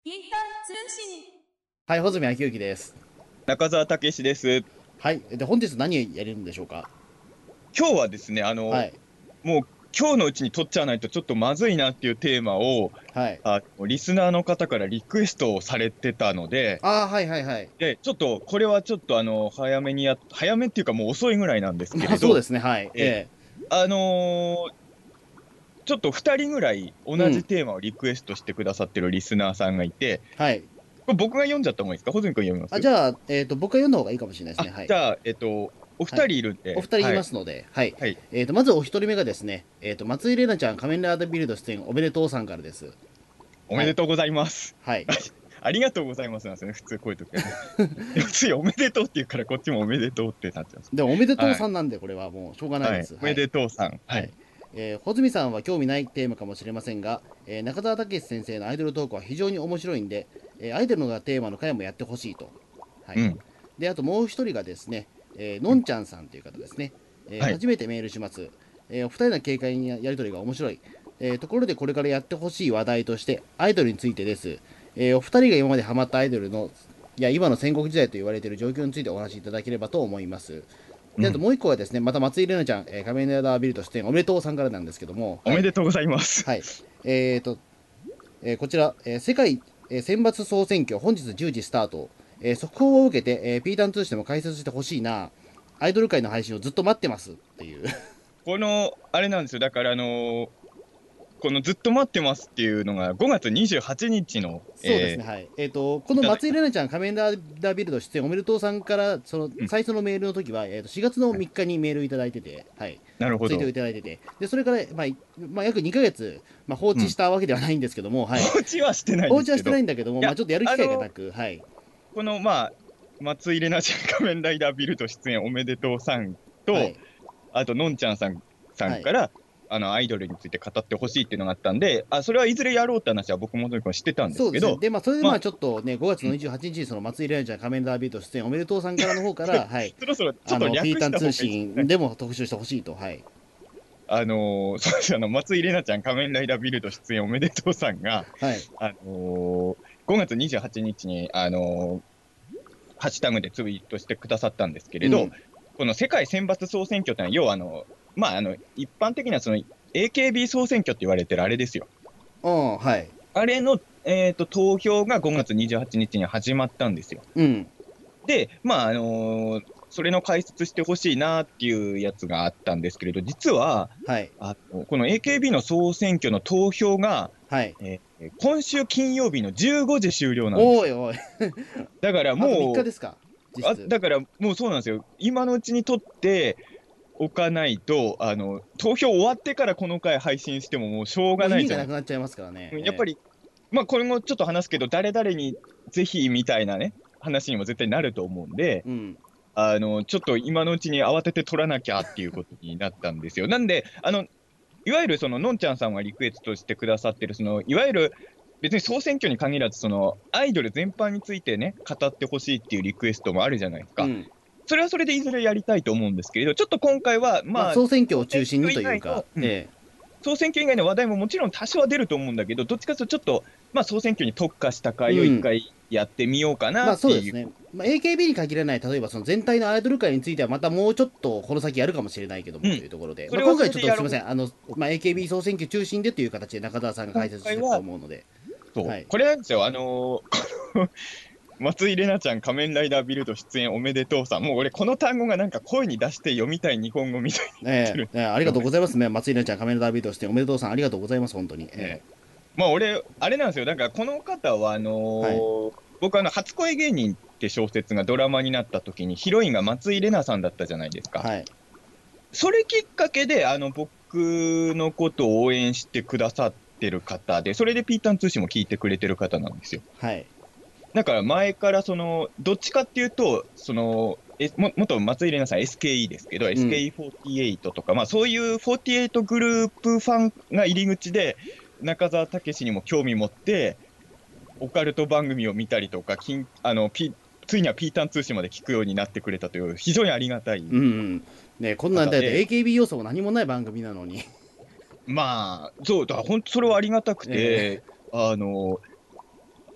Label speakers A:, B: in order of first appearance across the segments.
A: インター通信。
B: はい、穂積昭之です。
C: 中澤武史です。
B: はい、で、本日何やるんでしょうか。
C: 今日はですね、
B: はい、
C: もう今日のうちに取っちゃわないとちょっとまずいなっていうテーマを、
B: はい。
C: リスナーの方からリクエストをされてたので、
B: はいはいはい。
C: ちょっと、これはちょっと早めっていうかもう遅いぐらいなんですけ
B: まあ
C: れど、
B: そうですね、はい。
C: えあのーちょっと2人ぐらい同
B: うん、
C: じテーマをリクエストしてくださってるリスナーさんがいて、
B: はい。
C: これ僕が読んじゃった方がいいですか？穂積君読みま
B: あ、
C: す？
B: じゃあ、僕が読んだ方がいいかもしれないですね。はい。
C: じゃあ、お
B: はい。
C: 二人いるんで、
B: お二人い
C: はい。
B: ますので、はい。
C: はい。
B: まずお一人目がですね、松井玲奈ちゃん仮面ライダービルド出演おめでとうさんからです。
C: お
B: はい。
C: めでとうございます。
B: はい。
C: ありがとうございますなんですよね、普通こういう時はね。でもついおめでとうって言うから、こっちもおめでとうってなっちゃうんです。
B: でもおめでとう
C: はい。
B: さんなんで、これはもうしょうがない
C: はい。
B: です。はい。
C: おめでとうさん。は
B: はい。
C: い。
B: 穂積さんは興味ないテーマかもしれませんが、中澤武先生のアイドルトークは非常に面白いんで、アイドルがテーマの回もやってほしいと。はい。
C: うん。
B: で、あともう一人がですね、のんちゃんさんという方ですね。
C: はい。
B: 初めてメールします。お二人の警戒やり取りが面白い。ところでこれからやってほしい話題として、アイドルについてです。お二人が今までハマったアイドルの、今の戦国時代と言われている状況についてお話しいただければと思います。で、あと
C: うん。
B: もう一個はですね、また松井玲奈ちゃん、仮面ライダービルド出演おめでとうさんからなんですけども、はい。
C: おめでとうございます。
B: はい。えーと、こちら、世界、選抜総選挙、本日10時スタート。速報を受けて、ピータン通信でも解説してほしいな。アイドル界の配信をずっと待ってますっていう。
C: あれなんですよ。だから、このずっと待ってますっていうのが5月28日の、
B: そうですね、はい。この
C: いただいた。
B: 松井玲奈ちゃん、仮面ライダービルド出演おめでとうさんから、その
C: うん。
B: 最初のメールの時は、4月の
C: はい。
B: 3日にメールいただいてて、はい。ツイートを
C: なるほど。
B: いただいてて、で、それから、約2ヶ月、放
C: うん。
B: 置したわけではないんですけども、はい。
C: 放置はしてないん
B: 放置はしてな
C: ですけど、
B: いんだけども、
C: いや、
B: ちょっとやる機会がなく、はい。
C: この、松井玲奈ちゃん仮面ライダービルド出演おめでとうさんと、
B: はい。
C: あと、のんちゃんさん、
B: はい。
C: から、アイドルについて語ってほしいっていうのがあったんで、それはいずれやろうって話は僕もとにかく知ってたんで
B: そうですね。
C: すけど、
B: で、それで
C: まあ、
B: ちょっとね、5月の28日にその松井玲奈ちゃん仮面ライダービート出演おめでとうさんからの方から、はい、
C: そろそろちょっと
B: ピータン通
C: 略した方がいいですね。
B: 信でも特集してほしいと、はい。
C: そうです松井玲奈ちゃん仮面ライダービルド出演おめでとうさんが、
B: はい。
C: 5月28日に、ハッシュタグでツイートしてくださったんですけれど、
B: うん。
C: この世界選抜総選挙ってのは、要は一般的なその AKB 総選挙って言われてるあれですよ。
B: はい。
C: あれの、投票が5月28日にちに始まったんですよ。
B: うん。
C: で、それの解説してほしいなっていうやつがあったんですけれど、実は、
B: はい。
C: この AKB の総選挙の投票が、
B: はい。
C: 今週金曜日の15時終了なんですよ。
B: おいおい。
C: だから
B: あと3日
C: も
B: ですか、実質。
C: だからもうそうなんですよ。今のうちに取っておかないと、投票終わってからこの回配信してももうしょう
B: もう意味
C: がないじゃない。
B: がなくなっちゃいますからね。
C: やっぱり、これもちょっと話すけど、誰々にぜひみたいなね、話にも絶対なると思うんで、
B: うん。
C: ちょっと今のうちに慌てて取らなきゃっていうことになったんですよ。なんで、いわゆるそののんちゃんさんがリクエストしてくださってる、いわゆる別に総選挙に限らず、アイドル全般についてね、語ってほしいっていうリクエストもあるじゃないですか。
B: うん。
C: それはそれでいずれやりたいと思うんですけれど、ちょっと今回は、
B: 総選挙を
C: 総選
B: 中心に
C: 挙以
B: というか、
C: 外の、総選挙以外の話題ももちろん多少は出ると思うんだけど、どっちかというとちょっと、総選挙に特化した
B: うん。
C: 回を一回やってみようかなっていう。
B: そうですね。AKB に限らない、例えばその全体のアイドル界については、またもうちょっとこの先やるかもしれないけどもとい
C: うん。
B: うところで、
C: それはそ
B: 今回ちょっ
C: れでやろう。
B: とすみません、AKB 総選挙中心でという形で中澤さんが解説してると
C: 今回は、
B: 思うので、
C: そう、
B: はい。
C: これなんですよ。松井玲奈ちゃん仮面ライダービルド出演おめでとうさん。もう俺この単語がなんか声に出して読みたい日本語みたいになってるんです
B: ありがとう
C: けど、
B: ございますね、松井玲奈ちゃん、仮面ライダービートしておめでとうさん、ありがとうございます、本当に。
C: ね。俺、あれなんですよ。だからこの方は、
B: はい。
C: 僕初恋芸人って小説がドラマになった時にヒロインが松井玲奈さんだったじゃないですか。
B: はい。
C: それきっかけで、僕のことを応援してくださってる方で、それでピータン通信も聞いてくれてる方なんですよ。
B: はい。
C: だから前からどっちかっていうと、元松井玲奈さん SKE ですけど、
B: うん。
C: SKE48 とか、そういう48グループファンが入り口で、中澤武史にも興味持って、オカルト番組を見たりとか、ついにはピータン通信まで聞くようになってくれたという、非常にありがたい
B: うんうん。ね、こんなんだって
C: 方で、
B: AKB 要素も何もない番組なのに。
C: そう、だから本当それはありがたく
B: え
C: て、あの、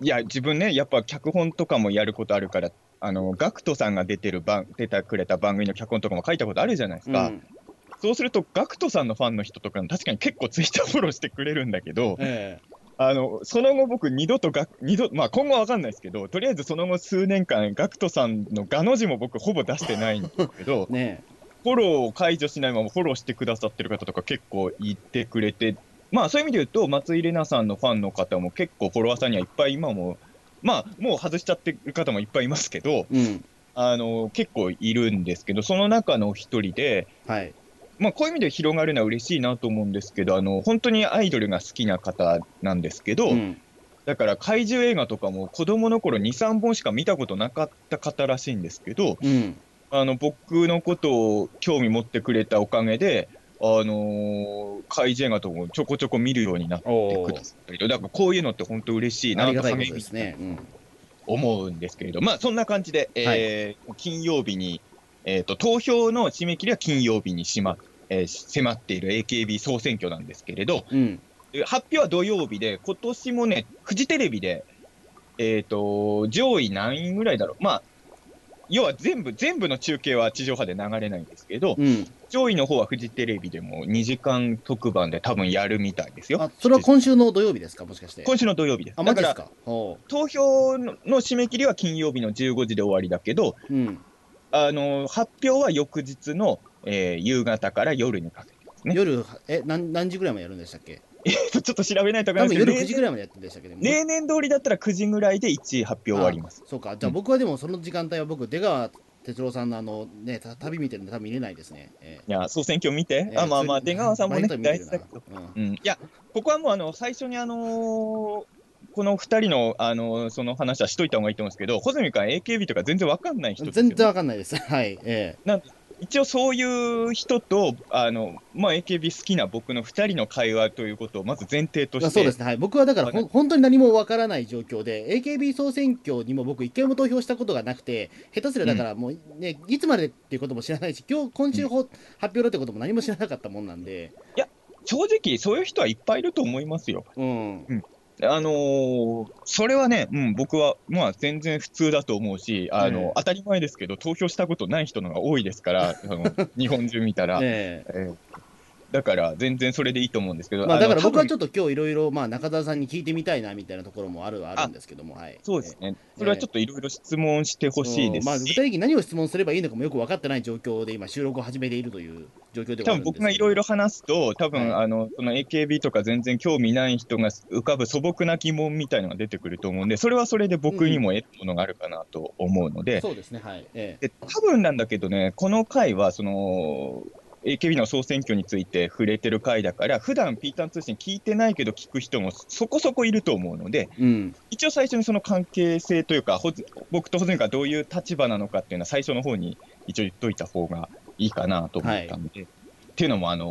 C: いや、自分ね、やっぱ脚本とかもやることあるから、ガクトさんが出てくれた番組の脚本とかも書いたことあるじゃないですか。
B: うん。
C: そうすると、ガクトさんのファンの人とかも確かに結構ツイッターフォローしてくれるんだけど、
B: ええ。
C: その後僕まあ今後はわかんないですけど、とりあえずその後数年間、ガクトさんのガの字も僕ほぼ出してないんですけど、
B: ね
C: フォローを解除しないままフォローしてくださってる方とか結構いてくれて、まあそういう意味で言うと、松井玲奈さんのファンの方も結構フォロワーさんにはいっぱい今も、まあもう外しちゃってる方もいっぱいいますけど、
B: え。うん。
C: 結構いるんですけど、その中の一人で、
B: はい。
C: まあこういう意味で広がるのは嬉しいなと思うんですけど、本当にアイドルが好きな方なんですけど、
B: うん。
C: だから怪獣映画とかも子供の頃2、3本しか見たことなかった方らしいんですけど、
B: うん。
C: 僕のことを興味持ってくれたおかげで、怪獣映画とかもちょこちょこ見るようになってく
B: おー。
C: ださったりと、だからこういうのって本当嬉しいなと
B: ありがたいこと
C: 励みになる
B: ですね。うん。
C: 思うんですけれど、まあそんな感じで、
B: はい。
C: 金曜日に、投票の締め切りは金曜日に迫っている AKB 総選挙なんですけれど、
B: うん。
C: 発表は土曜日で、今年もね、フジテレビで、上位何位ぐらいだろう。まあ、要は全部の中継は地上波で流れないんですけど、
B: うん。
C: 上位の方はフジテレビでも2時間特番で多分やるみたいですよ。
B: あ、それは今週の土曜日ですか、もしかして。
C: 今週の土曜日です。
B: あ、マ
C: だから、
B: ジですか。おう。
C: 投票の締め切りは金曜日の15時で終わりだけど、
B: うん。
C: 発表は翌日の、夕方から夜にかけてですね。
B: 夜、何時ぐらいまでやるんでしたっけ？
C: ちょっと調べないとわか
B: 多分夜
C: んないですけど、
B: 9時ぐらいまでやってるんでしたっけね。
C: 例年通りだったら9時ぐらいで1位発表終わ
B: あ、
C: ります。
B: そうか。じ
C: うん。い
B: ゃあ僕はでもその時間帯は僕、出川哲朗さんのね、旅見てるんで多分見れないですね。
C: や、総選挙見て。
B: 普通に、
C: まあまあ、出川さんもね、
B: バイト見てるな。
C: 大事だけど。
B: うん。
C: うん。いや、ここはもう最初にこの二人の、その話はしといた方がいいと思うんですけど、穂積君は AKB とか全然わかんない人です
B: 全然
C: よね。
B: わかんないです。はい。
C: なんで一応そういう人と、まあ、AKB 好きな僕の二人の会話ということをまず前提として、
B: そうですね。はい。僕はだから本当に何もわからない状況で、AKB 総選挙にも僕一回も投票したことがなくて、下手すりゃ
C: うん、
B: だからもうね、いつまでっていうことも知らないし、今
C: うん。い
B: 週発表だってことも何も知らなかったもんなんで、
C: や、正直そういう人はいっぱいいると思いますよ。
B: うん。
C: うん。それはね、うん、僕は、まあ、全然普通だと思うし、
B: え
C: 当たり前ですけど、投票したことない人の方が多いですから、日本中見たら。
B: えええ。
C: だから、全然それでいいと思うんですけど、
B: まあだから
C: 多分、
B: 僕はちょっと今日いろいろまあ中澤さんに聞いてみたいなみたいなところもある
C: あ、
B: んですけども、はい。
C: そうですね。それはちょ
B: ええ
C: っといろいろ質問してほしいで
B: まあ
C: すし、
B: 具体的に何を質問すればいいのかもよく分かってない状況で今収録を始めているという状況ではあるん
C: 多分僕
B: ですけども、
C: がいろいろ話すと、多分
B: はい。
C: その AKB とか全然興味ない人が浮かぶ素朴な疑問みたいなのが出てくると思うんで、それはそれで
B: うん。
C: 僕にも得るものがあるかなと思うので、
B: そうですね、はい。
C: で、多分なんだけどね、この回は、AKB の総選挙について触れてる回だから、普段ピータン通信聞いてないけど聞く人もそこそこいると思うので、
B: うん。
C: 一応最初にその関係性というか、僕とホズミがどういう立場なのかっていうのは最初の方に一応言っといた方がいいかなと思
B: はい。
C: ったので、っていうのも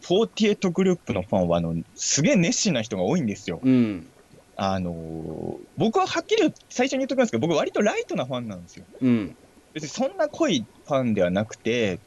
C: 48グループのファンはすげえ熱心な人が多いんですよ。
B: うん。
C: 僕ははっきり最初に言っときますけど、僕割とライトなファンなんですよ。
B: うん。
C: 別にそんな濃いファンではなくて、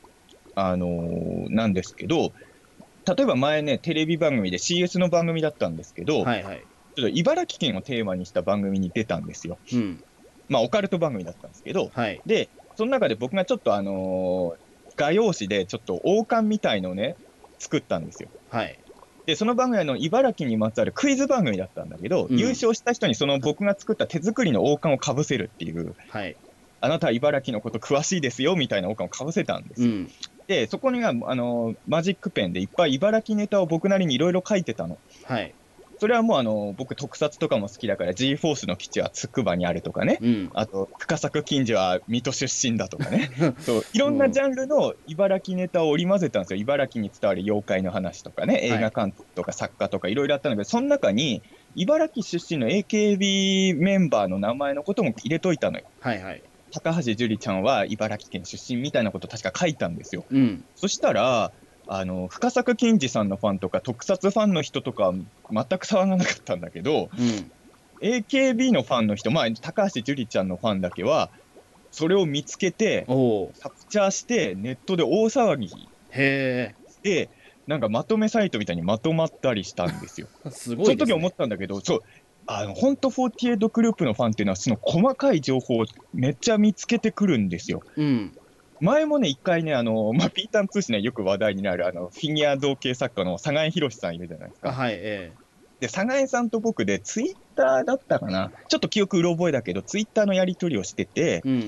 C: なんですけど、例えば前ね、テレビ番組で CS の番組だったんですけど、
B: はいはい。
C: ちょっと茨城県をテーマにした番組に出たんですよ。
B: うん。
C: まあ、オカルト番組だったんですけど、
B: はい。
C: で、その中で僕がちょっと画用紙でちょっと王冠みたいのをね、作ったんですよ。
B: はい。
C: で、その番組は茨城にまつわるクイズ番組だったんだけど、
B: うん。
C: 優勝した人にその僕が作った手作りの王冠をかぶせるっていう、
B: はい。
C: あなたは茨城のこと詳しいですよみたいな王冠をかぶせたんですよ。
B: うん。
C: で、そこには、マジックペンでいっぱい茨城ネタを僕なりにいろいろ書いてたの。
B: はい。
C: それはもう僕特撮とかも好きだから G フォースの基地はつくばにあるとかね。
B: うん。
C: あと、深作金次は水戸出身だとかね。そう、いろんな
B: うん。
C: ジャンルの茨城ネタを織り交ぜたんですよ。茨城に伝わる妖怪の話とかね、映
B: はい。
C: 画監督とか作家とかいろいろあったんだけど、その中に茨城出身の AKB メンバーの名前のことも入れといたのよ。
B: はいはい。
C: 高橋樹里ちゃんは茨城県出身みたいなこと確か書いたんですよ。
B: うん。
C: そしたら、深作金次さんのファンとか、特撮ファンの人とかは全く騒がなかったんだけど、
B: うん。
C: AKB のファンの人、まあ、高橋樹里ちゃんのファンだけは、それを見つけて、
B: おお。
C: キャプチャーして、ネットで大騒ぎ
B: へ
C: して、なんかまとめサイトみたいにまとまったりしたんですよ。
B: え。すご
C: その時思っ
B: いですね。
C: たんだけど、そう、 本当48グループのファンっていうのは、その細かい情報をめっちゃ見つけてくるんですよ。
B: うん。
C: 前もね、一回ね、ピータン通信でよく話題になる、フィギュア造形作家の寒河江博さんいるじゃないです
B: あ、
C: か。
B: はい、
C: で、寒河江さんと僕で、ツイッターだったかな、ちょっと記憶うろ覚えだけど、ツイッターのやり取りをしてて、
B: うん。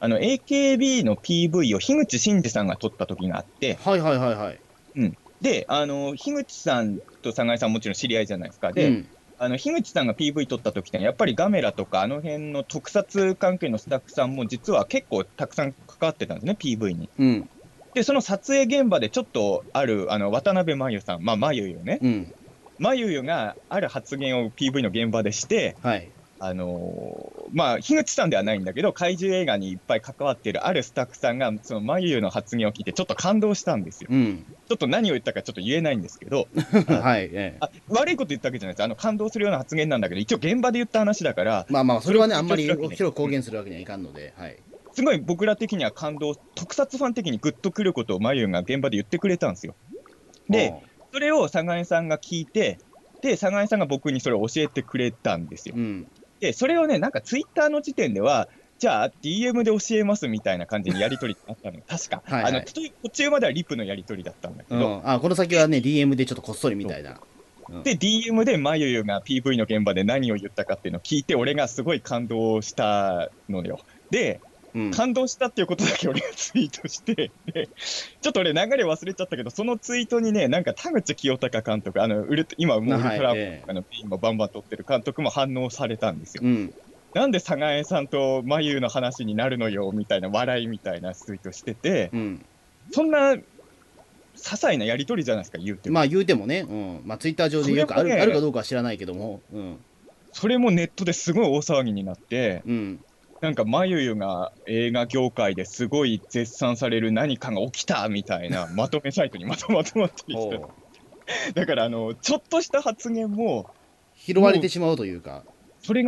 C: AKB の PV を樋口真嗣さんが撮った時があって、
B: はいはいはいはい。
C: うん。で、樋口さんと寒河江さんもちろん知り合いじゃないですか。で、
B: うん。
C: 樋口さんが PV 撮った時ってやっぱりガメラとかあの辺の特撮関係のスタッフさんも実は結構たくさん関わってたんですね、PV に。
B: うん。
C: で、その撮影現場でちょっとある、渡辺真由さん、まあ、真由よね。
B: うん。
C: 真由がある発言を PV の現場でして、
B: はい。
C: 樋口さんではないんだけど、怪獣映画にいっぱい関わっているあるスタッフさんが、その真由の発言を聞いてちょっと感動したんですよ。
B: うん。
C: ちょっと何を言ったかちょっと言えないんですけど、
B: はい、
C: 悪いこと言ったわけじゃないです。感動するような発言なんだけど、一応現場で言った話だから、
B: まあまあ、それはね、あんまり
C: それを強調するわけね
B: 広く公言するわけにはいかんので、はい。
C: すごい僕ら的には特撮ファン的にグッとくることを真由が現場で言ってくれたんですよ。で、それを寒河江さんが聞いて、で、寒河江さんが僕にそれを教えてくれたんですよ。
B: うん。
C: で、それをね、なんかツイッターの時点では、じゃあ DM で教えますみたいな感じにやり取りがあったのよ。確か。
B: はいはい。
C: 途中まではリプのやり取りだったんだけど、
B: うん。あ、この先はね、DM でちょっとこっそりみたいな。うん。
C: で、DM でまゆゆが PV の現場で何を言ったかっていうのを聞いて、俺がすごい感動したのよ。で、
B: うん。
C: 感動したっていうことだけ俺がツイートして、で、ちょっと俺流れ忘れちゃったけど、そのツイートにね、なんか田口清隆監督、今もうウルトラ
B: はい、
C: のピンもバンバン撮ってる監督も反応されたんですよ。
B: うん。
C: なんで寒河江さんと真由の話になるのよみたいな笑いみたいなツイートしてて、
B: うん。
C: そんな些細なやり取りじゃないですか、言うても。
B: まあ言うてもね、うん。まあツイッター上でよく
C: それもね
B: あるかどうかは知らないけども、うん。
C: それもネットですごい大騒ぎになって、
B: うん。
C: なんか真由が映画業界ですごい絶賛される何かが起きたみたいなまとめサイトにまとまったりして、
B: ほう。
C: だからちょっとした発言も、
B: 拾われてしまうというか、
C: それが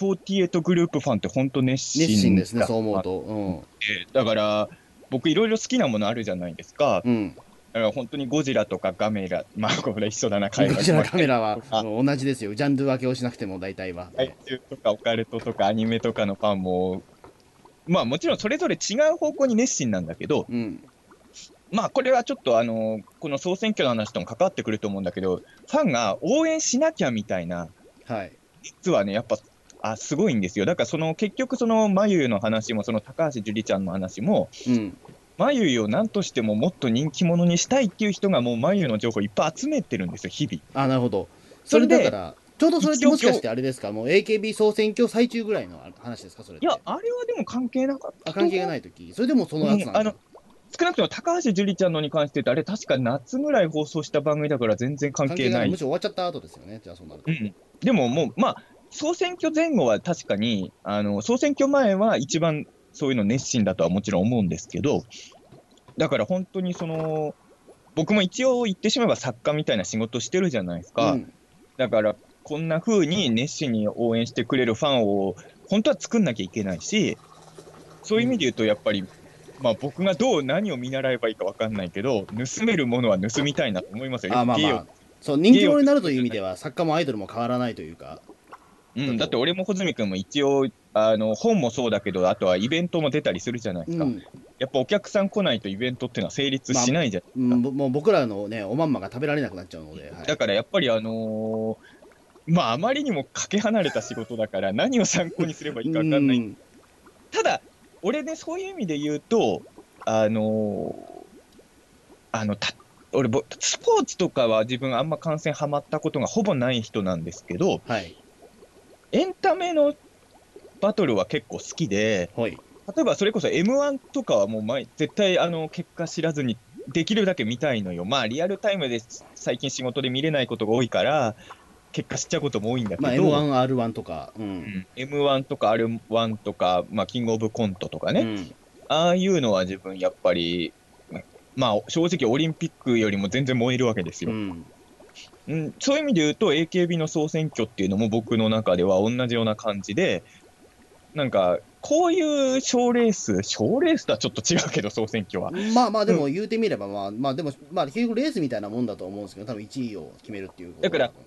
C: 48グループファンって本当熱
B: 熱心ですね、
C: 心だ
B: そう思うと。うん。
C: だから僕いろいろ好きなものあるじゃないですか。
B: うん。
C: だから本当にゴジラとかガメラ、まあこれ一緒だな、海外
B: こちらカメラは
C: とか、
B: 同じですよ。ジャンル分けをしなくても大体は。
C: 怪獣とかオカルトとかアニメとかのファンも、まあもちろんそれぞれ違う方向に熱心なんだけど、
B: うん。
C: まあこれはちょっとこの総選挙の話とも関わってくると思うんだけど、ファンが応援しなきゃみたいな、
B: はい。
C: 実はね、やっぱ、すごいんですよ。だから結局まゆゆの話も、高橋樹里ちゃんの話も、
B: うん。
C: まゆゆを何としてももっと人気者にしたいっていう人がもうまゆゆの情報いっぱい集めてるんですよ、日々。
B: あ、なるほど。それ
C: それで、
B: だから、ちょうどそれってもしかしてあれですか、もう AKB 総選挙最中ぐらいの話ですか、それって。
C: いや、あれはでも関係なかった
B: あ、関係が
C: い。
B: ないとき。それでもその
C: うん、
B: やつなんだ。
C: 少なくとも高橋樹里ちゃんのに関して言うと、あれ確か夏ぐらい放送した番組だから全然関
B: 関係がない。
C: 係ない。
B: むしろ終わっちゃった後ですよね。じゃあそうなると。
C: うん。でももう、まあ、総選挙前後は確かに、総選挙前は一番そういうの熱心だとはもちろん思うんですけど、だから本当に僕も一応言ってしまえば作家みたいな仕事してるじゃないですか。
B: うん。
C: だから、こんな風に熱心に応援してくれるファンを本当は作んなきゃいけないし、そういう意味で言うと、やっぱり、まあ僕が何を見習えばいいか分かんないけど、盗めるものは盗みたいなと思いますよ。よ
B: あ、
C: く芸を、
B: まあまあ。そう、人気
C: 芸を
B: 者になると
C: 盗むじゃない。
B: いう意味では、作家もアイドルも変わらないというか。
C: うん、だって俺も穂積君も一応、本もそうだけど、あとはイベントも出たりするじゃないですか。
B: うん。
C: やっぱお客さん来ないとイベントっていうのは成立
B: まあ、
C: しないじゃ
B: う
C: ないですか。
B: ん、もう僕らのね、おまんまが食べられなくなっちゃうので、はい。
C: だからやっぱりまああまりにもかけ離れた仕事だから何を参考にすればいいか分かんない。
B: うん。
C: ただ、俺ね、そういう意味で言うと、あのーあの、た俺、スポーツとかは自分あんま観戦ハマったことがほぼない人なんですけど、
B: はい。
C: エンタメのバトルは結構好きで、
B: はい。
C: 例えばそれこそ M1 とかはもう絶対結果知らずにできるだけ見たいのよ。まあリアルタイムで最近仕事で見れないことが多いから、結果知っちゃうことも多いんだ
B: まあ、
C: けど、
B: M1、R1 とか、うん。
C: うん、M1 とか R1 とか、まあ、キングオブコントとかね、
B: うん。
C: ああいうのは自分やっぱり、まあ正直オリンピックよりも全然燃えるわけですよ。
B: うん。
C: うん、そういう意味で言うと AKB の総選挙っていうのも僕の中では同じような感じで、なんかこういう賞レースとはちょっと違うけど総選挙は。
B: まあまあ、で
C: うん、
B: も言うてみれば、まあ、まあでも、まあ結局レースみたいなもんだと思うんですけど、多分1位を決めるっていうこと
C: だから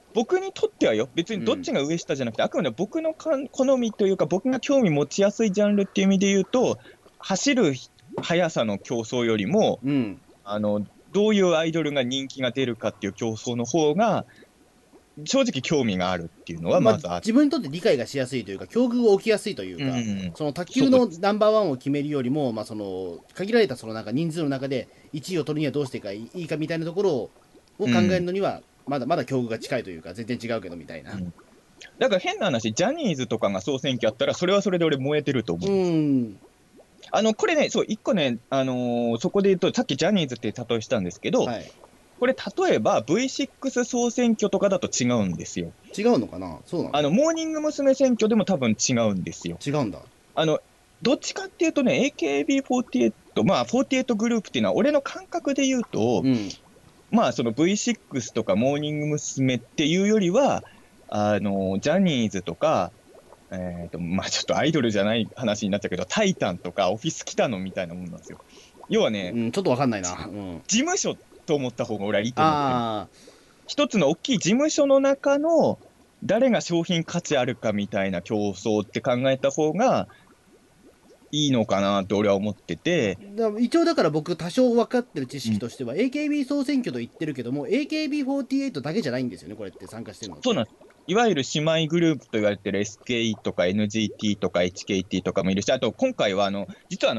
C: 僕にとってはよ、別にどっちが上下じゃなくて、あくまで僕の好みというか、僕が興味持ちやすいジャンルっていう意味で言うと、走る速さの競争よりも、
B: うん。
C: どういうアイドルが人気が出るかっていう競争の方が、正直興味があるっていうのは
B: まあ、
C: まずあって。
B: 自分にとって理解がしやすいというか、境遇が起きやすいというか、その卓球の
C: そうです。
B: ナンバーワンを決めるよりも、まあ、その限られたそのなんか人数の中で1位を取るにはどうしていいかみたいなところを考えるのには、まだまだ境遇が近いというか、全然違うけどみたいな。
C: だから変な話、ジャニーズとかが総選挙やったら、それはそれで俺燃えてると思
B: う
C: うんです。
B: ん。
C: これね、そう、一個ね、そこで言うと、さっきジャニーズって例えしたんですけど、
B: はい。
C: これ例えば V6 総選挙とかだと違うんですよ。
B: 違うのかな、そうなの？
C: モーニング娘。選挙でも多分違うんですよ。
B: 違うんだ。
C: あの、どっちかっていうとね、AKB48、まあ、48グループっていうのは、俺の感覚で言うと、
B: うん。
C: まあ、その V6 とかモーニング娘。っていうよりは、ジャニーズとか、まあ、ちょっとアイドルじゃない話になっちゃうけど、タイタンとかオフィス北野みたいなもんなんですよ。要はね、
B: うん、ちょっとわかんないな。うん。
C: 事務所と思った方が俺はいいと思ってる。
B: あ
C: 一つの大きい事務所の中の誰が商品価値あるかみたいな競争って考えた方がいいのかなって俺は思ってて、
B: 一応だから僕多少分かってる知
C: うん、
B: 識としては AKB 総選挙と言ってるけども AKB48 だけじゃないんですよね、これって参加してるのって。
C: そうなんです。いわゆる姉妹グループと言われてる SKE とか NGT とか HKT とかもいるし、あと今回は実は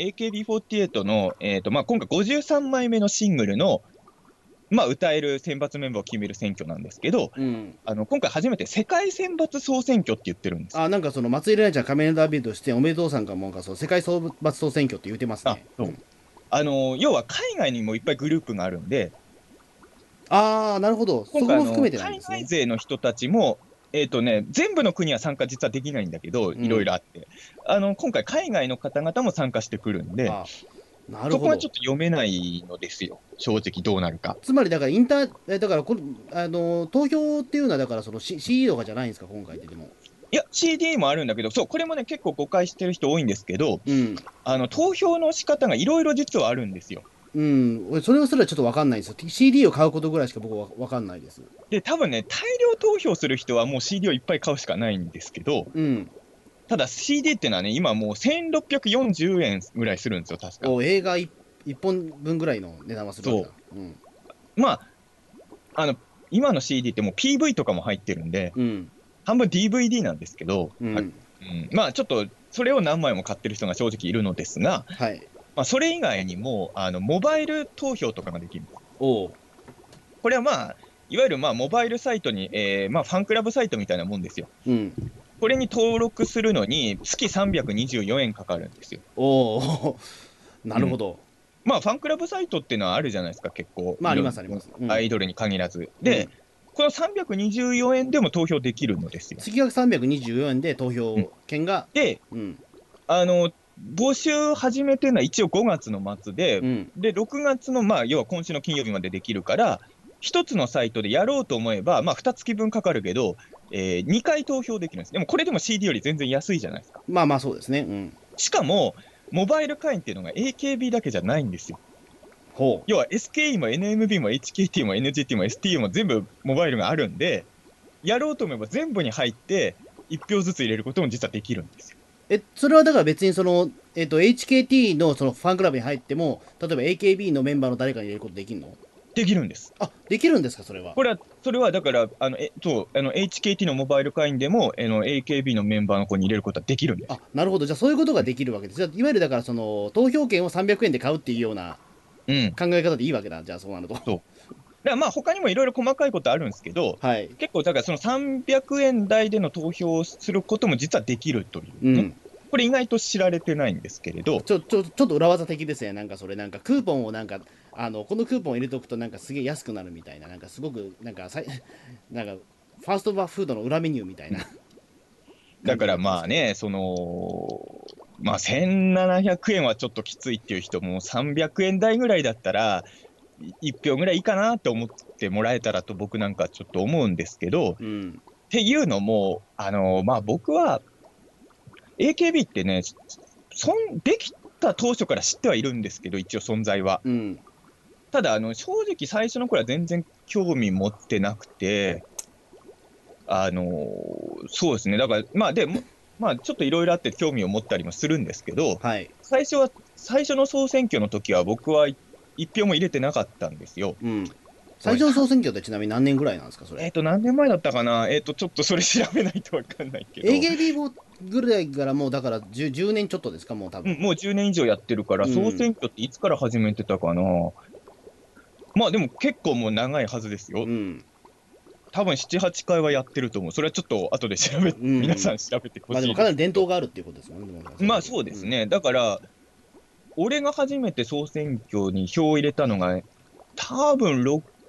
C: AKB48 の、まあ、今回53枚目のシングルの、まあ、歌える選抜メンバーを決める選挙なんですけど、
B: うん。
C: 今回初めて世界選抜総選挙って言ってるんです。
B: なんかその松井玲奈ちゃん仮面ライダービルド出演おめでとうさんがもうなんかそう世界総抜総選挙って言ってますね。
C: そう。
B: うん。
C: 要は海外にもいっぱいグループがあるんで、
B: ああ、なるほど。そ
C: 今回
B: こも含めてなんで
C: 海外
B: すね。
C: 勢の人たちも、全部の国は参加実はできないんだけど、いろい
B: うん。
C: ろあって、今回海外の方々も参加してくるんで、
B: あ、なるほど。
C: そこはちょっと読めないのですよ、正直どうなるか。
B: つまりだからインター、だから投票っていうのはだからその、CD とかじゃないんですか、今回ってでも。
C: いや、CD もあるんだけど、そう、これもね、結構誤解してる人多いんですけど、
B: うん。
C: 投票の仕方がいろいろ実はあるんですよ。
B: うん。俺それをすらちょっと分かんないですよ。CD を買うことぐらいしか僕は分かんないです。
C: で、多分ね、大量投票する人はもう CD をいっぱい買うしかないんですけど、
B: うん。
C: ただ CD ってのはね、今もう1640円ぐらいするんですよ、確か。
B: 映画一本分ぐらいの値段はするわけだ。
C: そ
B: うん。
C: う。まあ、あの、今の CD ってもう PV とかも入ってるんで、
B: うん。
C: 半分 DVD なんですけど、
B: うん。
C: まあちょっと、それを何枚も買ってる人が正直いるのですが、
B: はい。
C: まあ、それ以外にも、モバイル投票とかができる。
B: おう。
C: これはまあ、いわゆるまあモバイルサイトに、まあ、ファンクラブサイトみたいなもんですよ。
B: うん。
C: これに登録するのに月324円かかるんですよ。
B: おお。な
C: うん。
B: るほど。
C: まあ、ファンクラブサイトっていうのはあるじゃないですか、結構。
B: まあ、あります、
C: いろんな
B: あります。うん。
C: アイドルに限らず。で、
B: うん。
C: この324円でも投票できるのですよ。
B: 月額324円で投
C: うん、
B: 票権が、
C: で、
B: うん。
C: 募集始めてるのは一応5月の末で、
B: うん。
C: で、6月の、まあ、要は今週の金曜日までできるから、一つのサイトでやろうと思えば、まあ、2月分かかるけど、2回投票できるんです。でも、これでも CD より全然安いじゃないですか。
B: まあまあ、そうですね。うん。
C: しかも、モバイル会員っていうのが AKB だけじゃないんですよ。
B: ほう。
C: 要は SKE も NMB も HKT も NGT も STU も全部モバイルがあるんで、やろうと思えば全部に入って、1票ずつ入れることも実はできるんですよ。
B: それはだから別にその、HKT のそのファンクラブに入っても、例えば AKB のメンバーの誰かに入れることできるの？
C: できるんです。
B: あ、できるんですか、それは。
C: それはだから、HKT のモバイル会員でも、AKB のメンバーの子に入れることはできるんです。
B: あ、なるほど。じゃあそういうことができるわけです。じゃあ、いわゆるだからその、投票権を300円で買うっていうような
C: うん。
B: 考え方でいいわけだ。じゃあそうなると。
C: そう。だからまあ、他にもいろいろ細かいことあるんですけど、
B: はい。
C: 結構、だからその300円台での投票をすることも実はできるというね。
B: うん。
C: これ意外と知られてないんですけれど、
B: ちょっと裏技的ですね。なんかそれ、なんかクーポンをなんか、このクーポンを入れておくとなんかすげえ安くなるみたいな、なんかすごく、なんかなんか、ファーストバフードの裏メニューみたいな感じにな
C: だから
B: ってますけど。
C: まあね、まあ1700円はちょっときついっていう人も300円台ぐらいだったら、1票ぐらいいいかなって思ってもらえたらと僕なんかちょっと思うんですけど、っ
B: うん。
C: ていうのも、まあ僕は AKB ってね、できた当初から知ってはいるんですけど、一応存在は。
B: うん。
C: ただ、正直最初の頃は全然興味持ってなくて、 そうですね。だから、まあ、でも、まあ、ちょっといろいろあって興味を持ったりもするんですけど、
B: はい。
C: 最初の総選挙の時は僕は一票も入れてなかったんですよ。
B: うん。最
C: これ、
B: 初の総選挙ってちなみに何年ぐらいなんですか、それ。
C: 何年前だったかな。ちょっとそれ調べないとわかんないけど、
B: AKB もぐらいからもうだから10年ちょっとですか、もう多分。
C: うん、もう10年以上やってるから、総
B: うん。
C: 選挙っていつから始めてたかな。まあでも結構もう長いはずですよ。
B: うん。
C: 多分7、8回はやってると思う。それはちょっと後で
B: うん。
C: 皆さん調べてほ
B: まあで
C: し
B: もかなり伝
C: いですけど。
B: 統があるっていうことですもんね、でもそれ
C: まあ
B: だけ。うん。
C: そうですね。だから、俺が初めて総選挙に票を入れたのが、多分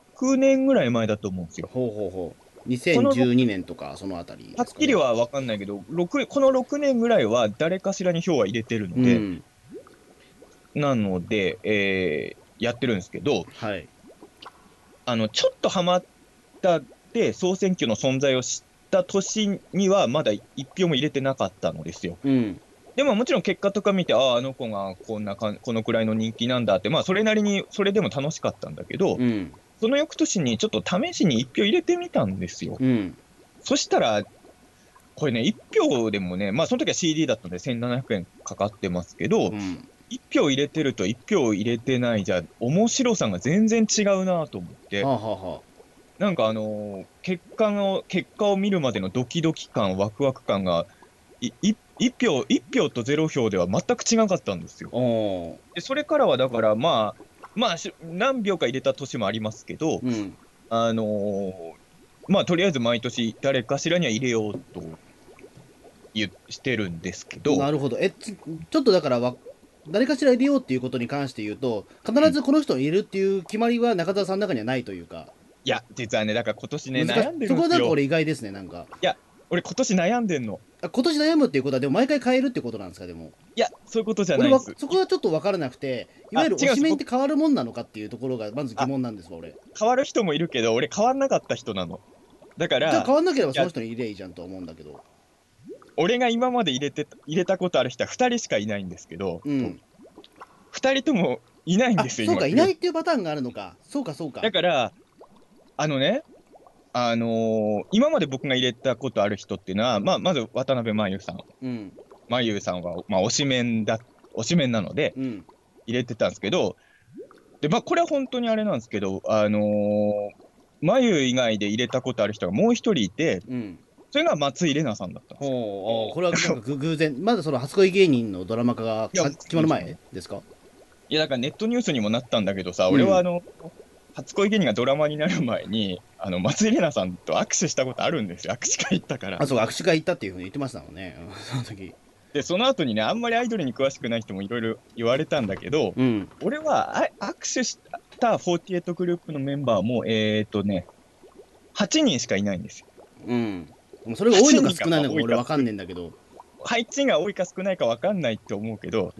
C: 6年ぐらい前だと思うんですよ。
B: ほうほうほう。
C: この
B: 2012年とか、そのあたり
C: はっきり
B: ですかね。
C: は分かんないけど、この6年ぐらいは誰かしらに票は入れてるので、
B: うん。
C: なので、やってるんですけど、
B: はい。
C: ちょっとハマったで、総選挙の存在を知った年には、まだ一票も入れてなかったのですよ。
B: うん。
C: でももちろん結果とか見て、ああ、あの子がこのくらいの人気なんだって、まあ、それなりに、それでも楽しかったんだけど、
B: うん。
C: その翌年にちょっと試しに一票入れてみたんですよ。
B: うん。
C: そしたら、これね、一票でもね、まあ、その時は CD だったので1700円かかってますけど、
B: うん。
C: 一票入れてると一票入れてないじゃ、面白さが全然違うなと思って、
B: はあはあはあ。
C: なんか結果を見るまでのドキドキ感、ワクワク感が、一票とゼロ票では全く違かったんですよ。
B: おー。
C: で、それからはだから、まあ、何票か入れた年もありますけど、
B: うん。
C: あのーまあ、とりあえず毎年誰かしらには入れようとしてるんですけど、
B: なるほど。ちょっとだから誰かしら入れようっていうことに関して言うと、必
C: うん。
B: ずこの人を入れるっていう決まりは中澤さんの中にはないというか、
C: いや、実はね、だから今年ね、悩んで
B: そこは
C: るんですよ。
B: なんか俺意外ですね、なんか。
C: いや、俺今年悩んでんの。
B: 今年悩むっていうことは、でも毎回変えるってことなんですか、でも。
C: いや、そういうことじゃないです。
B: そこはちょっと分からなくて、いわゆる
C: 違うんです。
B: 推しメンって変わるもんなのかっていうところがまず疑
C: あ、
B: 問なんですわ、俺。
C: 変わる人もいるけど、俺変わんなかった人なの。だから、
B: じゃあ変わんなければ
C: いや、
B: その人に入れりゃいいじゃんとは思うんだけど。
C: 俺が今まで入れたことある人は2人しかいないんですけど、
B: うん。
C: 2人ともいないん
B: あ、
C: ですよ、
B: そうか、い
C: 今グループ。
B: ないっていうパターンがあるのか。そうか、そうか。
C: だから、あのね、今まで僕が入れたことある人っていうのは、まあ、まず渡辺真由さん。
B: うん。
C: 真由さんは、まあ、推しメンなので
B: うん。
C: 入れてたんですけど、で、まあ、これは本当にあれなんですけど、真由以外で入れたことある人がもう一人いて、
B: うん。
C: それが松井玲奈さんだったんですよ。
B: ほう、これはなんか偶然、まだその初恋芸人のドラマ化が
C: いや、
B: 決まる前ですか？
C: いや、だからネットニュースにもなったんだけどさ、
B: うん。
C: 初恋芸人がドラマになる前に、松井玲奈さんと握手したことあるんですよ。握手会行ったから。
B: あ、そうか、握手会行ったっていうふうに言ってましたもんね。その時。
C: で、その後にね、あんまりアイドルに詳しくない人もいろいろ言われたんだけど、
B: うん。
C: 俺は握手した48グループのメンバーも、8人しかいないんですよ。
B: うん。でもそれが多い
C: 8
B: のか
C: 人が、まあ、
B: 少ないのか
C: 多いか
B: 俺わかんねえんだけど。
C: 8人が多いか少ないか分かんないって思うけど、
B: うん。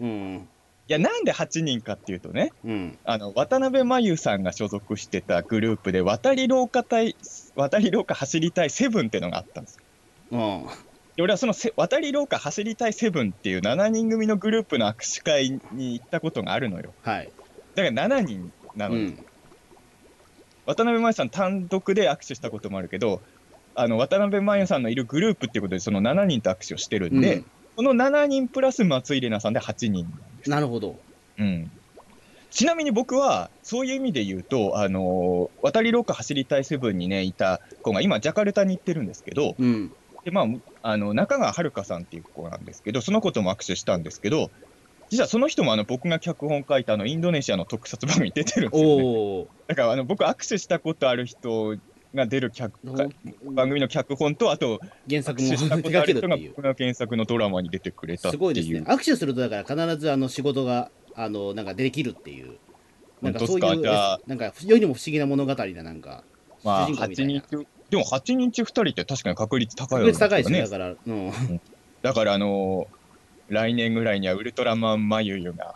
C: いや、なんで8人かっていうとね、
B: うん。
C: 渡辺真由さんが所属してたグループで、渡り廊下走りたいセブンっていうのがあったんですよ。
B: うん。
C: で、俺はその渡り廊下走りたいセブンっていう7人組のグループの握手会に行ったことがあるのよ。
B: はい。
C: だから7人なのよ。
B: うん。
C: 渡辺真由さん単独で握手したこともあるけど、渡辺真由さんのいるグループっていうことで、その7人と握手をしてるんで、
B: うん。
C: この7人プラス松井玲奈さんで8人なんですよ。
B: なるほど。
C: うん。ちなみに僕は、そういう意味で言うと、渡り廊下走りたいセブンにね、いた子が今、ジャカルタに行ってるんですけど、
B: うん。
C: で、まあ、中川遥さんっていう子なんですけど、その子とも握手したんですけど、実はその人も僕が脚本書いたインドネシアの特撮番組に出てるんですよね。
B: おー。
C: だから僕握手したことある人が出る番組の脚本と、あと握手
B: 原作も
C: した
B: 手掛
C: ことある人が
B: けるっていう。
C: 僕の原作のドラマに出てくれたっ
B: すごいですね。
C: ていう。
B: 握手するとだから必ず仕事が、なんかできるっていう。なんか
C: 本当ですか？
B: そういう、
C: じゃあ、
B: なんか世にも不思議な物語な、なんか、主
C: まあ、
B: 人公みたいな。
C: でも8人中2人って確かに確率高い
B: 確
C: よう
B: 率高いですよ、
C: な気がね。
B: だから。うん。
C: うん。だから来年ぐらいにはウルトラマンマユユが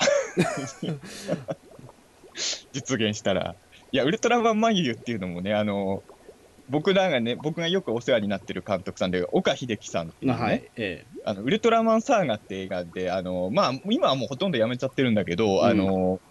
C: 実現したら、いや、ウルトラマンマユユっていうのもね、僕がよくお世話になってる監督さんで、岡秀樹さんっていうね、
B: はい。え
C: ウルトラマンサーガって映画で、まあ、今はもうほとんどやめちゃってるんだけど、
B: うん。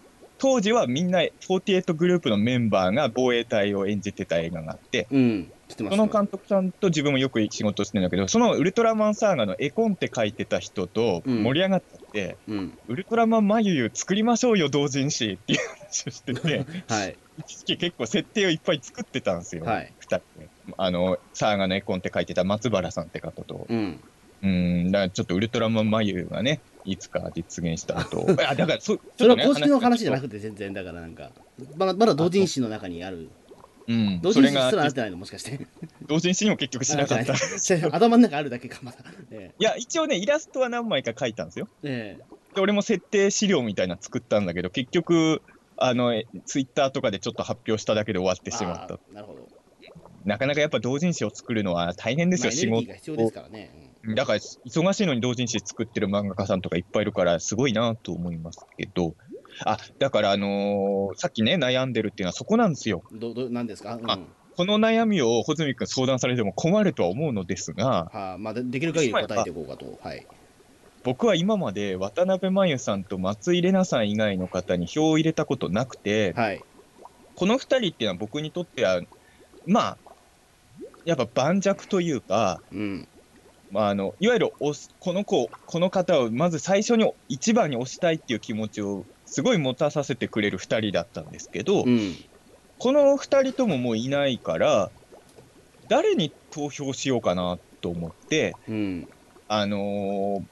C: 当時はみんな48グループのメンバーが防衛隊を演じてた映画があって、
B: うん。 知ってます。
C: その監督さんと自分もよく仕事してるんだけど、そのウルトラマンサーガの絵コンテ書いてた人と盛り上がっちゃって、
B: うん。
C: ウルトラマン眉ゆ作りましょうよ、同人誌っていう話をしてて、
B: はい。
C: 一時期結構設定をいっぱい作ってたんですよ、
B: はい。
C: 二人で。サーガの絵コンテ書いてた松原さんって方と。
B: うん。
C: だからちょっとウルトラマン眉がね、いつか実現した後、あ、だからちょっ
B: それは
C: とね、
B: 公式の話
C: 話がちょっと、
B: じゃなくて全然だからなんか、まだ同人誌の中にある。同人誌す
C: それが
B: らなってないのもしかして。
C: 同人誌にも結局しなかったんですよ。
B: 頭の中あるだけか、まだ。ね
C: いや、一応ね、イラストは何枚か描いたんですよ。
B: え。ね
C: で、俺も設定資料みたいなの作ったんだけど、結局、ツイッターとかでちょっと発表しただけで終わってしまった。
B: なるほど。
C: なかなかやっぱ同人誌を作るのは大変ですよ、
B: エネルギーが必要です
C: 事。
B: からね。
C: だから、忙しいのに同人誌作ってる漫画家さんとかいっぱいいるから、すごいなと思いますけど、だから、さっきね、悩んでるっていうのはそこなんですよ。
B: なんですか。
C: この悩みを穂積君相談されても困るとは思うのですが、
B: まあ、できる限り答えていこうかと。はい。
C: 僕は今まで渡辺真由さんと松井玲奈さん以外の方に票を入れたことなくて、
B: はい。
C: この2人っていうのは僕にとっては、まあ、やっぱ盤石というか、
B: うん。
C: いわゆるこの方をまず最初に一番に推したいっていう気持ちをすごい持たさせてくれる2人だったんですけど、
B: うん。
C: この2人とももういないから、誰に投票しようかなと思って、
B: うん。
C: あのー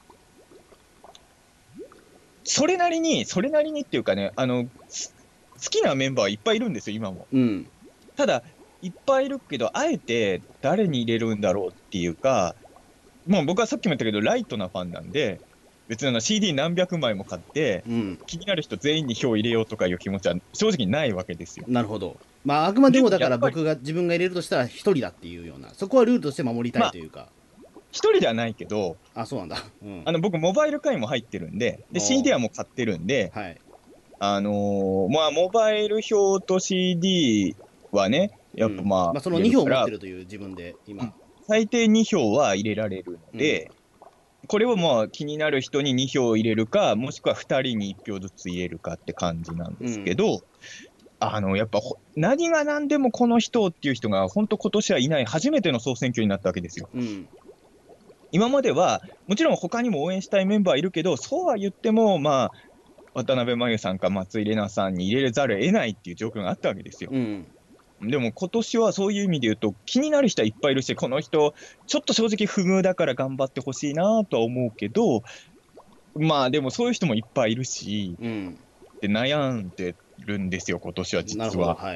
C: それなりにっていうかね、好きなメンバーいっぱいいるんですよ、今も。
B: うん。
C: ただ、いっぱいいるけど、あえて誰に入れるんだろうっていうか、もう僕はさっきも言ったけど、ライトなファンなんで、別にCD 何百枚も買って、
B: うん。
C: 気になる人全員に票入れようとかいう気持ちは正直ないわけですよ。
B: なるほど。まあ、あくまでもだから
C: でもやっぱり
B: 自分が入れるとしたら一人だっていうような、そこはルールとして守りた
C: まあ、
B: いというか。
C: 一人ではないけど、
B: そうなんだ。うん。
C: 僕、モバイル会員も入ってるんで、
B: お
C: CD はもう買ってるんで、
B: はい。
C: まあ、モバイル票と CD はね、
B: うん。
C: やっぱまあ、
B: まあ、その2票持っ
C: 入れるから、
B: てるという自分で今。
C: 最低2票は入れられるの
B: うん。
C: で、これをまあ気になる人に2票入れるか、もしくは2人に1票ずつ入れるかって感じなんですけど、やっぱ何が何でもこの人っていう人が本当今年はいない、初めての総選挙になったわけですよ。
B: うん。
C: 今までは、もちろん他にも応援したいメンバーいるけど、そうは言っても、まあ、渡辺真由さんか松井玲奈さんに入れざるを得ないっていう状況があったわけですよ。
B: うん。
C: でも今年はそういう意味で言うと、気になる人はいっぱいいるし、この人、ちょっと正直不遇だから頑張ってほしいなとは思うけど、まあでもそういう人もいっぱいいるし、
B: うん。
C: で悩んでるんですよ、今年は
B: なるほど。
C: 実は。
B: はい。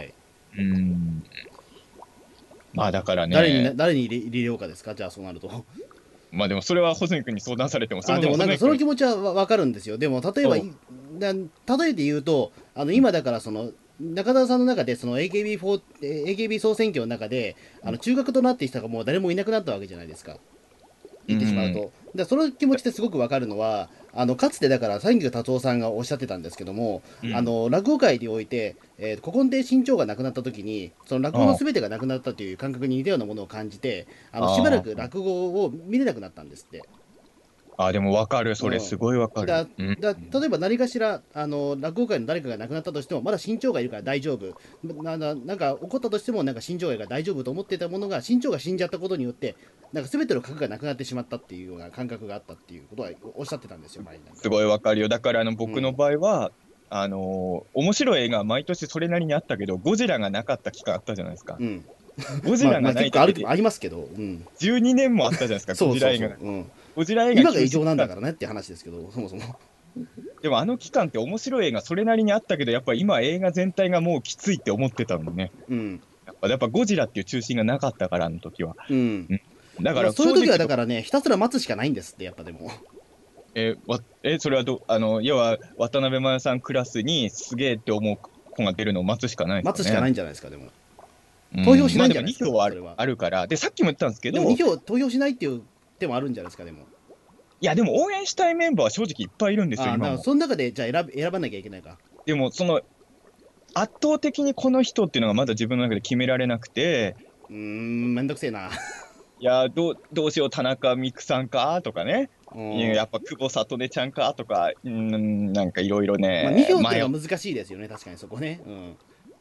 C: まあだからね、
B: 誰に入れようかですか、じゃあそうなると。
C: まあでもそれは穂積君に相談されても、そも
B: で
C: そも
B: もなんかその気
C: 穂積君、
B: 持ちはわかるんですよ。でも例えば、
C: そう
B: 例えて言うと、今だからその、中田さんの中でその AKB 総選挙の中で、中核となっていた人がもう誰もいなくなったわけじゃないですか。言ってしまうと。その気持ちってすごくわかるのは、かつてだから三遊達夫さんがおっしゃってたんですけども、落語界において、古今亭新潮がなくなった時に、その落語の全てがなくなったという感覚に似たようなものを感じて、しばらく落語を見れなくなったんですって。
C: でも分かる、それ、
B: うん、
C: すごい分かる。
B: 例えば何かしら落語界の誰かが亡くなったとしてもまだ新潮がいるから大丈夫なんか起こったとしてもなんか新潮が大丈夫と思っていたものが新潮が死んじゃったことによってなんか全ての核がなくなってしまったっていうような感覚があったっていうことはおっしゃってたんですよ前に。
C: すごい分かるよ。だから僕の場合は、面白い映画は毎年それなりにあったけど、ゴジラがなかった期間あったじゃないですか。
B: うん、
C: ゴジラがないだけで
B: ありますけど、うん、
C: 12年もあったじゃないですか、ゴジラ映画が。ゴジラ映画
B: 今が異常なんだからねって話ですけど、そもそも。
C: でもあの期間って面白い映画それなりにあったけど、やっぱり今映画全体がもうきついって思ってたのね。
B: うん、
C: やっぱゴジラっていう中心がなかったから、あの時は。
B: うん、
C: だから
B: そういう時はだからね、ひたすら待つしかないんですって、やっぱでも。
C: それは要は渡辺真由さんクラスにすげえって思う子が出るのを待つしかないですかね。
B: 待つしかないんじゃないですか、でも。投票しないんじゃないですか。
C: まあでも2票あるから。で、さっきも言ったんですけど。
B: でも2票投票しないっていう手もあるんじゃないですか、でも。
C: いや、でも応援したいメンバーは正直いっぱいいるんですよ、今も。
B: その中でじゃあ選ばなきゃいけないか。
C: でも、圧倒的にこの人っていうのがまだ自分の中で決められなくて。
B: めんどくせえな。
C: いや、どうしよう、田中美久さんかとかね。やっぱ久保聡音ちゃんかとか、なんかいろいろね。
B: 2票っていうのは難しいですよね、確かにそこね。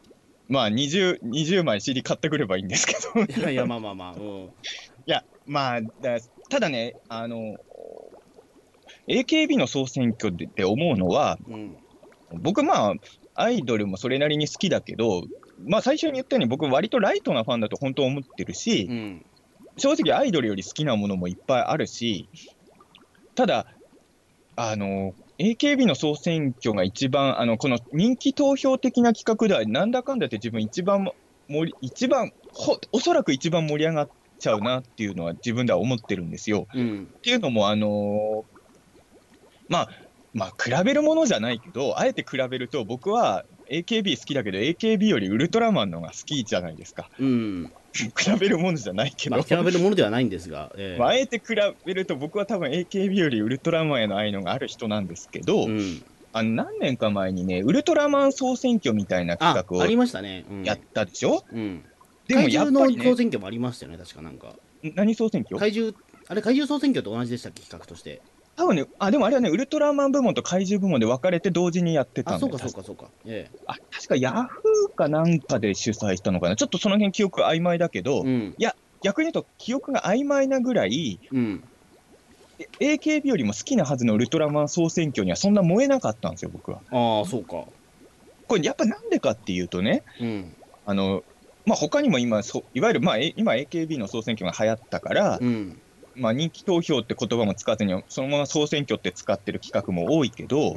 C: まあ20枚 CD 買ってくればいいんですけど。
B: いやいや、まあまあまあ、うん。
C: いや、まあ、ただね、AKB の総選挙で思うのは、
B: うん。
C: 僕まあ、アイドルもそれなりに好きだけど、まあ最初に言ったように僕割とライトなファンだと本当思ってるし、
B: うん。
C: 正直アイドルより好きなものもいっぱいあるし、ただ、AKB の総選挙が一番、この人気投票的な企画では、なんだかんだって自分おそらく一番盛り上がっちゃうなっていうのは自分では思ってるんですよ。
B: うん。
C: っていうのも、まあ、比べるものじゃないけど、あえて比べると、僕は AKB 好きだけど、AKB よりウルトラマンの方が好きじゃないですか。
B: うん。
C: 比べるものじゃないけど、
B: まあ、比べるものではないんですが、
C: あえて比べると、僕は多分 AKB よりウルトラマンへの愛のがある人なんですけど、
B: うん。
C: 何年か前にね、ウルトラマン総選挙みたいな企
B: あ、
C: 画を
B: ありましたね。うん。
C: やったでしょ。
B: うん。
C: でも
B: 怪獣の
C: やっぱりね、
B: 総選挙もありましたよね、確かなんか。
C: 何総選挙
B: 怪獣、あれ、怪獣総選挙と同じでしたっけ、企画として。
C: 多分ね、でもあれはね、ウルトラマン部門と怪獣部門で分かれて同時にやって
B: あ、
C: たんだよ、
B: そうか、そう
C: 確か。
B: か、そうか。え
C: 確かヤフーかなんかで主催したのかな。ちょっとその辺記憶曖昧だけど、
B: うん。
C: いや、逆に言うと記憶が曖昧なぐらい、
B: うん。
C: AKB よりも好きなはずのウルトラマン総選挙にはそんな燃えなかったんですよ、僕は。
B: ああ、そうか。
C: これやっぱなんでかっていうとね、
B: うん。
C: 他にも今、いわゆる、今 AKB の総選挙が流行ったから、
B: うん。
C: 人気投票って言葉も使わずに、そのまま総選挙って使ってる企画も多いけど、
B: うん。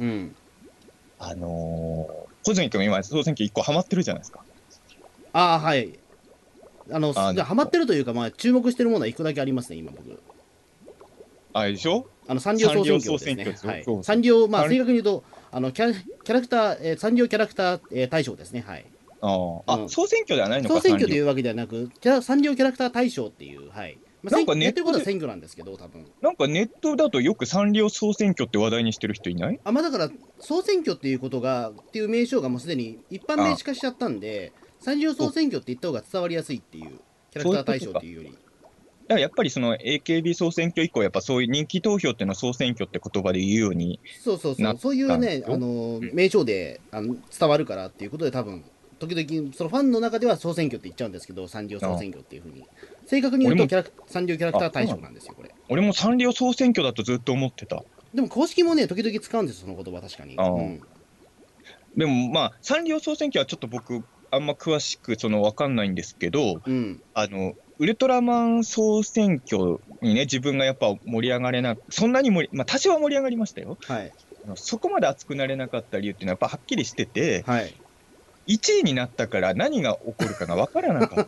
C: 小泉君今総選挙1個ハマってるじゃないですか。
B: ああ、はい。
C: あの、
B: ハマってるというか、まあ、注目してるものは一個だけありますね、今僕。
C: あれでしょ。
B: サンリオ総選挙ですね。
C: サンリオ総選挙ですよ。
B: はい。
C: そうそう。
B: サンリオ、まあ、
C: サン
B: 正確に言うと、キャラクター、サンリオキャラクター、大賞ですね。はい。うん。
C: 総選挙ではないのか、
B: 総選
C: サンリオ。
B: 挙というわけではなく、サンリオキャラクター大賞っていう、はい。まあ、
C: なんかネ
B: やってる
C: ットで、
B: ことは選挙なんですけど、多分。
C: なんかネットだとよくサンリオ総選挙って話題にしてる人いない？
B: あ、まあだから、総選挙っていうことが、っていう名称がもうすでに一般名
C: あ、
B: 詞化しちゃったんで、サンリオ総選挙って言った方が伝わりやすいっていう、キャラク
C: そう
B: ター大
C: いうことか。
B: 賞っていうより。
C: だからやっぱりその AKB 総選挙以降、やっぱそういう人気投票っていうのを総選挙って言葉で言うように
B: そうそうそう、
C: なっ
B: そういうね、
C: たんでしょ。うん。
B: 名称で伝わるからっていうことで多分、時々、そのファンの中では総選挙って言っちゃうんですけど、サンリオ総
C: あ、
B: 選挙っていうふうに。正確に言うと
C: 俺も、
B: サンリオキャラクター大
C: そうなの。
B: 賞なんですよ、これ。
C: 俺もサンリオ総選挙だとずっと思ってた。
B: でも公式もね、時々使うんですよ、その言葉、確かに。
C: ああ。
B: うん。
C: でもサンリオ総選挙はちょっと僕、あんま詳しくわかんないんですけど、
B: うん。
C: ウルトラマン総選挙にね、自分がやっぱ盛り上がれなく、そんなに多少は盛り上がりましたよ。
B: はい。
C: そこまで熱くなれなかった理由っていうのはやっぱはっきりしてて、
B: はい。
C: 1位になったから何が起こるかが分からなかった。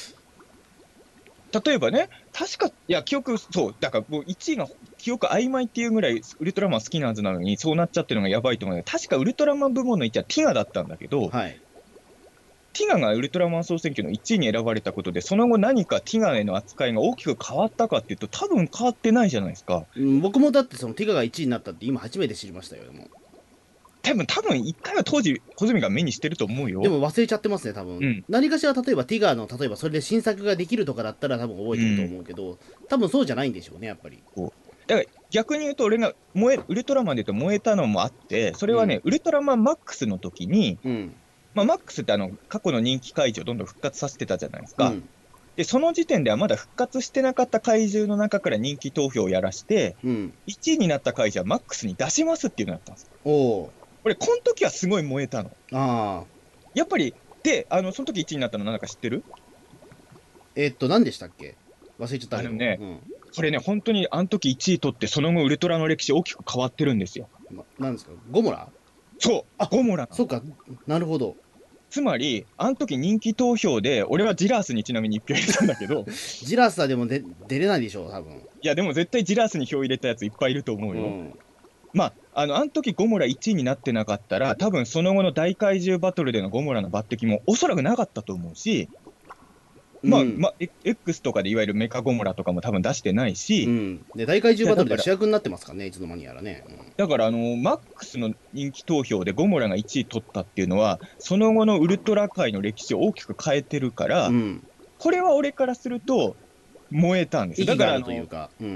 C: 例えばね、確か、いや、記憶、そう、だからもう1位が記憶曖昧っていうぐらいウルトラマン好きなはずなのに、そうなっちゃってるのがやばいと思う。確かウルトラマン部門の1位はティガだったんだけど、
B: はい。
C: ティガがウルトラマン総選挙の1位に選ばれたことで、その後何かティガへの扱いが大きく変わったかっていうと、多分変わってないじゃないですか。
B: うん、僕もだってそのティガが1位になったって今初めて知りましたよ、でも。
C: 多分一回は当時、小泉が目にしてると思うよ。
B: でも忘れちゃってますね、多分。
C: うん。
B: 何かしら、例えばティガの、例えばそれで新作ができるとかだったら多分覚えてると
C: うん。
B: 思うけど、多分そうじゃないんでしょうね、やっぱり。
C: こうだから逆に言うと、俺がウルトラマンで言うと燃えたのもあって、それはね、
B: うん。
C: ウルトラマンマックスの時に、
B: うん。
C: マックスって過去の人気怪獣をどんどん復活させてたじゃないですか。
B: うん。
C: で、その時点ではまだ復活してなかった怪獣の中から人気投票をやらして、
B: うん。
C: 1位になった怪獣はマックスに出しますっていうのだったんですよ。
B: おお。
C: 俺、この時はすごい燃えたの。
B: ああ。
C: やっぱり、で、その時1位になったのなんか知ってる？
B: 何でしたっけ、忘れちゃったけど。
C: あのね、
B: うん。
C: これね、本当にあの時1位取って、その後ウルトラの歴史大きく変わってるんですよ。
B: なんですか、ゴモラ。
C: そう、
B: あ、
C: ゴモラなの。
B: そうか。なるほど。
C: つまり、あの時人気投票で、俺はジラースにちなみに1票入れたんだけど、
B: ジラスはでも出れないでしょう、多分。
C: いや、でも絶対ジラースに票入れたやついっぱいいると思うよ。
B: うん。
C: あの時ゴモラ1位になってなかったら、多分その後の大怪獣バトルでのゴモラの抜擢もおそらくなかったと思うし、
B: うん。
C: X とかでいわゆるメカゴモラとかも多分出してないし、
B: うん。で、大怪獣バトル
C: いやだから、
B: で主役になってますからね、いつの間にやらね。
C: マックスの人気投票でゴモラが1位取ったっていうのは、その後のウルトラ界の歴史を大きく変えてるか
B: うん。
C: ら、
B: うん。
C: これは俺からすると燃えたんですよ。だから
B: 意義があるというか。うん。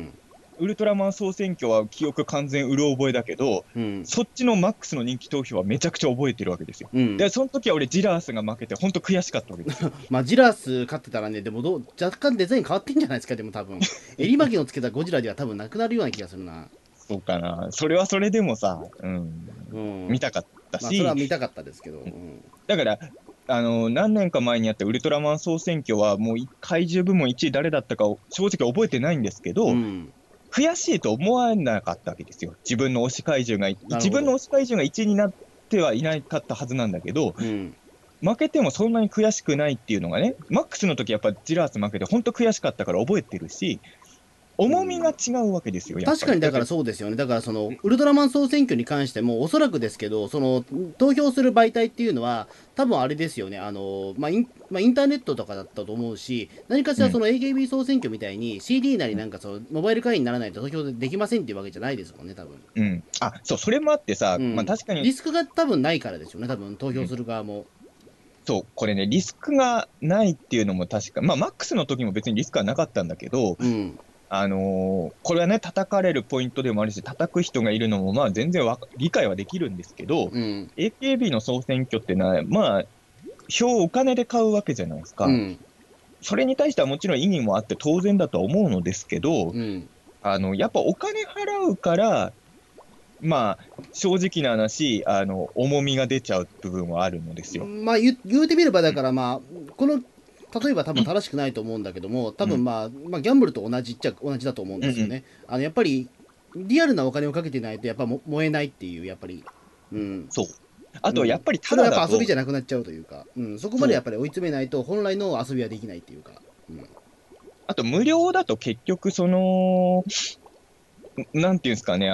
C: ウルトラマン総選挙は記憶完全うろ覚えだけど、
B: うん。
C: そっちのマックスの人気投票はめちゃくちゃ覚えてるわけですよ。
B: うん。
C: で、その時は俺、ジラースが負けて、本当悔しかったわけですよ。
B: まあ、ジラース勝ってたらね、でも若干デザイン変わってんじゃないですか、でも多分。襟巻きのつけたゴジラでは多分なくなるような気がするな。
C: そうかな。それはそれでもさ、
B: うん。
C: 見たかった
B: まあ、それは
C: し、
B: 見たかったですけど。うん。
C: だから、何年か前にやったウルトラマン総選挙は、もう怪獣部門1位誰だったかを正直覚えてないんですけど、
B: うん。
C: 悔しいと思わなかったわけですよ。自
B: なるほど。
C: 分の推し怪獣が1位になってはいなかったはずなんだけど、
B: うん。
C: 負けてもそんなに悔しくないっていうのがね、マックスの時やっぱジラース負けて本当悔しかったから覚えてるし、重みが違うわけですよ、やっぱり。
B: 確かにだからそうですよね。だからそのウルトラマン総選挙に関してもおそらくですけど、その投票する媒体っていうのは多分あれですよね。インターネットとかだったと思うし、何かし
C: うん、
B: らその AKB 総選挙みたいに CD なりなんかそのモバイル会員にならないと投票できませんっていうわけじゃないですもんね、多分。
C: うん。あ、そう、それもあってさ、まあ
B: うん。
C: 確かに、
B: リスクが多分ないからですよね、多分投票する側も。
C: そう、これね、リスクがないっていうのも確か、まあマックスの時も別にリスクはなかったんだけど、
B: うん。
C: これはね、叩かれるポイントでもあるし、叩く人がいるのも、まあ全然理解はできるんですけど、
B: うん。
C: AKB の総選挙ってのは、まあ、票をお金で買うわけじゃないですか。
B: うん。
C: それに対してはもちろん意義もあって当然だとは思うのですけど、
B: うん。
C: やっぱお金払うから、まあ、正直な話、重みが出ちゃう部分はあるのですよ。
B: まあ言うてみればだからまあこの例えば多分正しくないと思うんだけども多
C: うん、
B: 分まあギャンブルと同じっちゃ同じだと思うん
C: うん、うん。
B: ですよね。やっぱりリアルなお金をかけてないとやっぱ燃えないっていうやっぱり、うん、
C: そう。あと、やっ
B: うん、
C: ぱり
B: それはやっぱ遊び
C: ただだと、
B: じゃなくなっちゃうというか、うん、そこまで
C: そう。
B: やっぱり追い詰めないと本来の遊びはできないっていうか、うん、
C: あと、無料だと結局、なんていうんですかね、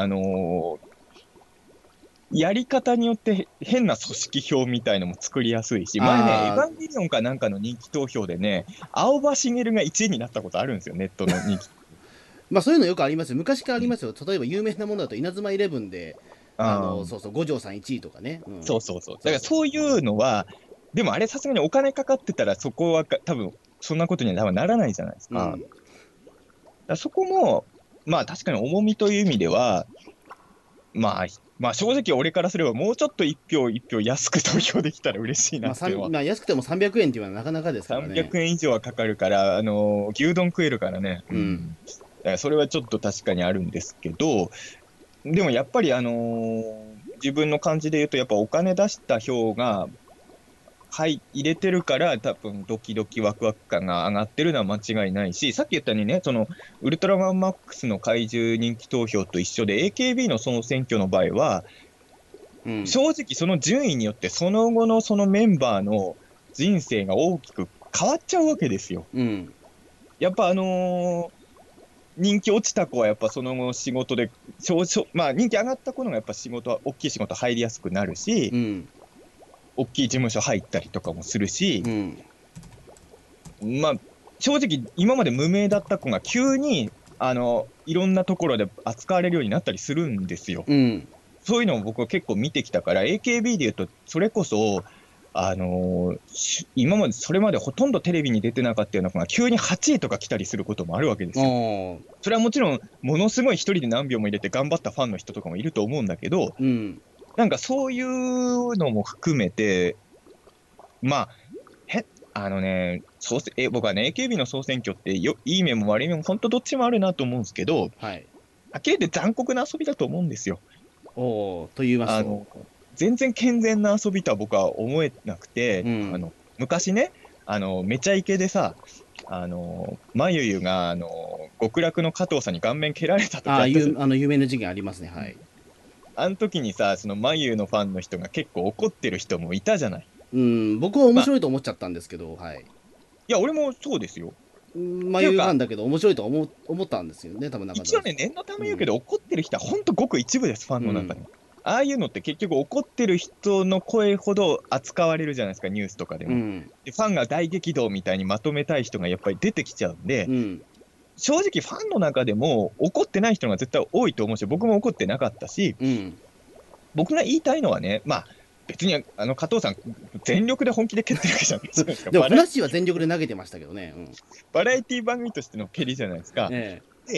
C: やり方によって変な組織票みたいのも作りやすいし、前ね、エヴ
B: ああ
C: ァンゲリオンかなんかの人気投票でね、青葉茂が1位になったことあるんですよ、ネットの人気。
B: まあそういうのよくありますよ。昔からありますよ。例えば有名なものだと稲妻イレブンで
C: ああ、
B: そうそう五条さん1位とかね、うん、
C: そうそうそう。だか
B: そうそうそう、
C: らそういうのは、でもあれさすがにお金かかってたらそこは多分、そんなことには多分ならないじゃないですか。だか
B: うん、
C: らそこも、まあ確かに重みという意味では、まあ、まあ正直俺からすればもうちょっと一票安く投票できたら嬉しいなっていうのは、
B: まあ、安くても300円っていうのはなかなかですから
C: 300
B: ね。
C: 円以上はかかるから、牛丼食えるからね。う
B: うん。
C: ん。だからそれはちょっと確かにあるんですけど、でもやっぱり自分の感じで言うと、やっぱお金出した票が、はい、入れてるから、多分ドキドキワクワク感が上がってるのは間違いないし、さっき言ったようにね、ウルトラマンマックスの怪獣人気投票と一緒で、AKB のその選挙の場合は、
B: うん。
C: 正直その順位によってその後のそのメンバーの人生が大きく変わっちゃうわけですよ。
B: うん。
C: やっぱ人気落ちた子はやっぱその後仕事で、まあ人気上がった子のがやっぱ大きい仕事入りやすくなるし、
B: うん。
C: 大きい事務所入ったりとかもするし、
B: うん。
C: まあ正直今まで無名だった子が急に、いろんなところで扱われるようになったりするんですよ。
B: うん。
C: そういうのを僕は結構見てきたから、AKB で言うと、それこそ、今まで、それまでほとんどテレビに出てなかったような子が急に8位とか来たりすることもあるわけですよ。
B: ああ。
C: それはもちろん、ものすごい一人で何秒も入れて頑張ったファンの人とかもいると思うんだけど、
B: うん。
C: なんかそういうのも含めて、まあ、へ、あのね、僕はね、AKB の総選挙っていい面も悪い面も本当どっちもあるなと思うんですけど、は
B: はい。
C: っきり言って残酷な遊びだと思うんですよ。
B: おお、と言いますと。
C: あの、全然健全な遊びとは僕は思えなくて、
B: うん。
C: 昔ね、めちゃイケでさ、まゆゆが、極楽の加藤さんに顔面蹴られた時
B: ああ、
C: あったじゃん。
B: 有名な事件ありますね。はい。
C: あの時にさ、そのまゆゆのファンの人が結構怒ってる人もいたじゃない。
B: うん。僕は面
C: まあ、
B: 白いと思っちゃったんですけど、はい。
C: いや、俺もそうですよ。
B: 眉優ファ
C: っていうか、
B: ンだけど面白いと思ったんですよね、多分中
C: 一応ね、
B: 澤さ
C: 念のた
B: ん。うん。
C: め言うけど、怒ってる人はほんとごく一部です、ファンの中に。
B: うん。
C: ああいうのって結局怒ってる人の声ほど扱われるじゃないですか、ニュースとかでも。
B: うん。
C: で、ファンが大激動みたいにまとめたい人がやっぱり出てきちゃうんで、
B: うん。
C: 正直ファンの中でも怒ってない人が絶対多いと思うし、僕も怒ってなかったし、
B: うん。
C: 僕が言いたいのはね、まあ、別に加藤さん、全力で本気で蹴ってるわけじゃないじゃないですか。
B: でも、ふなっしーは全力で投げてましたけどね。うん。
C: バラエティ番組としての蹴りじゃないですか。
B: え
C: で、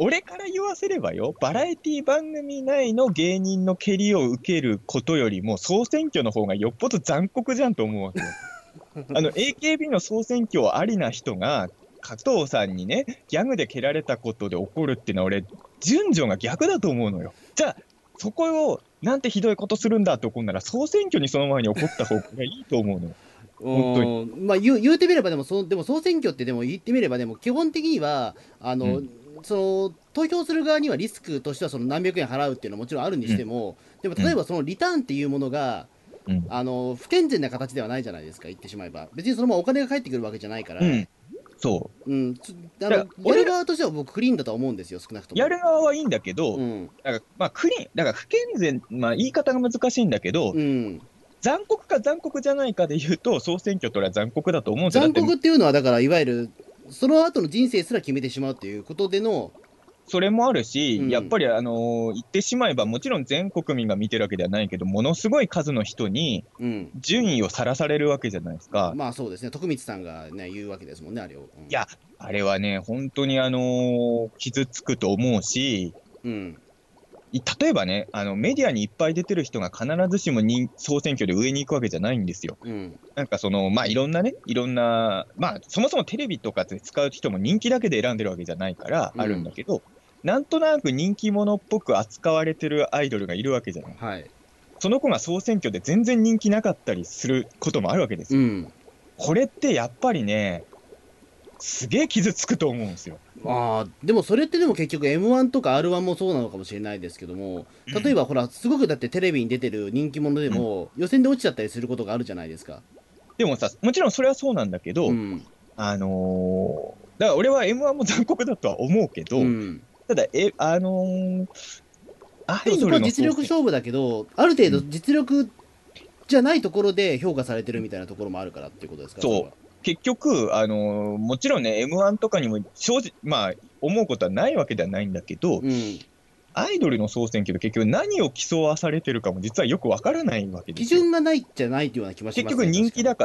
C: 俺から言わせればよ、バラエティ番組内の芸人の蹴りを受けることよりも、総選挙の方がよっぽど残酷じゃんと思うわけよ。AKB の総選挙ありな人が、加藤さんにね、ギャグで蹴られたことで怒るっていうのは、俺、順序が逆だと思うのよ。じゃあ、そこを、なんてひどいことするんだって怒るなら、総選挙にその前に怒った方がいいと思うのよ。本当に。
B: まあ言うてみればでも総選挙ってでも言ってみればでも基本的にはその投票する側にはリスクとしてはその何百円払うっていうのはもちろんあるにしても、でも例えばそのリターンっていうものが
C: うん。
B: 不健全な形ではないじゃないですか、言ってしまえば別にそのままお金が返ってくるわけじゃないから、
C: うん。そう。だから
B: やる
C: 俺ら、
B: 側としては僕クリーンだとは思うんですよ、少なくとも。
C: やる側はいいんだけど、
B: うん
C: だからまあクリーン、だから不健全、まあ言い方が難しいんだけど、
B: うん
C: 残酷か残酷じゃないかで言うと、総選挙と俺は残酷だと思うんですよ。だって、
B: 残酷っていうのはだからいわゆるその後の人生すら決めてしまうっていうことでの、
C: それもある
B: う
C: し、やっ
B: ん
C: ぱり言ってしまえば、もちろん全国民が見てるわけではないけど、ものすごい数の人に
B: うん、
C: 順位をさらされるわけじゃないですか。
B: まあそうですね、徳光さんが、ね、言うわけですもんね、あれを。
C: いや、あれはね、本当に傷つくと思うし、
B: うん、
C: 例えばね、メディアにいっぱい出てる人が必ずしも総選挙で上に行くわけじゃないんですよ。
B: うん、
C: なんかまあいろんなね、いろんな、まあそもそもテレビとかで使う人も人気だけで選んでるわけじゃないからあるんだけど、なんとなく人気者っぽく扱われてるアイドルがいるわけじゃない。
B: はい、
C: その子が総選挙で全然人気なかったりすることもあるわけですよ。
B: うん。
C: これってやっぱりね、すげえ傷つくと思うんですよ。
B: ああ、でもそれってでも結局 M1 とか R1 もそうなのかもしれないですけども、
C: うん。
B: 例えばほら、すごくだってテレビに出てる人気者で
C: うん。
B: も、予選で落ちちゃったりすることがあるじゃないですか。
C: でもさ、もちろんそれはそうなんだけど、
B: うん、
C: だから俺は M1 も残酷だとは思うけど、
B: うん。
C: ただ、ア
B: でもそこは
C: イドルの
B: 実力勝負だけど、ある程度
C: うん。
B: 実力じゃないところで評価されてるみたいなところもあるからっていうことですか、それは。
C: そう。結局、もちろんね、M1 とかにも正直、まあ、思うことはないわけではないんだけど、
B: うん、
C: アイドルの総選挙で結局何を競わされてるかも実はよくわからないわけですよ。
B: 基準がないじゃないっていうような気もし
C: 結
B: ますね、
C: 局人気
B: 確かに。
C: だから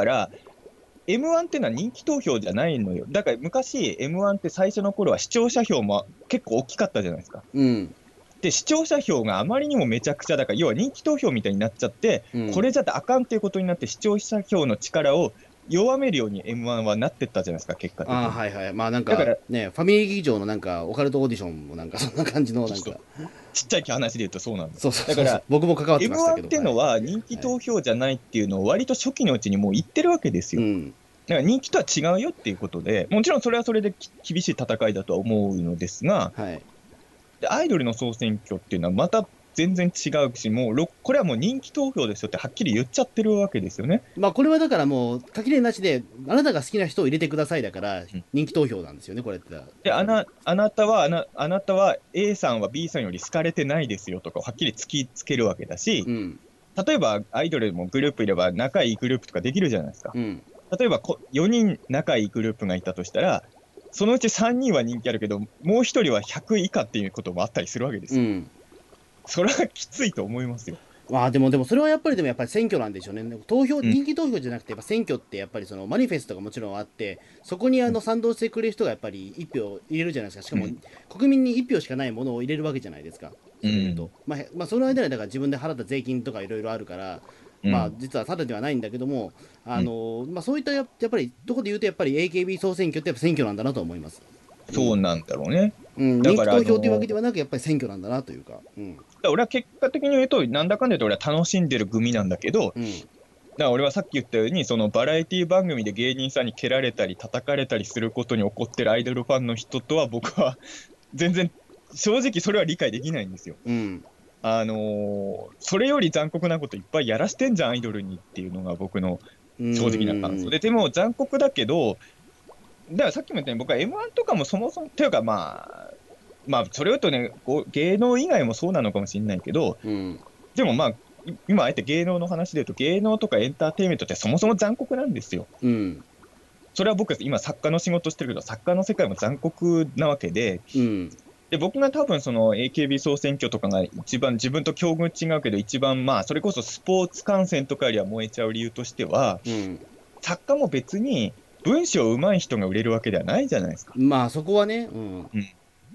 C: 、M1 ってのは人気投票じゃないのよ。だから昔 M1 って最初の頃は視聴者票も結構大きかったじゃないですか。
B: うん、
C: で、視聴者票があまりにもめちゃくちゃだから、要は人気投票みたいになっちゃって、
B: うん。
C: これじゃあかんっていうことになって視聴者票の力を弱めるように M1 はなってったじゃないですか、結果的
B: ああ、
C: に。
B: はいはい。まあなんか
C: だから、
B: ね、ファミリー劇場のなんか、オカルトオーディションもなんか、そんな感じのなんか、
C: そうそう、ちっちゃい話で言うとそうなんだよ。
B: そうそうそうそう。
C: だから、
B: 僕も関わってました
C: M1
B: けど、
C: っていう
B: はい。
C: のは人気
B: はい。
C: 投票じゃないっていうのを割と初期のうちにもう言ってるわけですよ。
B: うん。
C: だから人気とは違うよっていうことで、もちろんそれはそれで厳しい戦いだとは思うのですが、
B: はい。
C: でアイドルの総選挙っていうのはまた全然違うし、もうこれはもう人気投票ですよってはっきり言っちゃってるわけですよね。
B: まあこれはだからもう、垣根なしで、あなたが好きな人を入れてくださいだから、
C: うん。
B: 人気投票なんですよね、これって。や
C: で、
B: っぱり。
C: あなたは A さんは B さんより好かれてないですよとかはっきり突きつけるわけだし、
B: うん。
C: 例えばアイドルもグループいれば仲いいグループとかできるじゃないですか。
B: うん。
C: 例えば4人仲いいグループがいたとしたら、そのうち3人は人気あるけど、もう1人は100以下っていうこともあったりするわけですよ。
B: うん。
C: それはきついと思いますよ。
B: まあでもそれはやっぱりやっぱり選挙なんでしょうね。
C: うん。
B: 人気投票じゃなくて、やっぱ選挙ってやっぱりそのマニフェストがもちろんあって、そこに
C: うん。
B: 賛同してくれる人がやっぱり一票入れるじゃないですか。しかも
C: うん。
B: 国民に一票しかないものを入れるわけじゃないですか。
C: うん。
B: それで言うと。まあその間にだから自分で払った税金とかいろいろあるから、まあ
C: うん。
B: 実はただではないんだけども、
C: うん。
B: まあそういったやっぱりとこで言うとやっぱり AKB 総選挙ってやっぱ選挙なんだなと思います。うん。
C: そうなんだろうね。
B: うん、人気
C: だから、
B: 投票というわけではなくやっぱり選挙なんだなというか。うん。
C: 俺は結果的に言うと、なんだかんだ言うと俺は楽しんでる組なんだけど、だか
B: うん。
C: ら俺はさっき言ったように、そのバラエティ番組で芸人さんに蹴られたり叩かれたりすることに怒ってるアイドルファンの人とは僕は全然、正直それは理解できないんですよ。
B: うん。
C: それより残酷なこといっぱいやらしてんじゃん、アイドルにっていうのが僕の
B: う
C: 正直な感想
B: ん。
C: で。でも残酷だけど、だからさっきも言ったように僕は M1 とかもそもそも、というかまあ、それを言うとね、芸能以外もそうなのかもしれないけど、
B: うん。
C: でもまあ、今あえて芸能の話で言うと、芸能とかエンターテインメントってそもそも残酷なんですよ。
B: うん。
C: それは僕、今作家の仕事してるけど、作家の世界も残酷なわけで、
B: うん。
C: 僕が多分その AKB 総選挙とかが一番自分と境遇違うけど、一番まあ、それこそスポーツ観戦とかよりは燃えちゃう理由としては、
B: うん。
C: 作家も別に文章上手い人が売れるわけではないじゃないですか。
B: まあそこはね、うん。
C: うん。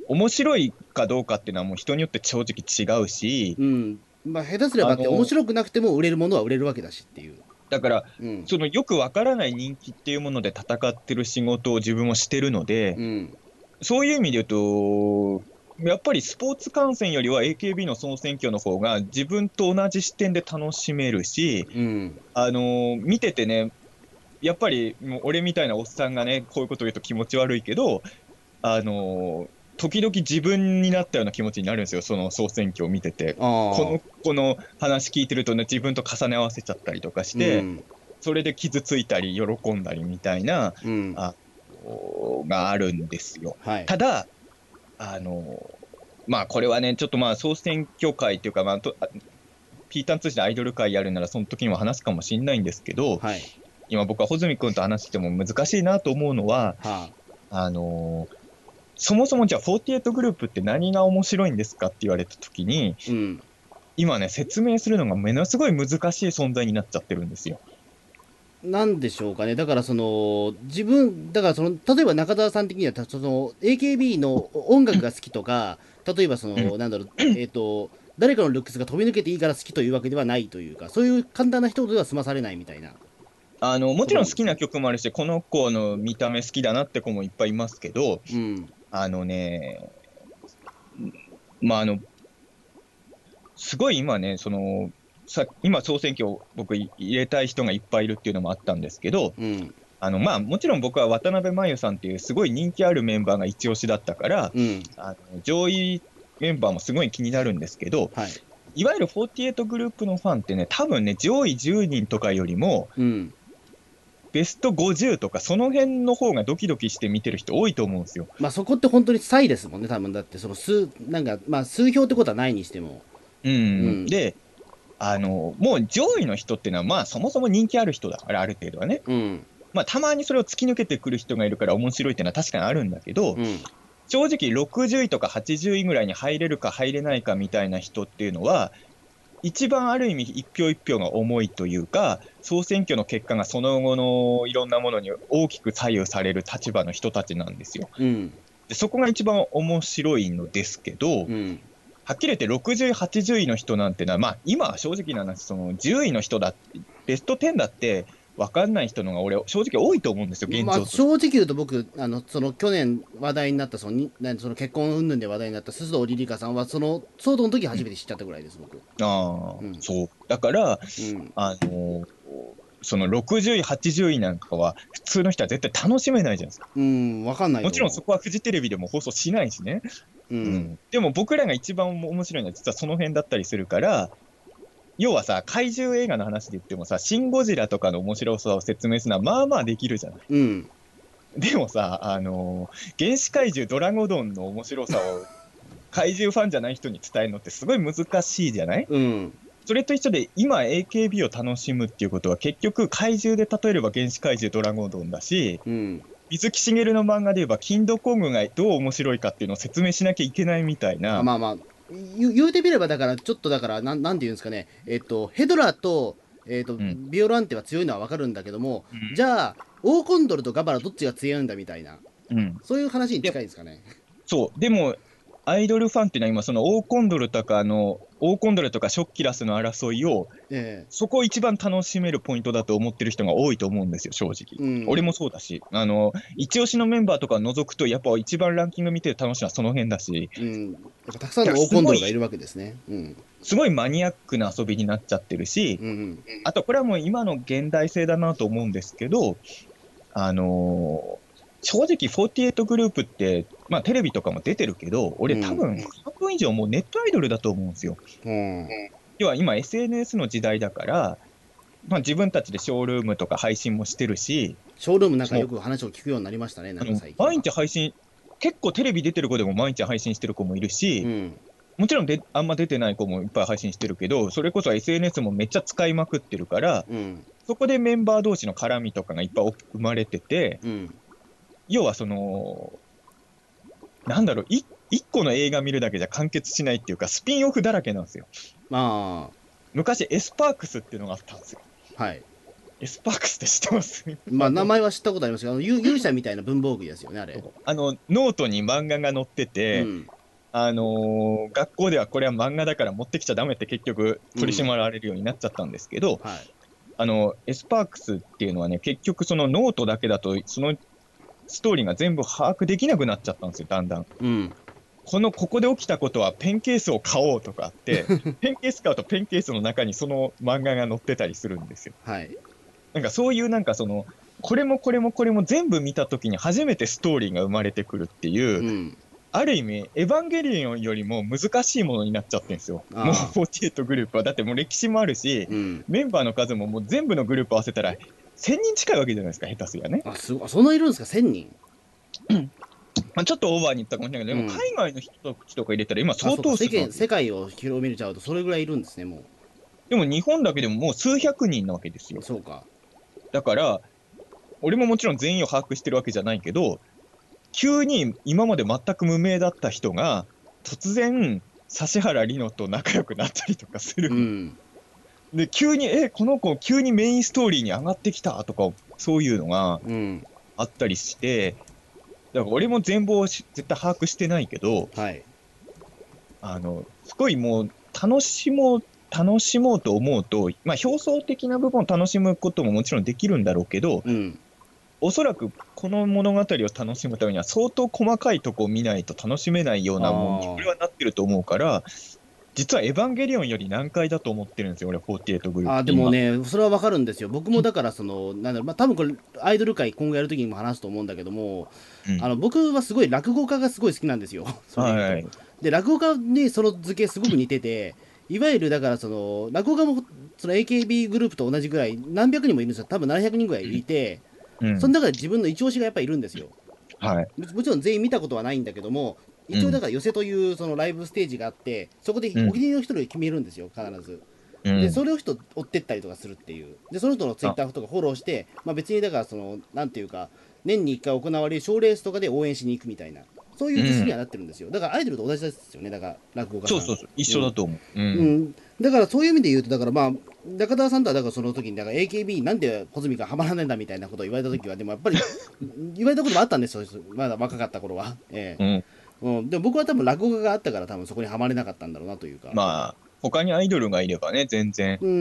C: 面白いかどうかっていうのはもう人によって正直違うし、
B: うん。まあ、下手すればって面
C: あの、
B: 白くなくても売れるものは売れるわけだしっていう。
C: だから、
B: うん。
C: そのよくわからない人気っていうもので戦ってる仕事を自分もしてるので、
B: うん。
C: そういう意味で言うと、やっぱりスポーツ観戦よりは AKB の総選挙の方が自分と同じ視点で楽しめるし、
B: うん。
C: 見ててね、やっぱりもう俺みたいなおっさんがね、こういうこと言うと気持ち悪いけど、時々自分になったような気持ちになるんですよ、その総選挙を見てて。
B: ああ。
C: この話聞いてるとね、自分と重ね合わせちゃったりとかして、
B: うん。
C: それで傷ついたり、喜んだりみたいな、
B: うん。
C: あがあるんですよ。
B: はい。
C: ただ、あの、まあこれはね、ちょっとまあ総選挙会というか、ピーターン通信でアイドル会やるなら、その時にも話すかもしれないんですけど、
B: はい。
C: 今僕は穂積君と話しても難しいなと思うのは、
B: はあ。
C: あの、そもそもじゃあ48グループって何が面白いんですかって言われた時に、
B: うん。
C: 今ね、説明するのがものすごい難しい存在になっちゃってるんですよ。
B: なんでしょうかね。だからその、自分、だからその、例えば中澤さん的には、その、AKB の音楽が好きとか、例えばそ
C: うん。
B: の、なんだろう、誰かのルックスが飛び抜けていいから好きというわけではないというか、そういう簡単な一言では済まされないみたいな
C: も
B: と
C: ちろん好きな
B: ころなんですね。
C: 曲もあるし、この子の見た目好きだなって子もいっぱいいますけど、
B: うん。
C: あのね、まあ、すごい今ね、今総選挙を僕入れたい人がいっぱいいるっていうのもあったんですけど、
B: うん。
C: まあ、もちろん僕は渡辺真由さんっていうすごい人気あるメンバーが一押しだったから、
B: うん。
C: 上位メンバーもすごい気になるんですけど、
B: はい。
C: いわゆる48グループのファンってね、多分ね、上位10人とかよりも、
B: うん。
C: ベスト50とか、その辺の方がドキドキして見てる人多いと思うんですよ。
B: まあそこって本当に差異ですもんね、多分。だって、そのなんか、まあ数票ってことはないにしても。
C: うん。
B: うん。
C: で、もう上位の人っていうのは、まあそもそも人気ある人だから、ある程度はね。
B: うん。
C: まあたまにそれを突き抜けてくる人がいるから面白いっていうのは確かにあるんだけど、
B: うん。
C: 正直60位とか80位ぐらいに入れるか入れないかみたいな人っていうのは、一番ある意味一票一票が重いというか、総選挙の結果がその後のいろんなものに大きく左右される立場の人たちなんですよ。
B: うん。
C: で、そこが一番面白いのですけど、
B: うん。
C: はっきり言って60位、80位の人なんてのは、まあ今は正直な話、その10位の人だって、ベスト10だって分かんない人のが俺正直多いと思うんですよ、現
B: まあ
C: 状として。
B: 正直言うと僕、その去年話題になった、その結婚云々で話題になった須藤リリカさんは、その騒動の時初めて知っちゃったぐらいです、僕。
C: ああ、
B: うん。
C: そう。だから、
B: うん。
C: あのその60位、80位なんかは、普通の人は絶対楽しめないじゃないですか。
B: うん、わかんない
C: も
B: と思
C: ちろんそこはフジテレビでも放送しないしね。
B: う。うん。
C: うん。でも僕らが一番面白いのは実はその辺だったりするから、要はさ、怪獣映画の話で言ってもさ、シン・ゴジラとかの面白さを説明するのはまあまあできるじゃない。
B: うん。
C: でもさ、原始怪獣ドラゴドンの面白さを怪獣ファンじゃない人に伝えるのってすごい難しいじゃない。
B: うん。
C: それと一緒で、今 AKB を楽しむっていうことは結局怪獣で例えれば原始怪獣ドラゴドンだし、
B: うん。
C: 水木しげるの漫画で言えばキングコングがどう面白いかっていうのを説明しなきゃいけないみたい
B: あ、
C: な。
B: まあまあ、言うてみれば、だから、ちょっとだから、なんていうんですかね、ヘドラと、
C: うん。
B: ビオランテは強いのはわかるんだけども、
C: うん。
B: じゃあ、オーコンドルとガバラどっちが強いんだみたいな、
C: うん。
B: そういう話に
C: で、
B: 近いですかね。
C: そう。でも、アイドルファンっていうのは今、そのオーコンドルとかオーコンドルとかショッキラスの争いを、
B: え
C: そこを一番楽しめるポイントだと思ってる人が多いと思うんですよ、正直。
B: うん。
C: 俺もそうだし、一押しのメンバーとか除くと、やっぱ一番ランキング見て楽しいのはその辺だし、
B: うん。やっぱたくさん
C: だから
B: のオーコンドルがいるわけですね。うん。
C: すごいマニアックな遊びになっちゃってるし、
B: うん。
C: あとこれはもう今の現代性だなと思うんですけど、あのー正直48グループって、まあテレビとかも出てるけど、
B: うん。
C: 俺多分半分以上もうネットアイドルだと思うんですよ。
B: うん。
C: 要は今 SNS の時代だから、まあ自分たちでショールームとか配信もしてるし、
B: ショールームなんか
C: もう、
B: よく話を聞くようになりましたね、なんか最近
C: 毎
B: は。
C: 日配信、結構テレビ出てる子でも毎日配信してる子もいるし、
B: うん。
C: もちろんあんま出てない子もいっぱい配信してるけど、それこそ SNS もめっちゃ使いまくってるから、
B: うん。
C: そこでメンバー同士の絡みとかがいっぱい生まれてて、
B: うん。
C: 要はなんだろう、一個の映画見るだけじゃ完結しないっていうか、スピンオフだらけなんですよ。
B: ま
C: 昔、エスパークスっていうのがあったんですよ。
B: あ、はい。
C: エスパークスって知ってます？
B: まあ、名前は知ったことありますけど、勇者みたいな文房具ですよね、あれ。
C: ノートに漫画が載ってて、
B: うん。
C: 学校ではこれは漫画だから持ってきちゃダメって結局取り締まられるようになっちゃったんですけど、
B: はい。
C: エスパークスっていうのはね、結局そのノートだけだと、そのストーリーが全部把握できなくなっちゃったんですよ、だんだん。
B: うん。
C: ここで起きたことはペンケースを買おうとかって、ペンケース買うとペンケースの中にその漫画が載ってたりするんですよ。
B: はい。
C: なんかそういうなんかこれもこれもこれも全部見たときに初めてストーリーが生まれてくるっていう、
B: うん。
C: ある意味、エヴァンゲリオンよりも難しいものになっちゃってるんですよ。もう
B: ああ。
C: 48グループは。だってもう歴史もあるし、
B: うん。
C: メンバーの数ももう全部のグループ合わせたら1000人近いわけじゃないですか、下手すりゃね。
B: あ、すごい。そんないるんですか？ 1000 人。
C: まあ、ちょっとオーバーに言ったかもしれないけど、でも
B: うん。
C: 海外の人たちとか入れたら今
B: あ、
C: 相
B: そうか。
C: 当数なわけ。
B: 世界を広めちゃうと、それぐらいいるんですね、も
C: でも日本だけでももう数百人なわけです
B: う。
C: よ。
B: そうか。
C: だから、俺ももちろん全員を把握してるわけじゃないけど、急に今まで全く無名だった人が、突然、指原莉乃と仲良くなったりとかする。
B: うん。
C: で、急に、この子、急にメインストーリーに上がってきたとか、そういうのが
B: うん。
C: あったりして、だから俺も全貌を絶対把握してないけど、
B: はい。
C: すごいもう、楽しもうと思うと、まあ、表層的な部分を楽しむことももちろんできるんだろうけど、
B: うん。
C: おそらくこの物語を楽しむためには相当細かいとこを見ないと楽しめないようなもんにこれはなってると思うから、実はエヴァンゲリオンより難解だと思ってるんですよ、俺、48グループ
B: あ、
C: って今。
B: でもね、それはわかるんですよ。僕もだから、なんだろう、まあ、多分これ、アイドル界今後やるときにも話すと思うんだけども、
C: うん、
B: 僕はすごい落語家がすごい好きなんですよ。それで言うと。
C: はい。
B: で、落語家にその図形すごく似てて、いわゆるだから落語家もその AKB グループと同じぐらい何百人もいるんですよ。多分700人ぐらいいて、
C: うん。
B: その中で自分の一押しがやっぱりいるんですよ。
C: はい。
B: もちろん全員見たことはないんだけども、
C: うん。
B: 一応だから寄せというそのライブステージがあって、そこで
C: うん。
B: お気に入りの一人を決めるんですよ、必ず。で、
C: うん。
B: それを追ってったりとかするっていう。で、その人のツイッ
C: あ、
B: ターとかフォローして、まあ別にだからなんていうか、年に1回行われる賞レースとかで応援しに行くみたいな、そういう実質に
C: うん。
B: はなってるんですよ。だからアイドルと同じですよね、だから落語家さん。
C: そうそうそう、一
B: うん。
C: 緒だと思う。うん。
B: うん。だからそういう意味で言うと、だからまあ、中田さんとはだからその時に、だから AKB なんで穂積がハマらないんだみたいなことを言われた時は、でもやっぱり言われたこともあったんですよ、まだ若かった頃は。
C: うん。
B: うん。でも僕は多分落語家があったから多分そこにはまれなかったんだろうなというか。
C: まあ、他にアイドルがいればね、全然。
B: うん。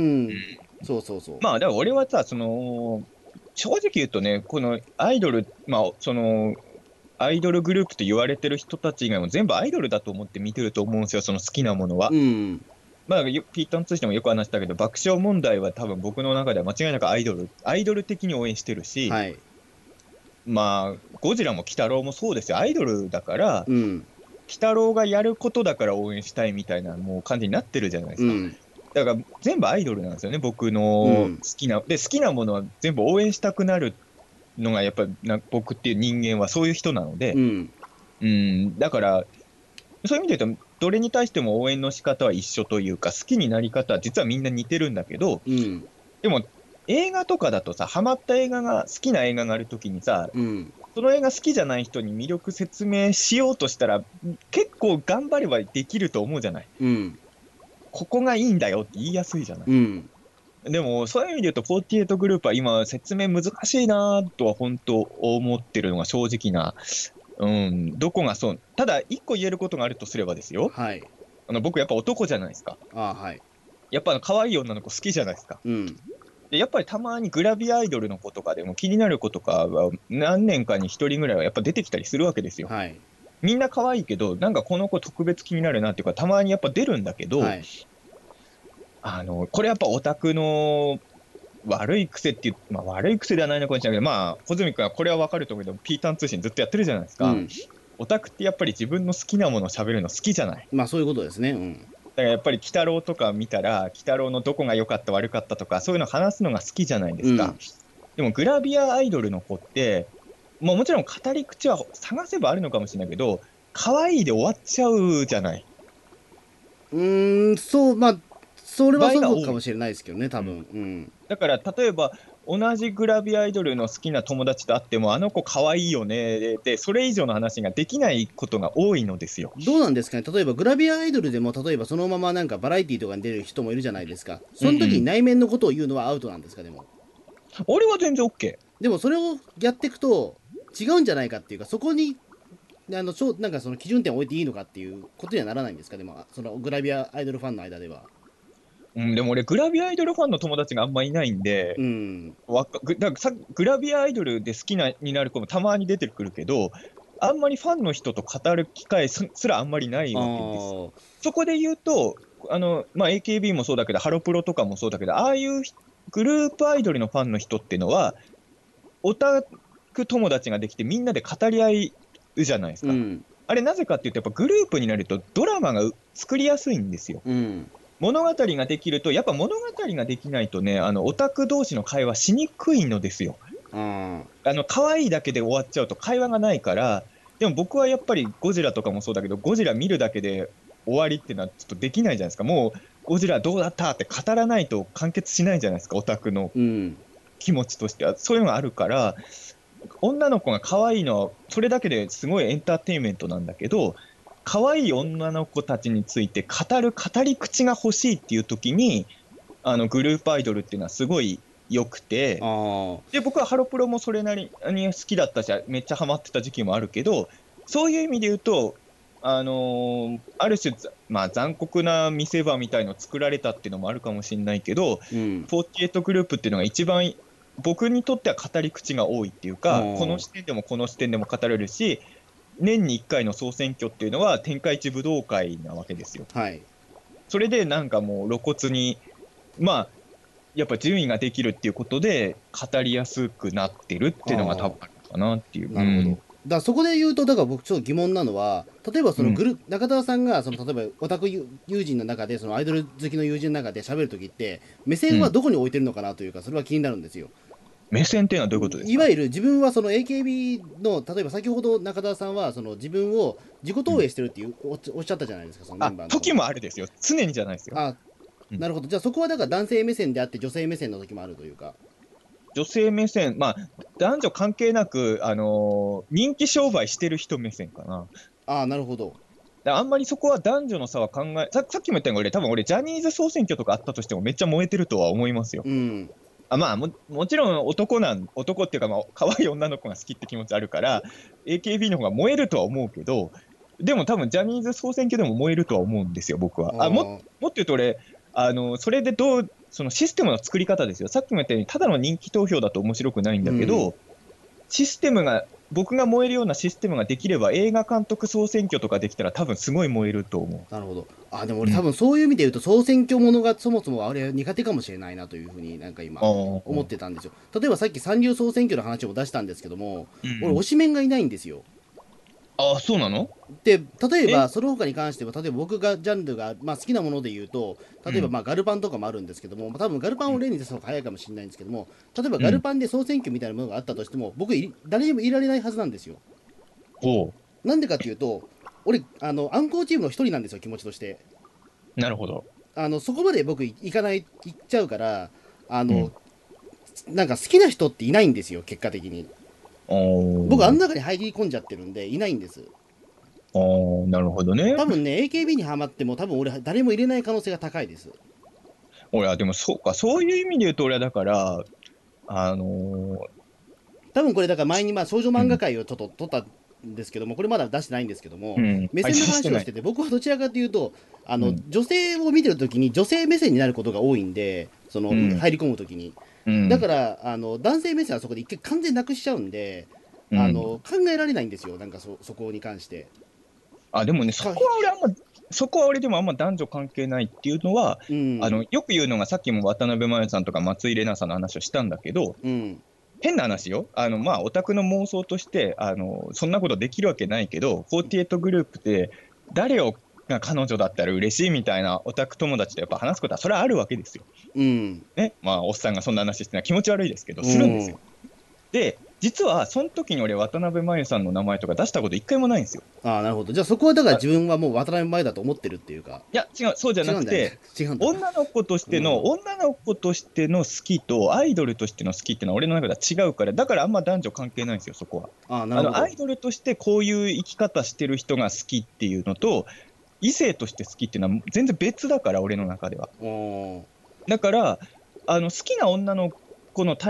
B: そうそうそう。
C: まあ、だから俺はさ、正直言うとね、このアイドル、まあ、アイドルグループと言われてる人たち以外も全部アイドルだと思って見てると思うんですよ、その好きなものは。
B: うん。
C: まあ、ピーターン通してもよく話したけど、爆笑問題は多分僕の中では間違いなくアイドル的に応援してるし、
B: はい。
C: まあ、ゴジラも鬼太郎もそうですよ、アイドルだから、
B: うん。
C: 鬼太郎がやることだから応援したいみたいな、もう感じになってるじゃないですか。
B: うん。
C: だから全部アイドルなんですよね、僕の
B: うん。
C: 好きなものは全部応援したくなるのが、やっぱり僕っていう人間はそういう人なので、
B: うん。
C: だから、そういう意味で言うと、どれに対しても応援の仕方は一緒というか、好きになり方は実はみんな似てるんだけど、
B: うん。
C: でも映画とかだとさ、ハマった好きな映画があるときにさ、
B: うん。
C: その映画好きじゃない人に魅力説明しようとしたら、結構頑張ればできると思うじゃない。
B: うん。
C: ここがいいんだよって言いやすいじゃない。
B: うん。
C: でも、そういう意味で言うと、48グループは今、説明難しいなとは本当思ってるのが正直な、どこがそう。ただ、一個言えることがあるとすればですよ。
B: はい。
C: 僕やっぱ男じゃないですか。
B: あ、はい。
C: やっぱ可愛い女の子好きじゃないですか。
B: うん。
C: で、やっぱりたまにグラビアアイドルの子とかでも気になる子とかは何年かに一人ぐらいはやっぱ出てきたりするわけですよ。
B: はい。
C: みんな可愛いけど、なんかこの子特別気になるなっていうか、たまにやっぱ出るんだけど、
B: はい。
C: これやっぱオタクの悪い癖っていう、まあ悪い癖ではないのかもしれないけど、まあ、穂積君はこれはわかると思うけど、ピーターン通信ずっとやってるじゃないですか。
B: うん。
C: オタクってやっぱり自分の好きなものを喋るの好きじゃない。
B: まあそういうことですね。うん。
C: だからやっぱり鬼太郎とか見たら、鬼太郎のどこが良かった悪かったとか、そういうの話すのが好きじゃないですか。
B: うん。
C: でもグラビアアイドルの子って、もちろん語り口は探せばあるのかもしれないけど、可愛いで終わっちゃうじゃない。
B: そう、まあ、それはそうかも
C: 場合が多い。
B: しれないですけどね、多
C: うん
B: 分。うん。
C: だから例えば、同じグラビアアイドルの好きな友達と会っても、あの子可愛いよねで、それ以上の話ができないことが多いのですよ。
B: どうなんですかね、例えばグラビアアイドルでも、例えばそのままなんかバラエティーとかに出る人もいるじゃないですか。その時に
C: うん。
B: 内面のことを言うのはアウトなんですか、でも。
C: 俺は全然 OK。
B: でもそれをやっていくと違うんじゃないかっていうか、そこになんかその基準点を置いていいのかっていうことにはならないんですか？でもそのグラビアアイドルファンの間では。
C: うん、でも俺、グラビアアイドルファンの友達があんまいないんで、
B: うん。
C: だからグラビアアイドルで好きになる子もたまに出てくるけど、あんまりファンの人と語る機会すらあんまりない
B: あ
C: わけです。
B: あ。
C: そこで言うと、まあ、AKB もそうだけど、ハロプロとかもそうだけど、ああいうグループアイドルのファンの人っていうのは、オタク友達ができてみんなで語り合うじゃないですか。
B: うん。
C: あれなぜかっていうと、やっぱグループになるとドラマが作りやすいんですよ。
B: うん。
C: 物語ができると、やっぱ物語ができないとね、オタク同士の会話しにくいのですよ。
B: あ
C: 可愛いだけで終わっちゃうと会話がないから、でも僕はやっぱりゴジラとかもそうだけど、ゴジラ見るだけで終わりっていうのはちょっとできないじゃないですか。もう、ゴジラどうだったって語らないと完結しないじゃないですか、オタクの
B: ー。うん。
C: 気持ちとしては。そういうのがあるから、女の子が可愛いのは、それだけですごいエンターテインメントなんだけど、可愛い女の子たちについて語り口が欲しいっていう時に、グループアイドルっていうのはすごい良くて、
B: ああ。
C: で、僕はハロプロもそれなりに好きだったし、めっちゃハマってた時期もあるけど、そういう意味で言うと、ある種、まあ、残酷な見せ場みたいのを作られたっていうのもあるかもしれないけど、
B: うん。
C: 48グループっていうのが一番僕にとっては語り口が多いっていう
B: あ
C: か、この
B: ー。
C: 視点でもこの視点でも語れるし、年に1回の総選挙っていうのは天下一武道会なわけですよ。
B: はい。
C: それでなんかもう露骨に、まあ、やっぱ順位ができるっていうことで、語りやすくなってるっていうのが多
B: あ
C: 分あるのかなっていう。
B: あ。なるほど。だからそこで言うと、だから僕ちょっと疑問なのは、例えばそ
C: うん。
B: の中田さんが、例えばオタク友人の中で、そのアイドル好きの友人の中で喋るときって、目線は
C: うん。
B: どこに置いてるのかなというか、それは気になるんですよ。
C: 目線っていうのはどういうことですか？
B: いわゆる自分はその AKB の、例えば先ほど中田さんはその自分を自己投
C: うん。
B: 影してるっておっしゃったじゃないですか、そのメ
C: あ、
B: ンバーの中で。
C: 時もあるですよ。常にじゃないですよ。
B: あ、
C: うん。
B: なるほど。じゃあそこはだから男性目線であって女性目線の時もあるというか。
C: 女性目線、まあ、男女関係なく、人気商売してる人目線かな。
B: ああ、なるほど。
C: あんまりそこは男女の差はさっきも言ったように多分俺、ジャニーズ総選挙とかあったとしてもめっちゃ燃えてるとは思いますよ。
B: うん。
C: まあもちろん男っていうか、まあ、可愛い女の子が好きって気持ちあるから、AKB の方が燃えるとは思うけど、でも多分ジャニーズ総選挙でも燃えるとは思うんですよ、僕は。
B: あ
C: もっと言うと俺、それでそのシステムの作り方ですよ。さっきも言ったように、ただの人気投票だと面白くないん
B: うん。
C: だけど、システムが、僕が燃えるようなシステムができれば、映画監督総選挙とかできたら、多分すごい燃えると思
B: なるほど。あ、でも
C: う。うん。
B: 俺多分そういう意味で言うと、総選挙ものがそもそもあれ苦手かもしれないなというふうになんか今
C: ああ、
B: 思ってたんですよ。例えばさっき三流総選挙の話も出したんですけども、俺
C: うん。
B: 推しメンがいないんですよ。
C: ああ、そうなの？
B: で、例え
C: え、
B: ばその他に関しては、例えば僕がジャンルが、まあ、好きなもので言うと、例えば
C: うん。
B: まあガルパンとかもあるんですけども、多分ガルパンを例に出す方が早いかもしれないんですけども、例えば
C: うん。
B: ガルパンで総選挙みたいなものがあったとしても、僕誰にもいられないはずなんですよ。
C: ほ
B: なんでかっていうと、俺、アンコーチームの一人なんですよ、気持ちとして。
C: う。なるほど。
B: そこまで僕行かない、行っちゃうから、
C: うん。
B: なんか好きな人っていないんですよ、結果的に。僕、あ
C: おー。
B: の中に入り込んじゃってるんで、いないんです。
C: おー、なるほどね。
B: 多分ね、AKB にはまっても、多分俺、誰も入れない可能性が高いです。
C: 俺はでもそうか、そういう意味で言うと、俺はだから、あのー
B: 多分これ、だから前にまあ少女
C: うん、
B: 漫画界をちょっと撮ったんですけども、これまだ出してないんですけども、
C: うん、配
B: 目線の
C: 信してない。
B: 話をしてて、僕はどちらかというと、
C: うん、
B: 女性を見てるときに女性目線になることが多いんで、
C: うん、
B: 入り込むときに。
C: うん、
B: だから、男性目線はそこで一回完全になくしちゃうんで、
C: うん。
B: 考えられないんですよ、なんかそこに関して。
C: あ、でもね、
B: か
C: そこは俺でもあんま男女関係ないっていうのは、
B: うん、
C: よく言うのが、さっきも渡辺真由さんとか松井玲奈さんの話をしたんだけど、
B: うん、
C: 変な話よ。まあ、オタクの妄想として、そんなことできるわけないけど、48グループで、が彼女だったら嬉しいみたいなオタク友達とやっぱ話すことは、それはあるわけですよ。
B: うん、
C: ね。まあ、おっさんがそんな話してるのは気持ち悪いですけど、
B: う
C: するんですよ。
B: ん。
C: で、実は、その時に俺、渡辺真由さんの名前とか出したこと一回もないんですよ。
B: ああ、なるほど。じゃあそこはだから
C: あ、
B: 自分はもう渡辺前だと思ってるっていうか、
C: いや、違う、そうじゃ
B: 違うんだよね。
C: なくて、
B: 違うんだ。うん。
C: 女の子としての好きと、アイドルとしての好きっていうのは俺の中では違うから、だからあんま男女関係ないんですよ、そこは。
B: ああ、なるほど。
C: アイドルとしてこういう生き方してる人が好きっていうのと、異性として好きっていうのは全然別だから、俺の中では。
B: おー。
C: だから、好きな女の子の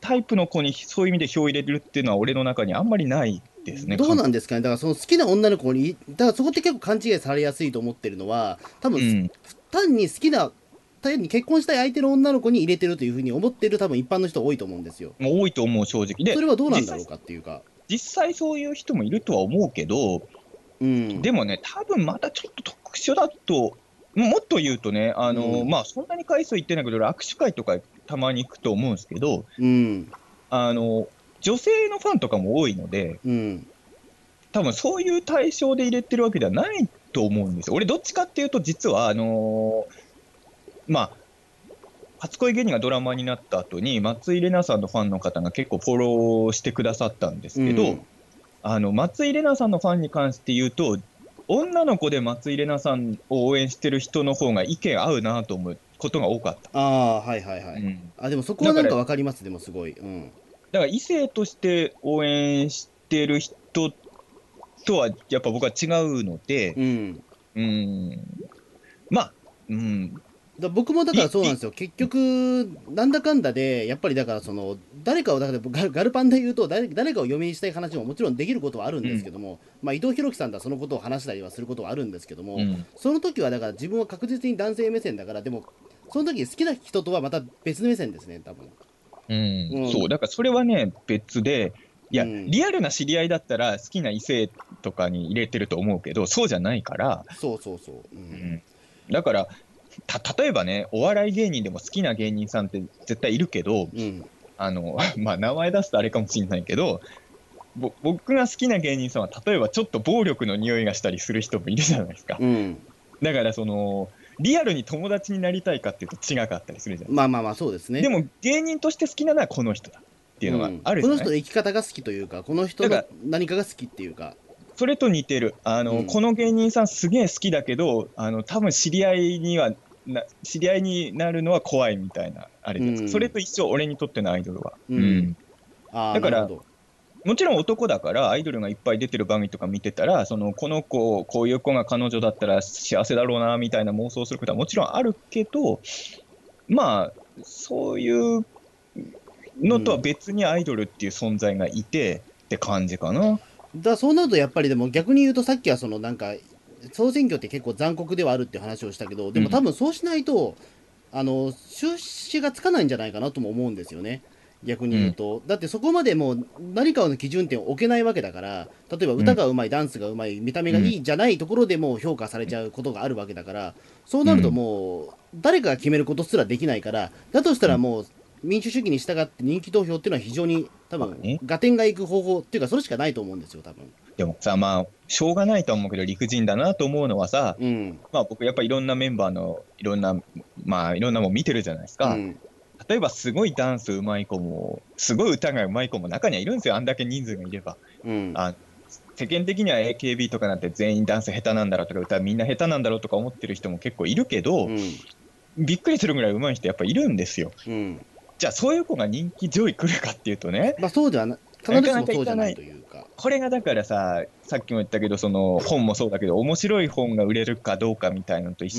C: タイプの子にそういう意味で票を入れるっていうのは俺の中にあんまりないですね。
B: どうなんですかね、だからその好きな女の子に、だからそこって結構勘違いされやすいと思ってるのは、多分
C: うん。
B: 単に好きな、単に結婚したい相手の女の子に入れてるというふうに思ってる多分一般の人多いと思うんですよ。
C: もう多いと思う、正直。で、
B: それはどうなんだろうかっていうか。
C: 実際そういう人もいるとは思うけど、
B: うん。
C: でもね、多分またちょっと特殊だと、もっと言うとね、
B: うん。
C: まあ、そんなに回数行ってないけど、握手会とかたまに行くと思うんですけど、
B: うん。
C: あの、女性のファンとかも多いので、
B: うん。
C: 多分そういう対象で入れてるわけではないと思うんですよ。俺、どっちかっていうと、実は、まあ、初恋芸人がドラマになった後に、松井玲奈さんのファンの方が結構フォローしてくださったんですけど、
B: うん。
C: 松井玲奈さんのファンに関して言うと、女の子で松井玲奈さんを応援してる人の方が意見合うなと思うことが多かった。
B: ああ、はいはいはい。
C: うん。
B: あ、でもそこはなん
C: だから、
B: かわかります、でもすごい。うん。
C: 異性として応援してる人とは、やっぱ僕は違うので、
B: うん。
C: うん、まあ、うん、
B: 僕もだからそうなんで
C: り、
B: すよ。結局、なんだかんだで、やっぱりだから誰かを、だからガルパンで言うと誰かを嫁にしたい話ももちろんできることはあるん
C: うん、
B: ですけども、まあ、伊藤洋樹さんとはそのことを話したりはすることはあるんですけども、
C: うん、
B: その時はだから自分は確実に男性目線だから、でも、その時好きな人とはまた別の目線ですね、多分。
C: うん、
B: うん、
C: そう、だからそれはね、別で、いや、
B: うん、
C: リアルな知り合いだったら好きな異性とかに入れてると思うけど、そうじゃないから、
B: そうそうそう。うん、
C: うん、だから、例えばね、お笑い芸人でも好きな芸人さんって絶対いるけど、
B: うん、
C: まあ、名前出すとあれかもしれないけど、僕が好きな芸人さんは、例えばちょっと暴力の匂いがしたりする人もいるじゃないですか。
B: うん。
C: だから、リアルに友達になりたいかっていうと違かったりするじゃないですか。
B: まあまあまあ、そうですね。
C: でも、芸人として好きなのはこの人だっていうのが
B: うん。
C: あるじゃない。
B: この人の生き方が好きというか、この人の
C: だから、
B: 何かが好きっていうか、
C: それと似てる。
B: うん、
C: この芸人さんすげえ好きだけど、多分知り合いになるのは怖いみたいな、あれ
B: う
C: じゃないですか。それ
B: ん、
C: と一緒、俺にとってのアイドルは。
B: うん。
C: うん。
B: ああ、
C: だから、
B: なるほど。
C: もちろん男だから、アイドルがいっぱい出てる番組とか見てたら、この子、こういう子が彼女だったら幸せだろうな、みたいな妄想することはもちろんあるけど、まあ、そういうのとは
B: うん。
C: 別にアイドルっていう存在がいてって感じかな。
B: そうなるとやっぱりでも逆に言うとさっきはなんか総選挙って結構残酷ではあるっていう話をしたけど、でも多
C: うん。
B: 分そうしないと収支がつかないんじゃないかなとも思うんですよね。逆に
C: うん。
B: 言うと。だってそこまでもう何かの基準点を置けないわけだから、例えば
C: うん。
B: 歌がうまい、ダンスがうまい、見た目
C: うん。
B: がいいじゃないところでもう評価されちゃうことがあるわけだから、そうなると
C: うん。
B: もう誰かが決めることすらできないから、だとした
C: うん。
B: らもう民主主義に従って人気投票っていうのは非常に多分
C: まあね。
B: 合点がいく方法っていうかそれしかないと思うんですよ、多分。
C: でもさ、まあ、しょうがないとは思うけど、理不尽だなと思うのはさ、
B: うん。
C: まあ僕やっぱいろんなメンバーのいろんなもん見てるじゃないですか。
B: うん。
C: 例えばすごいダンスうまい子も、すごい歌がうまい子も中にはいるんですよ。あんだけ人数がいれば。
B: うん。
C: あ、世間的には AKB とかなんて全員ダンス下手なんだろうとか、歌みんな下手なんだろうとか思ってる人も結構いるけど、
B: うん。
C: びっくりするぐらいうまい人やっぱいるんですよ。
B: うん。
C: じゃあそういう子が人気上位来るかっていうとね、
B: まあそうではな、必ずし
C: なかな
B: もそうじゃない
C: かいかない。
B: というか。
C: これがだからさ、さっきも言ったけど、その本もそうだけど、面白い本が売れるかどうかみたいなのと一
B: うん。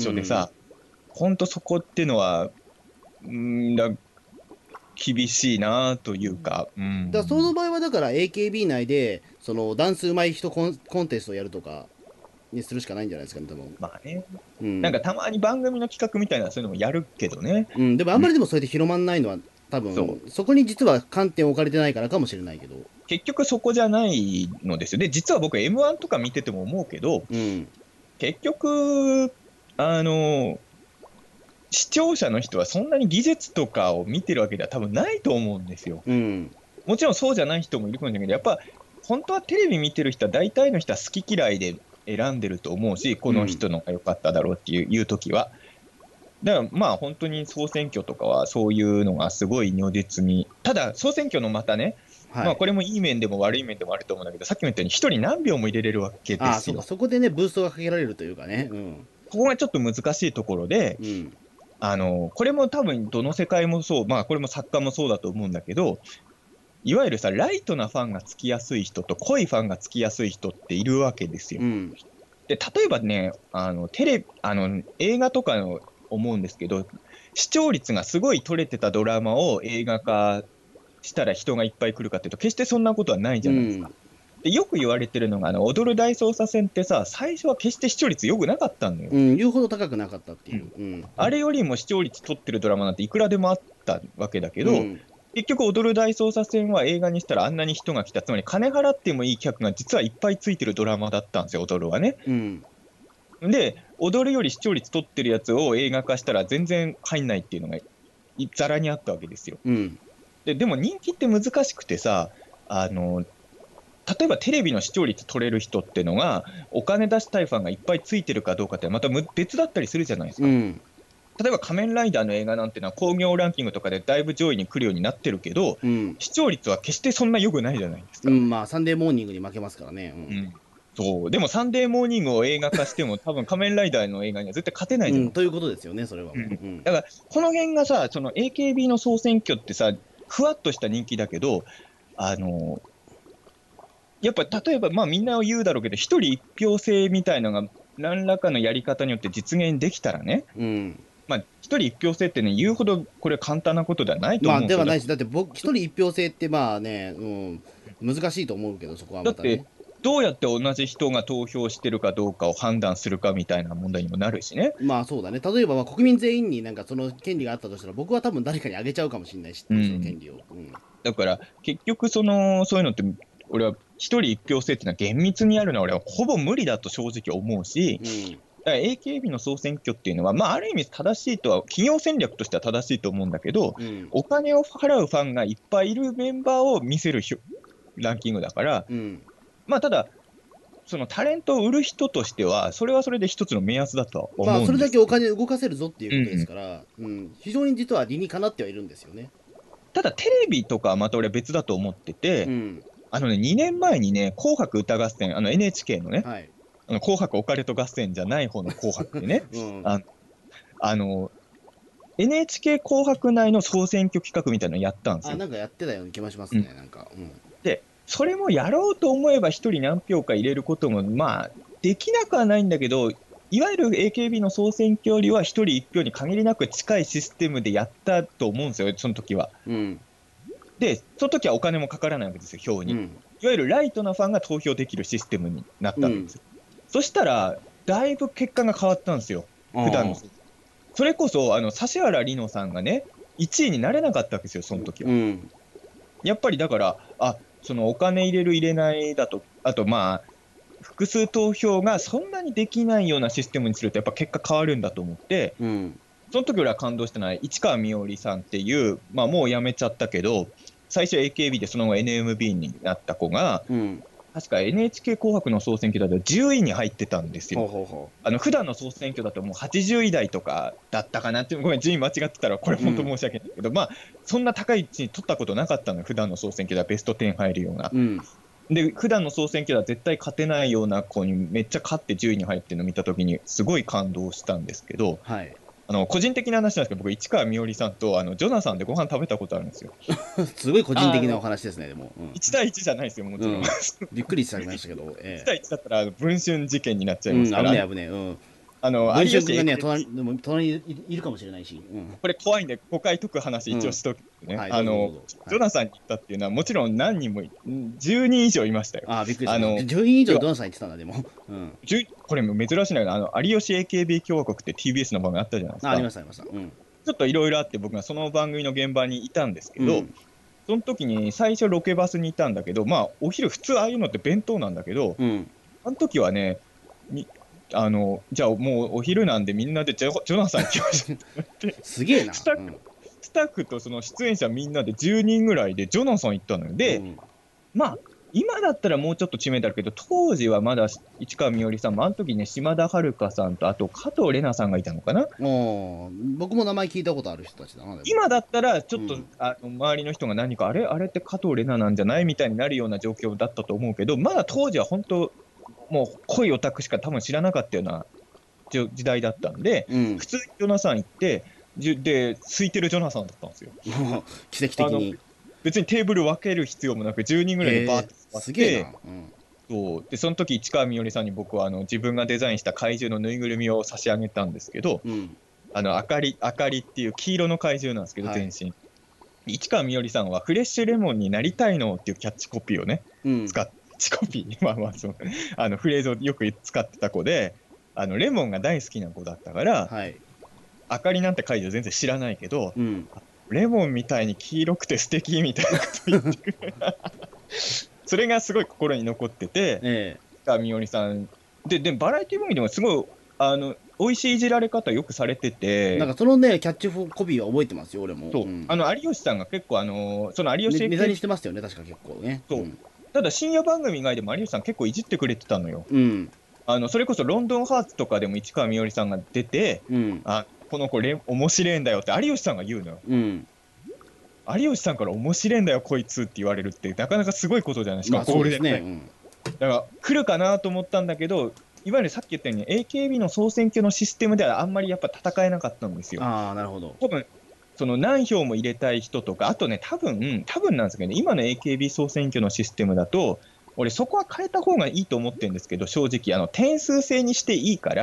C: 緒でさ、ほんとそこってのは、うん、厳しいなというか、う
B: だからその
C: ん、
B: 場合はだから AKB 内でダンス上手い人コンテストをやるとかにするしかないんじゃないですかね、多分。
C: まあね、なんか
B: うん。
C: たまに番組の企画みたいなそういうのもやるけどね、
B: うん。でもあん
C: うん、
B: まりでもそれで広まんないのは多分、
C: そう。
B: そこに実は観点を置かれてないからかもしれないけど。
C: 結局そこじゃないのですよ。で、実は僕 M1 とか見てても思うけど、
B: うん。
C: 結局、あの、視聴者の人はそんなに技術とかを見てるわけでは多分ないと思うんですよ。
B: うん。
C: もちろんそうじゃない人もいるかもしれないけど、やっぱ本当はテレビ見てる人は大体の人は好き嫌いで選んでると思うし、この
B: うん。
C: 人のが良かっただろうっていう時は。だからまあ本当に総選挙とかはそういうのがすごい如実に。ただ総選挙のまたね、
B: はい。
C: まあこれもいい面でも悪い面でもあると思うんだけど、さっきも言ったように一人何秒も入れれるわけで
B: ああ、そうか。
C: すよ。
B: そこでね、ブーストがかけられるというかね。うん。
C: ここがちょっと難しいところで、
B: うん。
C: これも多分どの世界もそう、まあこれも作家もそうだと思うんだけど、いわゆるさ、ライトなファンがつきやすい人と濃いファンがつきやすい人っているわけですよ。
B: うん。
C: で、例えばね、映画とかの思うんですけど、視聴率がすごい取れてたドラマを映画化したら人がいっぱい来るかっていうと、決してそんなことはないじゃないですか。でよく言われてるのが、踊る大捜査線ってさ、最初は決して視聴率良くなかったのよ。
B: 言うほど高くなかったっていう。
C: あれよりも視聴率取ってるドラマなんていくらでもあったわけだけど、結局、踊る大捜査線は映画にしたらあんなに人が来た、つまり金払ってもいい客が実はいっぱいついてるドラマだったんですよ、踊るはね。で、踊るより視聴率取ってるやつを映画化したら全然入んないっていうのがざらにあったわけですよ。でも人気って難しくてさ、例えばテレビの視聴率取れる人ってのが、お金出したいファンがいっぱいついてるかどうかってまた別だったりするじゃないですか。例えば仮面ライダーの映画なんてのは興行ランキングとかでだいぶ上位に来るようになってるけど、視聴率は決してそんな良くないじゃないですか。
B: まあサンデーモーニングに負けますからね。
C: そうでもサンデーモーニングを映画化しても多分仮面ライダーの映画には絶対勝てないじゃないですか。
B: ということですよね、それは。
C: だからこの辺がさ、その AKB の総選挙ってさ、ふわっとした人気だけど、やっぱ例えば、まあみんな言うだろうけど、一人一票制みたいのが何らかのやり方によって実現できたらね、まあ一人一票制ってね、言うほどこれ簡単なことではないと思うんですよ。
B: まあではないし、だって僕、一人一票制ってまあね、難しいと思うけど、そこはまたね。
C: だって、どうやって同じ人が投票してるかどうかを判断するかみたいな問題にもなるしね。
B: まあそうだね。例えばまあ国民全員になんかその権利があったとしたら、僕は多分誰かにあげちゃうかもしれないし、その権利を。
C: だから結局そういうのって、俺は一人一票制っていうのは厳密にやるのは俺はほぼ無理だと正直思うし、だから AKB の総選挙っていうのは、まあ、ある意味正しいとは、企業戦略としては正しいと思うんだけど、お金を払うファンがいっぱいいるメンバーを見せるランキングだから、まあただ、そのタレントを売る人としては、それはそれで一つの目安だとは思うんです。
B: まあそれだけお金動かせるぞっていうことですから、非常に実は理にかなってはいるんですよね。
C: ただテレビとかはまた俺は別だと思ってて、2年前にね、紅白歌合戦、NHK のね、紅白オカルト合戦じゃない方の紅白でね、NHK 紅白内の総選挙企画みたいなのやったんですよ。
B: なんかやってたような気がしますね、なんか。
C: で、それもやろうと思えば一人何票か入れることも、まあ、できなくはないんだけど、いわゆる AKB の総選挙よりは一人一票に限りなく近いシステムでやったと思うんですよ、その時は。で、その時はお金もかからないわけですよ、票に。いわゆるライトなファンが投票できるシステムになったんですよ。そしたら、だいぶ結果が変わったんですよ、普段の。それこそ、指原莉乃さんがね、1位になれなかったわけですよ、その時は。やっぱりだから、そのお金入れる入れないだと、あとまあ、複数投票がそんなにできないようなシステムにすると、やっぱ結果変わるんだと思って、その時俺は感動したのは、市川みおりさんっていう、まあもう辞めちゃったけど、最初 AKB でその後 NMB になった子が、確か NHK 紅白の総選挙だと10位に入ってたんですよ。普段の総選挙だともう80位台とかだったかなって、ごめん、順位間違ってたらこれ本当申し訳ないけど、まあそんな高い位置に取ったことなかったのよ、普段の総選挙ではベスト10入るような。で、普段の総選挙では絶対勝てないような子にめっちゃ勝って10位に入ってるのを見たときにすごい感動したんですけど、個人的な話なんですけど、僕、市川みおりさんとジョナサンでご飯食べたことあるんですよ。
B: すごい個人的なお話ですね、でも。
C: 1対1じゃないですよ、もちろん。
B: びっくりしちゃいましたけど。
C: 1対1だったら文春事件になっちゃいますから。
B: 危ねえ。文春君がね、隣にいるかもしれないし。
C: これ怖いんで、誤解解く話一応しとくね。ジョナサンに行ったっていうのは、もちろん何人も、10人以上いましたよ。
B: びっくりした。10人以上ジョナサン行ってたんだ、でも。
C: これ珍しいのが、有吉 AKB 共和国って TBS の番組あったじゃないですか。
B: ありました、ありました。ち
C: ょっといろいろあって、僕がその番組の現場にいたんですけど、その時に最初ロケバスにいたんだけど、まあ、お昼、普通ああいうのって弁当なんだけど、あの時はね、じゃあもうお昼なんでみんなでジョナサン行きましょうって
B: すげえな。
C: スタッフとその出演者みんなで10人ぐらいでジョナサン行ったのよ。で、まあ今だったらもうちょっと知名度あるけど、当時はまだ市川みおりさんも、あの時ね、島田遥さんと、あと加藤玲奈さんがいたのかな。
B: 僕も名前聞いたことある人たちだな。
C: 今だったらちょっと、周りの人が何かあれって加藤玲奈なんじゃないみたいになるような状況だったと思うけど、まだ当時は本当もう濃いオタクしか多分知らなかったような時代だったんで、普通にジョナサン行ってで空いてるジョナサンだったんですよ。
B: 奇跡的に
C: 別にテーブル分ける必要もなく10人ぐらいでバーって座って、
B: すげえな。
C: そうでその時市川みおりさんに僕は自分がデザインした怪獣のぬいぐるみを差し上げたんですけど、あかりっていう黄色の怪獣なんですけど、全身市川みよりさんはフレッシュレモンになりたいのっていうキャッチコピーをね、
B: うん
C: 使っキャッチコピー、まあまあそう、フレーズをよく使ってた子で、レモンが大好きな子だったから、
B: はい。
C: あかりなんて会場全然知らないけど、
B: うん。
C: レモンみたいに黄色くて素敵みたいなこと言ってくる。それがすごい心に残ってて、
B: え
C: みおりさん。で、バラエティ番組でもすごい、美味しいいじられ方よくされて
B: え。なん
C: て、
B: かそのね、キャッチコピーは覚えてますよ、俺も。
C: そう、
B: うん。
C: 有吉さんが結構、その有吉
B: ネタに
C: AKB、
B: してましたよね、確か結構ね。
C: そう、
B: うん。
C: ただ深夜番組以外でも有吉さん結構いじってくれてたのよ。
B: うん。
C: それこそロンドンハーツとかでも市川みおりさんが出て、
B: うん。
C: この子面白いんだよって有吉さんが言うのよ。
B: うん。
C: 有吉さんから面白いんだよこいつって言われるってなかなかすごいことじゃないですか、
B: まあそうですね。
C: ゴールデンタイム。だから来るかなと思ったんだけど、いわゆるさっき言ったように AKB の総選挙のシステムではあんまりやっぱ戦えなかったんですよ。
B: ああ、なるほど。
C: 多分その何票も入れたい人とか、あとね、多分なんですけどね、今の AKB 総選挙のシステムだと、俺、そこは変えた方がいいと思ってるんですけど、正直、点数制にしていいから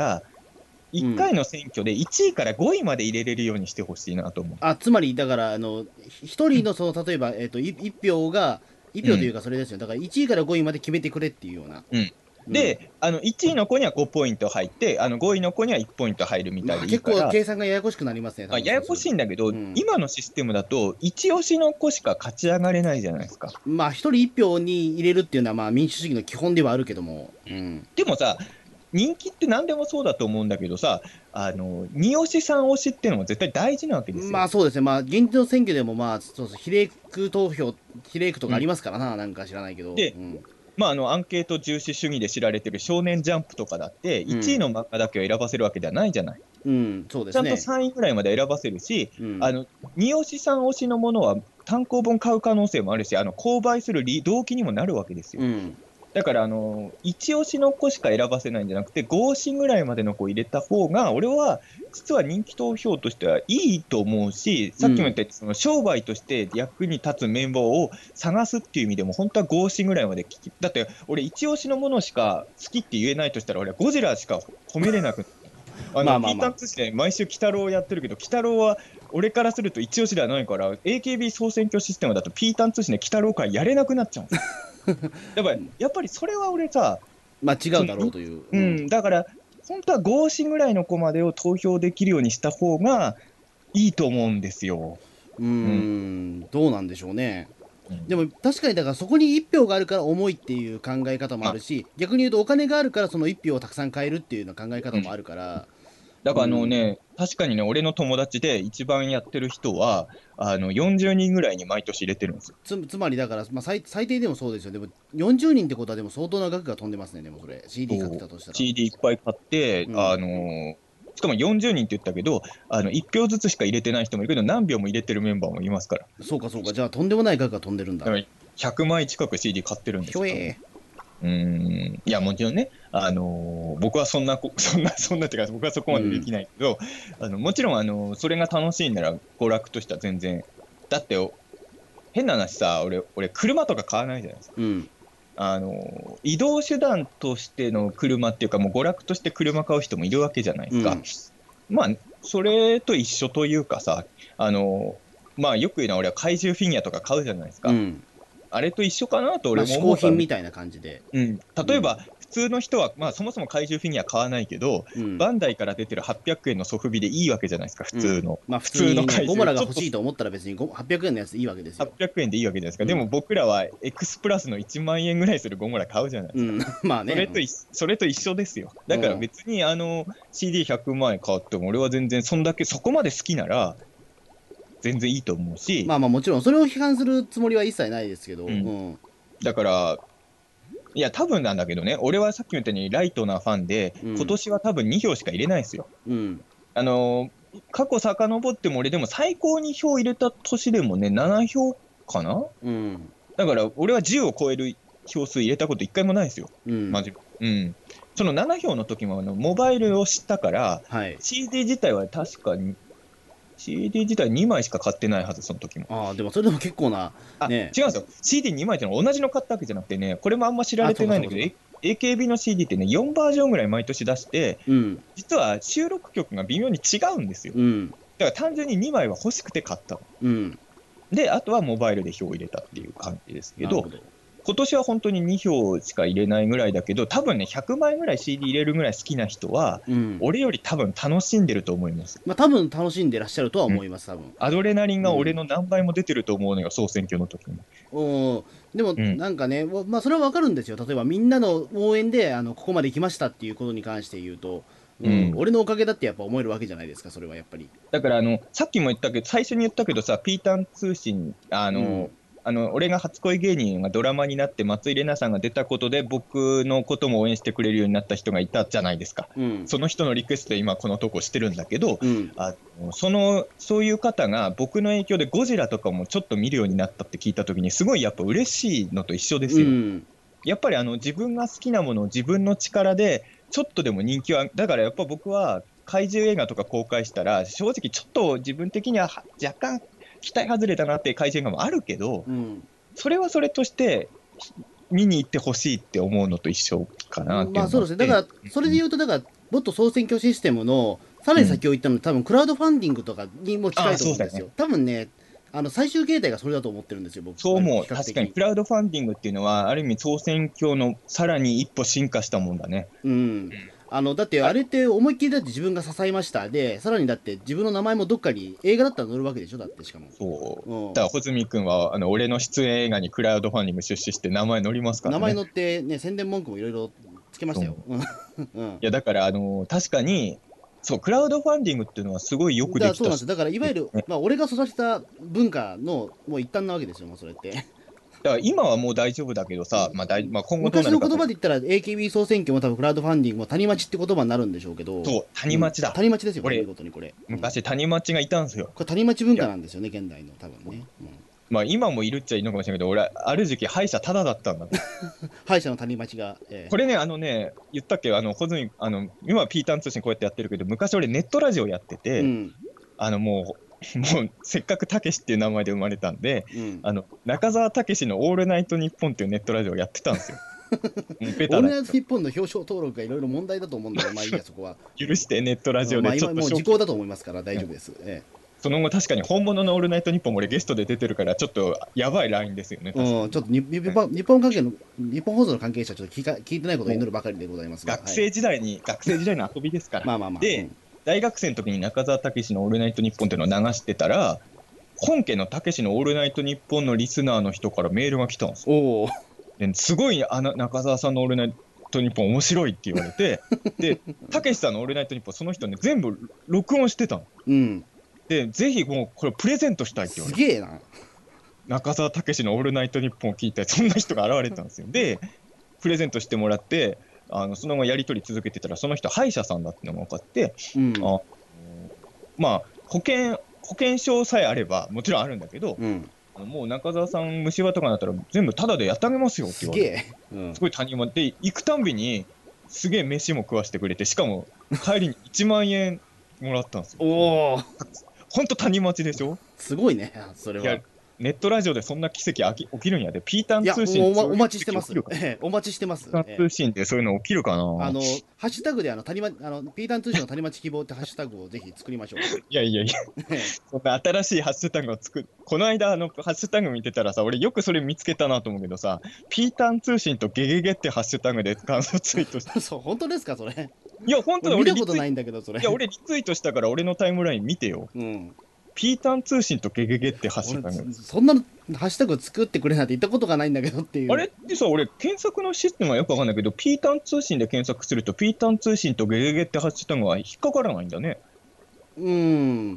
C: 、1回の選挙で1位から5位まで入れれるようにしてほしいなと思う。
B: あ、つまり、だから、一人の、例えば、一票が、一票というか、それですよ。だから、1位から5位まで決めてくれっていうような。
C: うん。で、1位の子には5ポイント入って、5位の子には1ポイント入るみたいでいい
B: 結構、
C: から、
B: 計算がややこしくなりますね、多分
C: ややこしいんだけど、
B: うん
C: 今のシステムだと、一押しの子しか勝ち上がれないじゃないですか。
B: まあ、一人一票に入れるっていうのは、まあ、民主主義の基本ではあるけども。うん。
C: でもさ、人気って何でもそうだと思うんだけどさ、2押し、3押しっていうのも絶対大事なわけですよ。
B: まあ、そうですね。まあ、現地の選挙でも、まあ、そうそう、比例区投票、比例区とかありますからな、なんか知らないけど。
C: で
B: うん。
C: まあ、アンケート重視主義で知られてる少年ジャンプとかだって、1位の漫画だけを選ばせるわけではないじゃない。
B: うん、そうで
C: ちゃんと
B: すね。
C: 3位ぐらいまで選ばせるし、
B: うん
C: 2押し、3押しのものは単行本買う可能性もあるし、購買する動機にもなるわけですよ。
B: うん
C: だから、1押しの子しか選ばせないんじゃなくて、5押しぐらいまでの子を入れた方が、俺は実は人気投票としてはいいと思うし、さっきも言ったように、その商売として役に立つメンバーを探すっていう意味でも、本当は5押しぐらいまでだって、俺、1押しのものしか好きって言えないとしたら、俺はゴジラしか褒めれなくて。
B: まあまあまあ
C: ピータン通信で毎週、鬼太郎やってるけど、鬼太郎は俺からすると一押しではないから、AKB 総選挙システムだと、ピータン通信で鬼太郎会やれなくなっちゃうんですよ。やっぱりそれは俺さ、
B: まあ違うだろうという。
C: だから、本当は5押しぐらいの子までを投票できるようにした方がいいと思うんですよ。
B: どうなんでしょうね。
C: うん
B: でも確かにだからそこに1票があるから重いっていう考え方もあるし、逆に言うとお金があるからその1票をたくさん買えるっていうような考え方もあるから、
C: だから確かにね、俺の友達で一番やってる人は、40人ぐらいに毎年入れてるんですよ。
B: つまりだから、まあ、最低でもそうですよ。でも40人ってことはでも相当な額が飛んでますね、でもそれ。CD 買ってたとしたら。
C: CD いっぱい買って、しかも40人って言ったけど、1票ずつしか入れてない人もいるけど、何票も入れてるメンバーもいますから。
B: そうかそうか、じゃあとんでもない額が飛んでるんだ。
C: だから100枚近く CD 買ってるんですよ。
B: ひょえ
C: いや、もちろんね、僕はそんなっていうか、僕はそこまでできないけど、もちろん、それが楽しいなら、娯楽としては全然。だって、変な話さ、俺、車とか買わないじゃないですか。
B: ー。うん。
C: 移動手段としての車っていうか、もう娯楽として車買う人もいるわけじゃないですか。まあ、それと一緒というかさ、まあ、よく言うのは、俺は怪獣フィギュアとか買うじゃないですか。あれと一緒かなと
B: まあ、嗜好
C: 俺も思うから
B: 品みたいな感じで。
C: 例えば、普通の人は、まあ、そもそも怪獣フィギュア買わないけど、バンダイから出てる800円のソフビでいいわけじゃないですか、普通の。
B: まあ普通に、ね、
C: 怪獣
B: ゴモラが欲しいと思ったら別に800円のやついいわけですよ。
C: 800円でいいわけじゃないですか。でも僕らは X プラスの1万円ぐらいするゴモラ買うじゃないですか。
B: まあね。
C: それと一緒ですよ。だから別にCD100 万円買っても俺は全然そこまで好きなら全然いいと思うし。
B: まあまあもちろんそれを批判するつもりは一切ないですけど。
C: だから、いや、多分なんだけどね、俺はさっき言ったようにライトなファンで、今年は多分2票しか入れないですよ。過去遡っても俺でも最高に票入れた年でもね、7票かな、だから俺は10を超える票数入れたこと1回もないですよ。マジ。その7票の時もモバイルを知ったから、CD 自体は確かに、CD 自体2枚しか買ってないはず、その時も。
B: ああ、でもそれでも結構な、ね。
C: 違うんですよ。CD2 枚ってのは同じの買ったわけじゃなくてね、これもあんま知られてないんだけど、AKB の CD ってね、4バージョンぐらい毎年出して、実は収録曲が微妙に違うんですよ。だから単純に2枚は欲しくて買ったの。 で、あとはモバイルで票を入れたっていう感じですけど、
B: なるほど。
C: 今年は本当に2票しか入れないぐらいだけど、多分ね、100枚ぐらい CD 入れるぐらい好きな人は、
B: うん。
C: 俺より多分楽しんでると思います。
B: まあ多分楽しんでらっしゃるとは
C: うん。
B: 思います、多分。
C: アドレナリンが俺
B: うん。
C: の何倍も出てると思うのよ、総選挙の時に。
B: おでも
C: うん。
B: なんかね、まあそれはわかるんですよ。例えばみんなの応援でここまで来ましたっていうことに関して言うと、うん、
C: うん。
B: 俺のおかげだってやっぱ思えるわけじゃないですか、それはやっぱり。
C: だからさっきも言ったけど、最初に言ったけどさ、ピータン通信、
B: うん。
C: 俺が初恋芸人がドラマになって松井玲奈さんが出たことで僕のことも応援してくれるようになった人がいたじゃないですか。
B: うん。
C: その人のリクエストで今この投稿してるんだけど、
B: うん。
C: そういう方が僕の影響でゴジラとかもちょっと見るようになったって聞いたときにすごいやっぱ嬉しいのと一緒ですよ。
B: うん。
C: やっぱり自分が好きなものを自分の力でちょっとでも人気は、だからやっぱ僕は怪獣映画とか公開したら、正直ちょっと自分的には若干期待外れたなっていう怪獣映画もあるけど、
B: うん。
C: それはそれとして見に行ってほしいって思うのと一緒かなっていう
B: まあそうですね。だ
C: のがあって、
B: から、それで言うと、だから、もっと総選挙システムのさら
C: うん、
B: に先を言ったのは、多分クラウドファンディングとかにも
C: ああ、
B: 近いと
C: そうだよね。
B: 思うんですよ。多分ね、最終形態がそれだと思ってるんですよ、僕、
C: そう思う。
B: 比較的。
C: 確かにクラウドファンディングっていうのは、ある意味総選挙のさらに一歩進化したもんだね。
B: うん。だって、
C: あ、
B: あれって思いっきりだって自分が支えました。で、さらにだって自分の名前もどっかに映画だったら載るわけでしょ、だってしかも。
C: そう。
B: うん。
C: だから、穂積君は、俺の出演映画にクラウドファンディング出資して名前載りますからね。
B: 名前載ってね、宣伝文句もいろいろつけましたよ。
C: そう。
B: うん。うん。
C: いや、だから、確かに、そう、クラウドファンディングっていうのはすごいよくできたし、
B: そうなんですよ。だから、いわゆる、
C: ね、
B: まあ、俺が育てた文化のもう一端なわけですよ、もうそれって。
C: だから今はもう大丈夫だけどさ、まあ、今後どうな
B: 昔の
C: るかと、
B: 言葉で言ったら AKB 総選挙も多分クラウドファンディングも谷町って言葉になるんでしょうけど、
C: そう、
B: うん、
C: 谷町だ。
B: 谷町ですよね、見
C: 俺、
B: 事にこれ。うん、
C: 昔谷町がいたんですよ。
B: これ谷町文
C: いや、
B: 化なんですよね、現代の多分ね。うん、
C: まあ今もいるっちゃいるのかもしれないけど、俺、ある時期歯医者タダだったんだもん。
B: 歯医者の谷町が、
C: これね、言ったっけ、穂積、今はピーターン通信こうやってやってるけど、昔俺ネットラジオやってて、
B: うん、
C: もう、せっかくたけしっていう名前で生まれたんで、
B: うん。
C: 中澤たけしのオールナイトニッポンっていうネットラジオをやってたんですよ。もうベ
B: オール
C: タだけど、
B: ナイトニッポンの表彰登録がいろいろ問題だと思うんだけど、まあいいや、そこは。
C: 許してネットラジオで
B: まあ
C: ちょっと正気、
B: 今もう時効だと思いますから大丈夫です。
C: その後確かに本物のオールナイトニッポンも俺ゲストで出てるから、ちょっとやばいラインですよね、確か
B: うん、
C: に。
B: ちょっと日本関係の、日本放送の関係者はちょっと聞いてないことを
C: もう
B: 祈るばかりでございますが、はい。
C: 学生時代の遊びですから。
B: まあまあまあ、う
C: で、
B: ん。
C: 大学生の時に中澤たけしのオールナイトニッポンっていうのを流してたら、本家のたけしのオールナイトニッポンのリスナーの人からメールが来たんですよ。
B: おお、
C: ですごい中澤さんのオールナイトニッポン面白いって言われて、で、たけしさんのオールナイトニッポン、その人ね、全部録音してたの。
B: うん。
C: で、ぜひもうこれプレゼントしたいって言われて、
B: すげえな。
C: 中澤たけしのオールナイトニッポンを聞いて、そんな人が現れたんですよ。で、プレゼントしてもらって、その後やり取り続けてたら、その人歯医者さんだっていうのが分かって、
B: うん。
C: あまあ、保険証さえあれば、もちろんあるんだけど、
B: うん。
C: もう中澤さん、虫歯とかになったら全部タダでやってあげますよって言われて、
B: すげえ。うん。
C: すごい谷間で、行くたんびに、すげえ飯も食わしてくれて、しかも帰りに1万円もらったんですよ。
B: おお、
C: ほんと谷町でしょ。
B: すごいね、それ
C: いや、
B: は。
C: ネットラジオでそんな奇跡起きるんやで、ピータン
B: いや、
C: 通信
B: もうお
C: でそういう
B: 待ちしてます。
C: 奇跡起きるか。
B: お待ちしてます。
C: ピータン通信でそういうの起きるかな。
B: ハッシュタグでピータン通信の谷町希望ってハッシュタグをぜひ作りましょう。
C: いやいやいや、そんな新しいハッシュタグをこの間ハッシュタグ見てたらさ、俺よくそれ見つけたなと思うけどさ、ピータン通信とゲゲゲってハッシュタグで感想ツイートして、
B: そう、本当ですか、それ。
C: いや、本当だ、
B: 俺見たことないんだけど、それ。
C: いや、俺リツイートしたから俺のタイムライン見てよ。
B: うん。
C: ピータン通信とゲゲゲってハッシュ
B: 俺、
C: タグ。
B: そんなハッシュタグ作ってくれなんて言ったことがないんだけどっていう。
C: あれってさ、俺、検索のシステムはよくわかんないけど、ピータン通信で検索すると、ピータン通信とゲゲゲってハッシュタグは引っかからないんだね。
B: うん。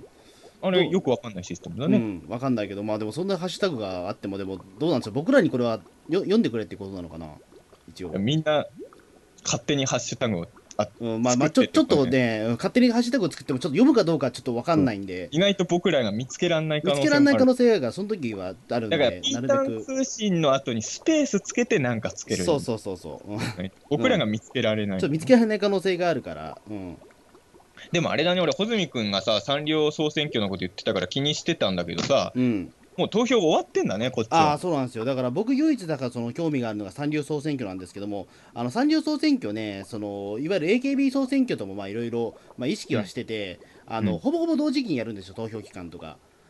C: あれ、よくわかんないシステムだね。
B: うん、わかんないけど、まあでもそんなハッシュタグがあっても、でもどうなんですよ。僕らにこれは読んでくれってことなのかな、一応。
C: みんな、勝手にハッシュタグを
B: うん、まあまあ、
C: 作ってって
B: ちょっ
C: ことね。
B: とね、勝手にハッシュタグを作っても、ちょっと読むかどうかちょっとわかんないんで、
C: 意外と僕らが見つけられない可
B: 見つけられない可
C: 能性もある。
B: 能性がその時はあるん
C: だから、
B: で、
C: ピータン
B: なるべく。
C: 通信の後にスペースつけてなんかつけるように。
B: そうそうそうそう。うん、
C: 僕らが見つけられない。
B: ちょっと見つけられない可能性があるから、うん。
C: でもあれだね、俺、穂積君がさ、サンリオ総選挙のこと言ってたから気にしてたんだけどさ、
B: うん。
C: もう投票終わってんだね、こっち
B: ああ、
C: は。
B: そうなんですよ。だから僕唯一だからその興味があるのがサンリオ総選挙なんですけども、サンリオ総選挙ね、いわゆる AKB 総選挙ともまあいろいろ、まあ、意識は
C: うん。
B: してて、
C: うん。
B: ほぼほぼ同時期にやるんですよ、投票期間とか。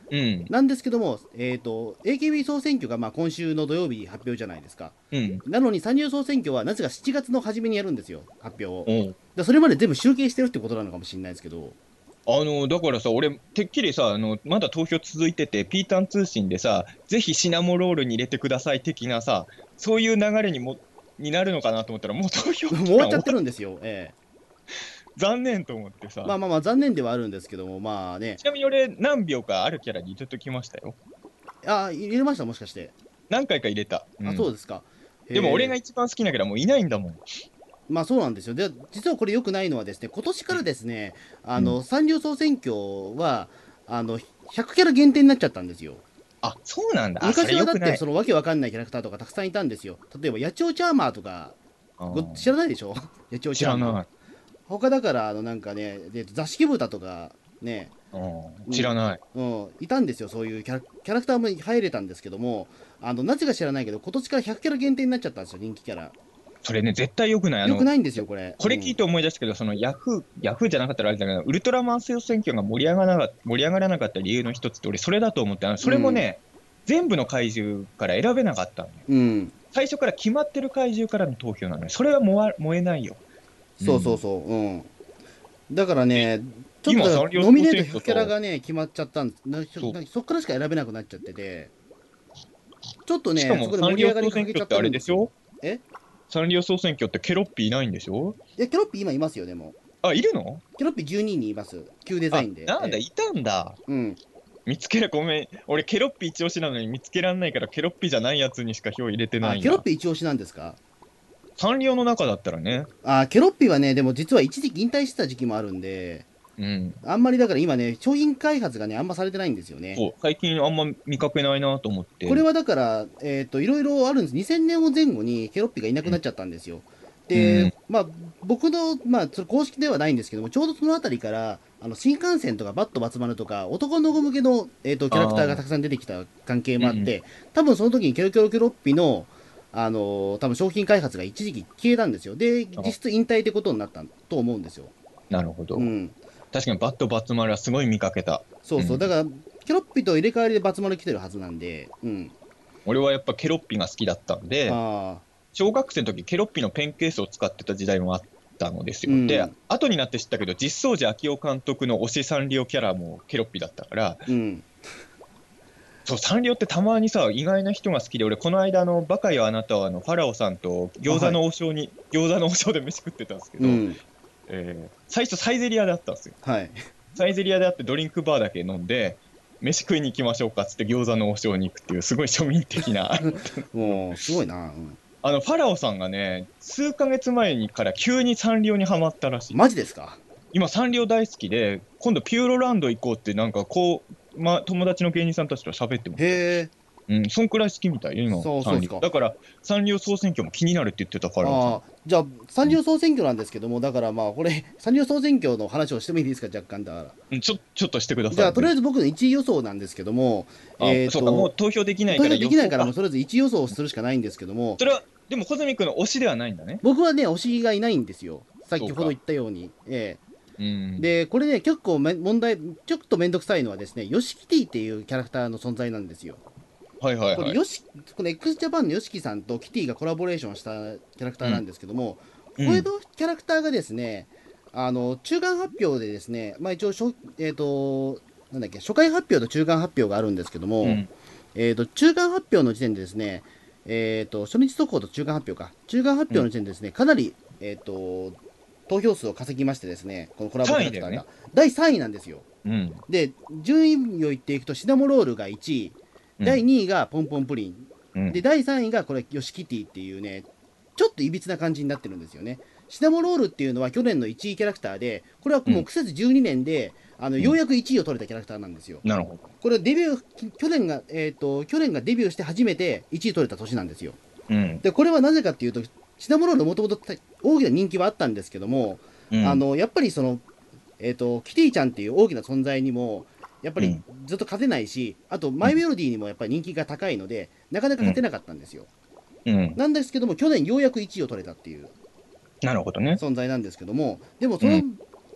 C: うん。
B: なんですけども、AKB 総選挙がまあ今週の土曜日発表じゃないですか。
C: うん。
B: なのに、参入総選挙はなぜか7月の初めにやるんですよ、発表を。
C: おう。
B: それまで全部集計してるってことなのかもしれないですけど、
C: だからさ、俺、てっきりさ、まだ投票続いてて、ピータン通信でさ、ぜひシナモロールに入れてください的なさ、そういう流れになるのかなと思ったら、もう投票
B: もう
C: 期間
B: 終わっちゃってるんですよ。
C: 残念と思ってさ。
B: まあまあまあ、残念ではあるんですけども、まあね、
C: ちなみに俺、何秒かあるキャラに入れときましたよ。
B: 入れました、もしかして。
C: 何回か入れた。う
B: あ、そ
C: ん。
B: うですか。
C: でも俺
B: へえ。
C: が一番好きなキャラもういないんだもん。
B: まあそうなんですよ。で、実はこれ良くないのはですね、今年からですね、
C: うん。
B: サンリオ総選挙は、100キャラ限定になっちゃったんですよ。
C: あ、そうなんだ。あ、そ
B: 昔はだって、
C: れ良くない。
B: そのわけわかんないキャラクターとかたくさんいたんですよ。例えば、野鳥チャーマーとか、
C: あ
B: 知ら
C: ー、
B: ないでしょ野鳥チャーマー。
C: 知らない。
B: 他だから、なんかね、座敷豚とか、ね、
C: 知らない。
B: いたんですよ、そういうキャラクターも入れたんですけども、なぜか知らないけど、今年から100キャラ限定になっちゃったんですよ、人気キャラ。
C: それね、絶対良くない。
B: よくないんですよ、これ。
C: これ聞いて思い出したけど、そのヤフーじゃなかったらあれだけど、ウルトラマン総選挙が盛り上がらなかった理由の一つって、俺それだと思って、そ
B: うん。
C: れもね、全部の怪獣から選べなかったのよ。
B: うん。
C: 最初から決まってる怪獣からの投票なのよ。それは燃えないよ。うん。
B: そうそうそう。うん。だから
C: で、
B: ね、ちょっと
C: 今、
B: だからノミネート
C: サンリオ総選
B: 100
C: 挙さ、
B: キャラがね、決まっちゃったんです。
C: そう。
B: そっからしか選べなくなっちゃってて、ちょっとね、そ
C: しかも
B: こで盛り上が
C: サンリオ総
B: りかけちゃっ
C: 選挙ってあ
B: てるんですよ。
C: れでしょ？
B: え
C: サンリオ総選挙ってケロッピいないんでしょ？
B: いや、ケロッピ今いますよ、でも。
C: あ、いるの？
B: ケロッピ12人います。旧デザイ
C: あ、
B: ンで。
C: なんだ、いたんだ。
B: うん。
C: ごめん。俺、ケロッピ一押しなのに見つけらんないから、ケロッピじゃないやつにしか票入れてな
B: あ、
C: いや。
B: ケロッピ一押しなんですか？
C: サンリオの中だったらね。
B: ケロッピはね、でも実は一時期引退してた時期もあるんで、
C: うん。
B: あんまりだから今ね、商品開発がね、あんまされてないんですよね。
C: そう、最近あんま見かけないなと思って。
B: これはだから、いろいろあるんです。2000年を前後にケロッピがいなく
C: うん。
B: なっちゃったんですよ。
C: う
B: で、
C: ん。
B: まあ、僕の、まあ、それ公式ではないんですけども、ちょうどそのあたりから、新幹線とかバットバツ丸とか、男の子向けの、キャラクターが
C: ああ、
B: たくさん出てきた関係
C: うん。
B: もあって、多分その時にケロケロケロッピの、多分商品開発が一時期消えたんですよ。で、実
C: あ、
B: 質引退ってことになったと思うんですよ。
C: なるほど。
B: うん。
C: 確かにバットバツ丸はすごい見かけた。
B: そうそう。だ
C: うん。
B: から、ケロッピと入れ替わりでバツ丸来てるはずなんで、うん。
C: 俺はやっぱケロッピが好きだったんで、
B: ああ、
C: 小学生の時ケロッピのペンケースを使ってた時代もあったのですよ。で、
B: うん、
C: 後になって知ったけど、実相寺昭夫監督の推しサンリオキャラもケロッピだったから、
B: うん。
C: そう、サンリオってたまにさ、意外な人が好きで、俺、この間、バカよあなたは、ファラオさんと
B: あ、はい。
C: 餃子の王将で飯食ってたんですけど、
B: うん。
C: 最初サイゼリアであったんですよ。
B: はい。
C: サイゼリアであってドリンクバーだけ飲んで、飯食いに行きましょうかっつって餃子の王将に行くっていう、すごい庶民的な、あれだったんですけど、
B: もう、すごいな。うん。
C: ファラオさんがね、数ヶ月前にから急にサンリオにハマったらしい。
B: マジですか？
C: 今、サンリオ大好きで、今度ピューロランド行こうって、なんか友達の芸人さんたちと喋ってましたよ。
B: へえ、
C: うん、そんくらい好きみたいよ、今、サンリオ。
B: そうですか。
C: だから、サンリオ総選挙も気になるって言ってた、ファラオさん。
B: ああ、じゃあ、サン
C: うん、
B: リオ総選挙なんですけども、だからまあ、これ、サンリオ総選挙の話をしてもいいですか、若干だから。
C: うんちょっとしてくだ
B: じゃあ、
C: さい、ぜひ。
B: とりあえず僕の1位予想なんですけども、
C: あ、そうか、もう投票できないから
B: 投票できないから、もう
C: 予想か。
B: とりあえず1位予想をするしかないんですけども、
C: それは、でも、穂積君の推しではないんだね。
B: 僕はね、推しがいないんですよ。先ほど言
C: そうか。
B: ったように。
C: うん。
B: で、これね、結構問題、ちょっとめんどくさいのはですね、ヨシキティっていうキャラクターの存在なんですよ。
C: はいはいはい。
B: これこの x ジャパンの YOSHIKI さんとキティがコラボレーションしたキャラクターなん
C: うん。
B: ですけども、これの
C: うん。
B: キャラクターがですね、中間発表でですね、まあ一応なんだっけ、初回発表と中間発表があるんですけども、
C: うん。
B: 中間発表の時点でですね、初日速報と中間発表か、中間発
C: うん。
B: 表の時点でですね、かなり、投票数を稼ぎましてですね、このコラボキャ
C: 3
B: ラクターが、
C: 位だよね。
B: 第3位なんですよ。
C: うん。
B: で、順位を言っていくと、シナモロールが1位、第
C: うん。
B: 2位がポンポンプリン、で、
C: うん。
B: 第3位がこれ、ヨシキティっていうね、ちょっといびつな感じになってるんですよね。シナモロールっていうのは去年の1位キャラクターで、これは
C: うん。
B: もう苦節12年で、
C: うん。
B: ようやく1位を取れたキャラクターなんですよ。
C: なるほど。
B: これデビュー、去年がデビューして初めて1位取れた年なんですよ。
C: うん。
B: で、これはなぜかっていうと、シナモロールもともと大きな人気はあったんですけども、
C: うん。
B: やっぱりキティちゃんっていう大きな存在にも、やっぱり
C: うん。
B: ずっと勝てないし、あと、
C: うん。
B: マイメロディーにもやっぱり人気が高いので、なかなか
C: うん。
B: 勝てなかったんですよ。
C: うん。
B: なんですけども、去年ようやく1位を取れたっていう
C: なるほどね。
B: 存在なんですけども、でもその
C: うん。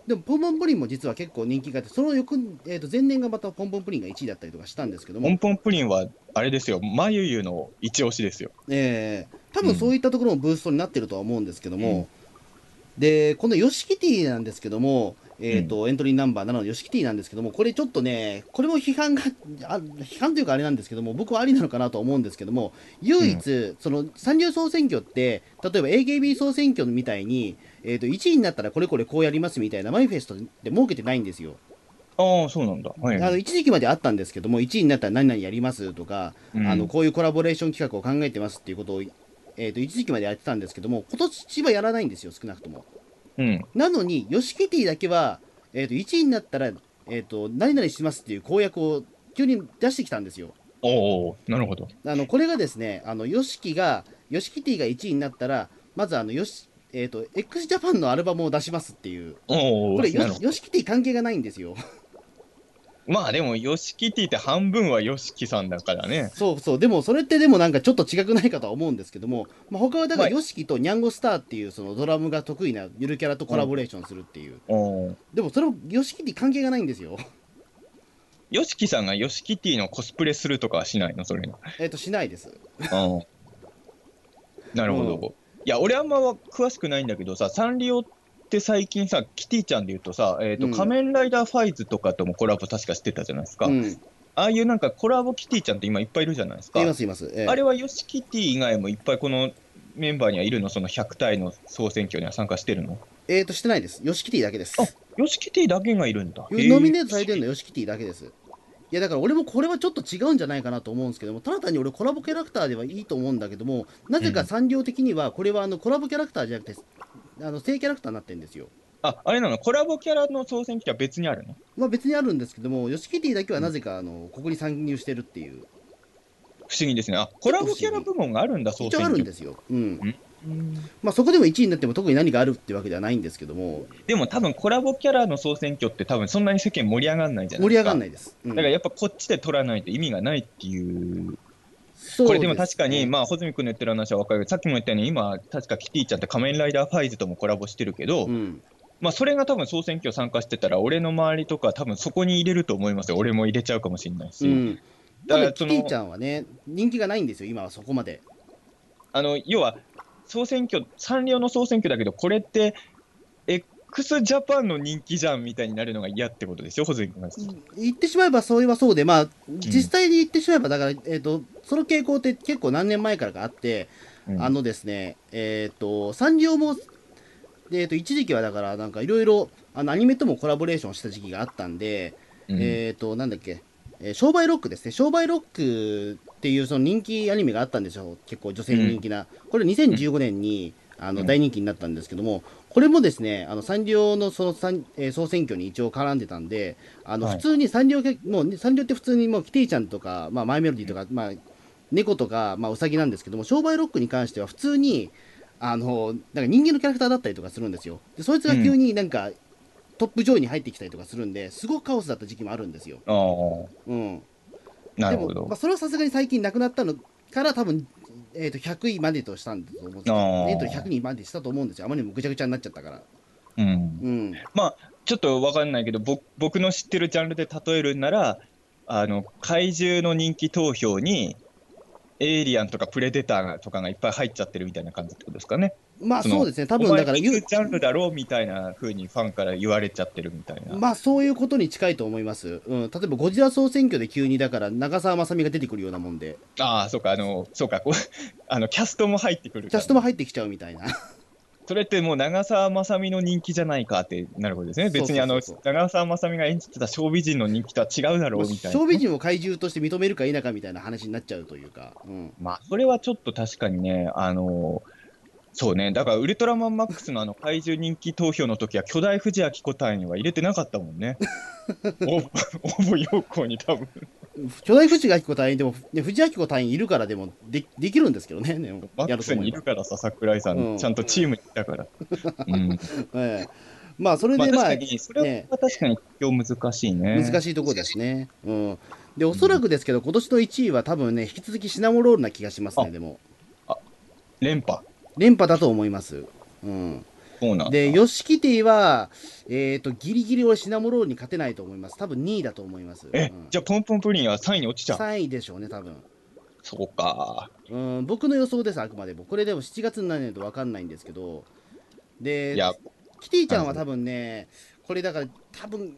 B: でもポンポンプリンも実は結構人気があって、その翌、前年がまたポンポンプリンが1位だったりとかしたんですけども、
C: ポンポンプリンは、あれですよ、まゆゆの一押しですよ。
B: 多分そういったところもブーストになってるとは思うんですけども、
C: うん。
B: で、このヨシキティなんですけども、
C: うん。
B: エントリーナンバー7のヨシキティなんですけども、これちょっとね、これも批判というかあれなんですけども、僕はありなのかなと思うんですけども、
C: うん。
B: 唯一、その三流総選挙って、例えば AKB 総選挙みたいに、1位になったらこれこれこうやりますみたいなマニフェストで設けてないんですよ。
C: ああ、そうなんだ。はいはい。
B: 一時期まであったんですけども、1位になったら何々やりますとか、
C: うん。
B: こういうコラボレーション企画を考えてますっていうことを、一時期までやってたんですけども、今年はやらないんですよ、少なくとも。
C: うん。
B: なのに、ヨシキティだけは、1位になったら、何々しますっていう公約を急に出してきたんですよ。
C: おお、なるほど。
B: これがですね、ヨシキティが1位になったら、まずx ジャパンのアルバムを出しますっていう、
C: おお、
B: これ
C: なるほど。
B: ヨシキティ関係がないんですよ。
C: まあでも、ヨシキティって半分はヨシキさんだからね。
B: そうそう、でもそれってでもなんかちょっと違くないかとは思うんですけども、まあ、他はだから
C: まあ、
B: ヨシキとニャンゴスターっていうそのドラムが得意なゆるキャラとコラボレーションするっていう。
C: おお。
B: でもそれもヨシキティ関係がないんですよ。
C: ヨシキさんがヨシキティのコスプレするとかはしないのそれの。
B: しないです。
C: ああ、な
B: うん。
C: るほど。いや、俺あんま詳しくないんだけどさ、サンリオって最近さ、キティちゃんで言うとさ、仮
B: うん。
C: 面ライダーファイズとかともコラボ確かしてたじゃないですか。
B: うん。
C: ああいうなんかコラボキティちゃんって今いっぱいいるじゃないですか。
B: います、います。
C: あれはヨシキティ以外もいっぱいこのメンバーにはいるの、その100体の総選挙には参加してるの？
B: してないです。ヨシキティだけで
C: あ、
B: す。
C: ヨシキティだけがいるんだ。
B: ノミ
C: へえ、
B: ネートされてるの
C: 不思議。
B: はヨシキティだけです。いやだから俺もこれはちょっと違うんじゃないかなと思うんですけども、ただ単に俺コラボキャラクターではいいと思うんだけども、なぜか
C: うん。
B: 産業的にはこれはコラボキャラクターじゃなくて、正キャラクターになってるんですよ。
C: あ、あれなのコラボキャラの総選挙は別にあるの？
B: まあ別にあるんですけども、ヨシキティだけは
C: うん。
B: なぜかここに参入してるっていう、
C: 不思議ですね。あ、コ
B: ちょっ
C: ラボキャラ
B: と不思議。
C: 部門があるんだ、総
B: 一応あるん
C: 選挙。
B: ですよ。うん。
C: うん。うん。
B: まあそこでも1位になっても特に何があるってわけではないんですけども、
C: でも多分コラボキャラの総選挙って多分そんなに世間盛り上がらないじゃない
B: 盛り上がん
C: ですか。
B: ないです。うん。
C: だからやっぱこっちで取らないと意味がないっていう。これでも
B: そうで
C: 確かに、
B: すね。
C: まあ、穂積君の言ってる話は分かるけど、さっきも言ったように、今、確かキティちゃんって仮面ライダーファイズともコラボしてるけど、
B: うん。
C: まあ、それが多分総選挙参加してたら、俺の周りとか多分そこに入れると思いますよ。俺も入れちゃうかもしれないし。
B: うん。ただ、
C: だから、
B: キティちゃんはね、人気がないんですよ、今はそこまで。
C: 要は、総選挙、サンリオの総選挙だけど、これって、x ジャパンの人気じゃんみたいになるのが嫌ってことでしょ、穂積君が。
B: 言ってしまえばそれはそうで、まあ、
C: うん。
B: 実際に言ってしまえば、だから、その傾向って結構何年前からかあって、
C: うん。
B: ですね、サンリオも、一時期はだから、なんかいろいろ、アニメともコラボレーションした時期があったんで、
C: うん。
B: なんだっけ、商売ロックですね。商売ロックっていうその人気アニメがあったんですよ。結構女性
C: うん。
B: に人気な。これ
C: うん。
B: 2015年に
C: うん。
B: 大人気になったんですけども、これもですね、サンリオのその総選挙に一応絡んでたんで、普
C: はい。
B: 通にサンリオって普通にもうキティちゃんとか、まあ、マイメロディとか、まあ、猫とか、まあ、ウサギなんですけども、商売ロックに関しては普通に、なんか人間のキャラクターだったりとかするんですよ。で、そいつが急
C: うん。
B: になんかトップ上位に入ってきたりとかするんで、すごくカオスだった時期もあるんですよ。
C: ああ、
B: うん。でも、まあ、
C: なるほど。
B: それはさすがに最近なくなったのから多分、100位までとしたんだと思うんですよ。エントリー100
C: ああ、
B: 人までしたと思うんですよ。あまりにもぐちゃぐちゃになっちゃったから。
C: うん。
B: うん。
C: まあ、ちょっとわかんないけど、僕の知ってるジャンルで例えるなら、怪獣の人気投票に、エイリアンとかプレデターとかがいっぱい入っちゃってるみたいな感じってことですかね。
B: まあそうですね。多
C: お前
B: 分だから
C: 聞くジャンルだろうみたいな風にファンから言われちゃってるみたいな。
B: まあそういうことに近いと思います。うん。例えばゴジラ総選挙で急にだから長澤まさみが出てくるようなもんで、
C: ああ、そうか、そうか、キャストも入ってくる
B: キャス
C: からね。
B: トも入ってきちゃうみたいな。
C: それってもう長澤まさみの人気じゃないかってなるほどですね。
B: そう
C: 別に
B: そうそうそう。
C: 長澤まさみが演じてた小美人の人気とは違うだろ
B: まあ、
C: うみたいなね。
B: 小美人を怪獣として認めるか否かみたいな話になっちゃうというか。うん。
C: まあ、それはちょっと確かにね、そうね。だから、ウルトラマンマックスの怪獣人気投票の時は、巨大藤明個体には入れてなかったもんね。応募要項に多分。
B: 巨大藤明子隊員でも、ね、藤明子隊員いるからできるんですけどね、
C: マックスにい
B: やろうと思えば。
C: るからさ、桜井さん、ち
B: うん。
C: ゃんとチームにいたから。うん。
B: ええ、まあ、それ
C: まあ
B: でまあ、
C: 確かに、それは
B: ね、
C: 確かに今日難しいね。
B: 難しいところですね。うん。で、おそら
C: うん。
B: くですけど、今年の1位は多分ね、引き続きシナモロールな気がします
C: あ、
B: ね、でも。
C: あ、連覇。
B: 連覇だと思います。うん。
C: そうなんだ。
B: で、ヨシキティは、ギリギリ俺シナモロールに勝てないと思います。多分2位だと思います。うん。
C: じゃあポンポンプリンは3位に落ちちゃう。
B: 3位でしょうね、多分。
C: そうか。
B: うん、僕の予想です、あくまでも。これでも7月にならないと分かんないんですけど、で、
C: いや、
B: キティち
C: なるほど。
B: ゃんは多分ね、これだから多分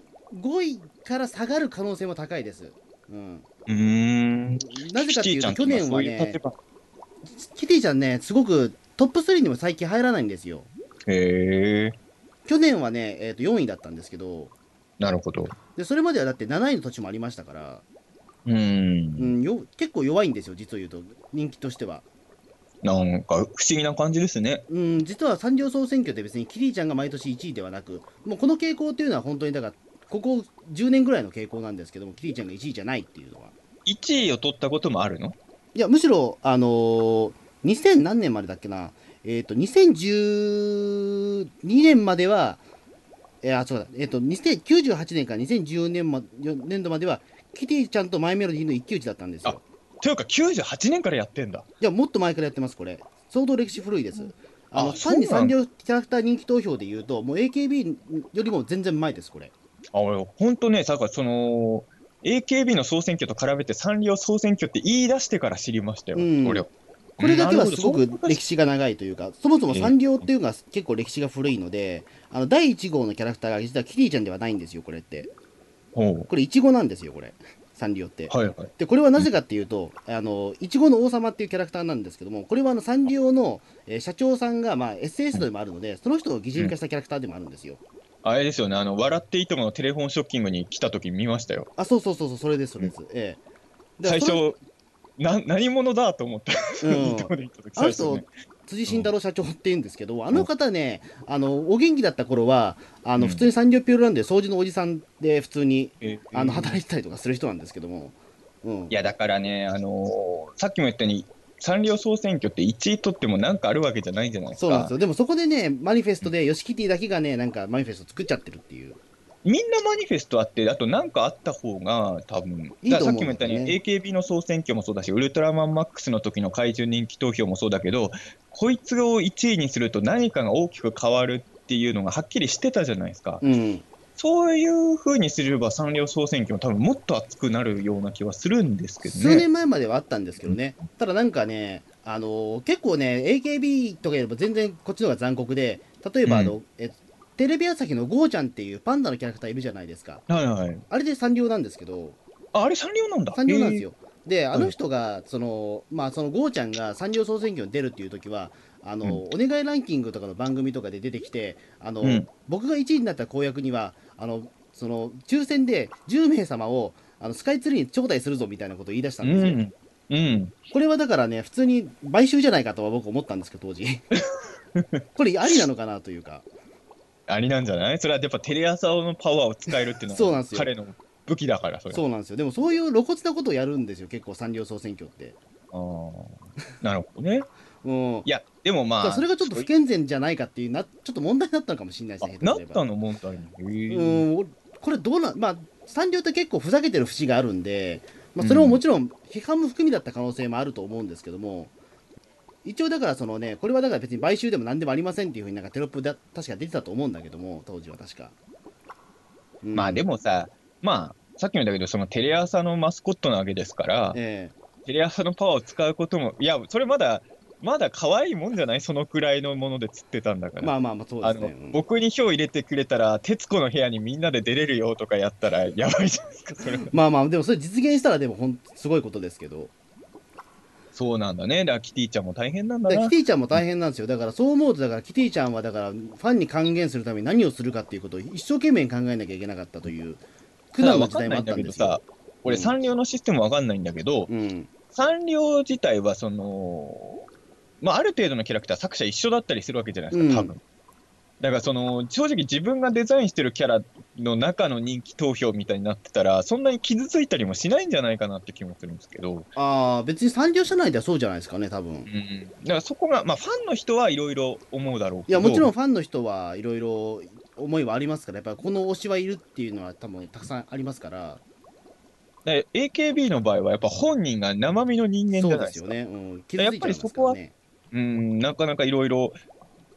B: 5位から下がる可能性も高いです。うん。
C: うーん。
B: なぜ
C: キティ
B: かっていうと、去
C: ちゃんって今そういう
B: 年はね、
C: 立場。
B: キティちゃんね、すごくトップ3にも最近入らないんですよ。
C: へえ、
B: 去年はね、4位だったんですけど、
C: なるほど。
B: でそれまではだって7位の土地もありましたから、
C: うーん。
B: うん、結構弱いんですよ、実を言うと、人気としては。
C: なんか不思議な感じですね。
B: うん、実は三条総選挙って別にキティちゃんが毎年1位ではなく、もうこの傾向っていうのは本当にだから、ここ10年ぐらいの傾向なんですけども、キティちゃんが1位じゃないっていうのは。
C: 1位を取ったこともあるの？
B: いや、むしろ、2000何年までだっけな、2012年までは、そうだ、2098年から2014年年度までは、キティちゃんとマイメロディの一騎打ちだったんです
C: あ、
B: よ。
C: というか98年からやってんだ。
B: いや、もっと前からやってます、これ。相当歴史古いです。
C: あ、
B: 単に
C: そうなんだ。
B: サンリオキャラクター人気投票で言うと、もう AKB よりも全然前です、これ。
C: あ、俺、ほんとね、さ、その、AKB の総選挙と比べてサンリオ総選挙って言い出してから知りましたよ。
B: うん。
C: 俺。
B: これだけは
C: なるほど、そう
B: すごく歴史が長いというか、そもそもサンリオっていうのが結構歴史が古いので、第1号のキャラクターが実はキティちゃんではないんですよ、これって。
C: ほう。
B: これ、イチゴなんですよ、これ。サンリオって。
C: はいはい。
B: で、これはな
C: うん
B: ぜかっていうと、イチゴの王様っていうキャラクターなんですけども、これはサンリオの、社長さんが、まあ、SS でもあるので、その人を擬人化したキャラクターでもあるんですよ。
C: あれですよね、笑っていいとものテレフォンショッキングに来た時見ましたよ。
B: あ、そうそうそうそう、それです、それです。だから
C: 最初、何者だと思った。
B: う
C: いいと
B: ん。
C: もで行った時、
B: あの人、
C: 最初ね。
B: 辻慎
C: うん。
B: 太郎社長って言うんですけど、あの方ね、お元気だった頃は、普通
C: うん。
B: にサンリオピューロランドで掃除のおじさんで普通に、働い
C: い
B: てたりとかする人なんですけども、うん。
C: や、だからね、さっきも言ったように、サンリオ総選挙って1位取ってもなんかあるわけじゃないじゃないですか。
B: そうなんですよ。でもそこでね、マニフェストで、ヨシキティだけがね、なんかマニフェスト作っちゃってるっていう。
C: みんなマニフェストあって、あとなんかあった方が多分、だからさっ
B: いいと思うん
C: きも言ったように
B: ですよね。
C: AKB の総選挙もそうだし、ウルトラマンマックスの時の怪獣人気投票もそうだけど、こいつを1位にすると何かが大きく変わるっていうのがはっきりしてたじゃないですか。
B: うん。
C: そういう風にすればサンリオ総選挙も多分もっと熱くなるような気はするんですけどね。
B: 数年前まではあったんですけどね。ただなんかね、結構ね、AKB とかよりも全然こっちの方が残酷で、例えば
C: うん。
B: テレビ朝日のゴーちゃんっていうパンダのキャラクターいるじゃないですか。
C: はいはい。
B: あれでサンリオなんですけど、
C: あれサンリオなんだ。
B: サンリオなんですよ。で、あ
C: はい。
B: の人が、そのゴーちゃんがサンリオ総選挙に出るっていう時は、
C: うん。
B: お願いランキングとかの番組とかで出てきて、
C: うん。
B: 僕が1位になった公約には、抽選で10名様をスカイツリーに招待するぞみたいなことを言い出したんですよ。
C: うん。うん。
B: これはだからね、普通に買収じゃないかとは僕思ったんですけど、当時。これありなのかなというか。
C: ありなんじゃない？それはやっぱテレ朝のパワーを使えるっていうのが
B: そうなんですよ。
C: 彼の武器だから、それ。
B: そうなんですよ。でもそういう露骨なことをやるんですよ、結構サンリオ総選挙って。
C: ああ、なるほどね。
B: うん。
C: いや、でも
B: だからそ
C: まあ、
B: れがちょっと不健全じゃないかっていうちょっと問題になったのかもしれないですね、下手すれば。
C: なったの問題に。
B: う
C: へえ。
B: ん、これどうまあ、サンリオって結構ふざけてる節があるんで、まあ、それもも
C: うん。
B: ちろん批判も含みだった可能性もあると思うんですけども、一応だからそのね、これはだから別に買収でも何でもありませんっていうふうになんかテロップだ確か出てたと思うんだけども、当時は確か。う
C: まあで
B: ん。
C: もさ、まあ、さっきも言ったけど、そのテレ朝のマスコットなわけですから、
B: え
C: テレ朝のパワーを使うことも、いや、それまだ可愛いもんじゃない？そのくらいのもので釣ってたんだから。
B: まあまあまあ、そうですね。うん。
C: 僕に票入れてくれたら、徹子の部屋にみんなで出れるよとかやったら、やばいじゃないですか、それ。
B: まあまあ、でもそれ実現したらでもすごいことですけど。
C: そうなんだね。だからキティちゃんも大変なんだ
B: だからキ
C: な。
B: ティちゃんも大変なんですよ。だからそう思うと、だからキティちゃんはだからファンに還元するために何をするかっていうことを一生懸命考えなきゃいけなかったという苦
C: ただ
B: 難の時代もあっ
C: わかんないんだ
B: たんですよ。
C: けどさ、俺サ
B: うん。
C: ンリオのシステムわかんないんだけど、
B: うん。
C: サンリオ自体はまあ、ある程度のキャラクター作者一緒だったりするわけじゃないですか、多
B: うん。
C: 分。だから正直自分がデザインしてるキャラの中の人気投票みたいになってたら、そんなに傷ついたりもしないんじゃないかなって気もするんですけど、
B: ああ、別にサンリオ社内ではそうじゃないですかね、多分。
C: うん。だからそこが、まあファンの人はいろいろ思うだろう
B: いや、もち
C: けど、
B: ろんファンの人はいろいろ思いはありますから、やっぱりこの推しはいるっていうのは多分たくさんありますから、
C: で AKB の場合はやっぱ本人が生身の人間
B: そ
C: じゃないですか。
B: うですよね。うん。傷
C: やっぱ
B: ついちゃいま
C: りそこは、
B: すからね。
C: なかなかいろいろ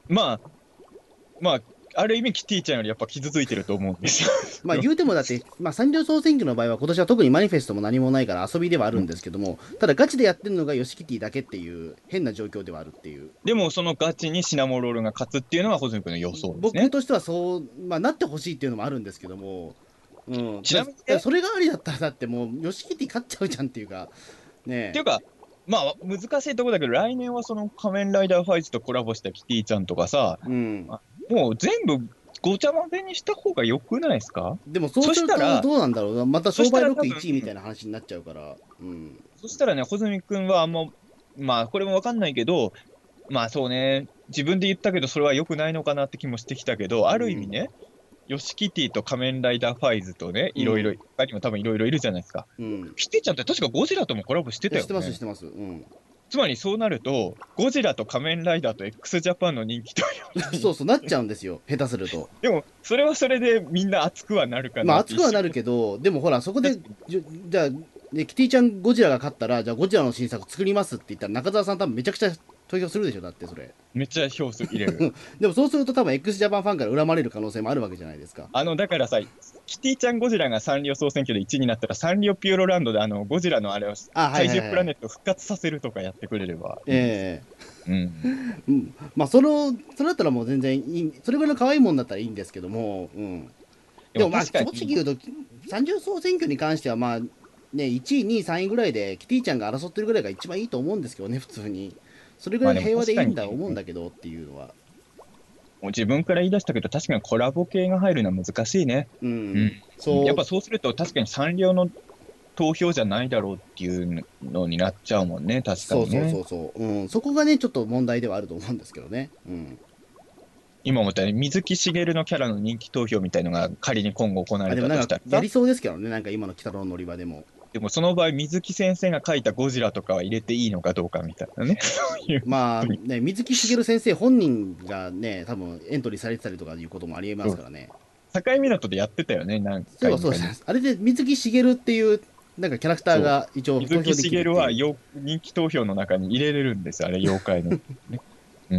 C: まあ、まあ、ある意味、キティちゃんよりやっぱ傷ついてると思うんですよ。
B: まあ言うてもだって、まあ三両総選挙の場合は今年は特にマニフェストも何もないから遊びではあるんですけども、ただガチでやってるのがヨシキティだけっていう変な状況ではあるっていう。
C: でも、そのガチにシナモロールが勝つっていうのが、穂積君の予想ですね。
B: 僕としてはそう、まあなってほしいっていうのもあるんですけども、うん。
C: ちなみにね、
B: それがありだったらだってもうヨシキティ勝っちゃうじゃんっていうか、ね
C: っていうか、まあ、難しいところだけど、来年はその仮面ライダーファイズとコラボしたキティちゃんとかさ、
B: え。うん。
C: あもう全部ごちゃ混ぜにした方が良くないですか？
B: でもそう
C: そ
B: すると
C: したら、
B: どうなんだろうな。また
C: そ
B: 商売
C: したら多分、
B: 録1位みたいな話になっちゃうから。うん。
C: そしたらね、穂積君はあんま、まあ、これもわかんないけど、まあそうね、自分で言ったけど、それは良くないのかなって気もしてきたけど、あ
B: うん。
C: る意味ね、ヨシキティと仮面ライダーファイズとね、いろいろ、
B: うん。
C: 他にも多分いろいろいるじゃないですか。
B: うん。
C: キティちゃんって確かゴジラともコラボして
B: いや、知ってます、知
C: たよね。
B: ってます。うん。
C: つまりそうなると、ゴジラと仮面ライダーと x ジャパンの人気と
B: そうそう、なっちゃうんですよ。下手すると。
C: でも、それはそれでみんな熱くはなるか
B: まあ、
C: なって
B: 熱くはなる
C: 一瞬、
B: けど、でもほら、そこで、
C: 確かに
B: じゃあ、ね、キティちゃんゴジラが勝ったら、じゃあゴジラの新作作りますって言ったら、中澤さん多分めちゃくちゃ投票するでしょ、だってそれ。
C: めっちゃ票数入れる。
B: でもそうすると多分 x ジャパンファンから恨まれる可能性もあるわけじゃないですか。
C: だからさ、キティちゃんゴジラがサンリオ総選挙で1位になったら、サンリオピューロランドでゴジラのあれを、
B: あ、はい
C: 怪
B: はいはい。
C: 獣プラネットを復活させるとかやってくれればいいんですよ。
B: ええ、
C: うん。
B: うん。まあ、それだったらもう全然いい、それぐらいの可愛いもんだったらいいんですけども、うん。
C: でも
B: でもまあ、正
C: 確かに、
B: 直言うと、三重総選挙に関しては、まあ、ね、1位、2位、3位ぐらいで、キティちゃんが争ってるぐらいが一番いいと思うんですけどね、普通に。それぐらい
C: まあでも
B: 平和でいいんだ、
C: 確かにね、
B: 思うんだけどっていうのは。
C: もう自分から言い出したけど、確かにコラボ系が入るのは難しいね。
B: う
C: うん。
B: ん。そう、
C: やっぱそうすると、確かにサンリオの投票じゃないだろうっていうのになっちゃうもんね、確か
B: そうそうそ
C: にね。
B: うそう。うん。そこがね、ちょっと問題ではあると思うんですけどね。うん。
C: 今思ったように水木しげるのキャラの人気投票みたいのが仮に今後行わ
B: あ、
C: れた
B: でもなんか、
C: としたらさ、
B: やりそうですけどね、なんか今の鬼太郎の乗り場でも。
C: でもその場合、水木先生が書いたゴジラとかは入れていいのかどうかみたいなね。そういう
B: まあ、
C: ふうに。
B: ね、水木しげる先生本人がね、多分エントリーされてたりとかいうこともありえますからね。
C: 境港でやってたよね、何
B: そういえばそうです。
C: 回かに。
B: あれで水木しげるっていう、なんかキャラクター
C: そう。
B: が一応投票で
C: 水木し
B: きるっていう。
C: げるは人気投票の中に入れれるんですよ、あれ、妖怪の。ね、うん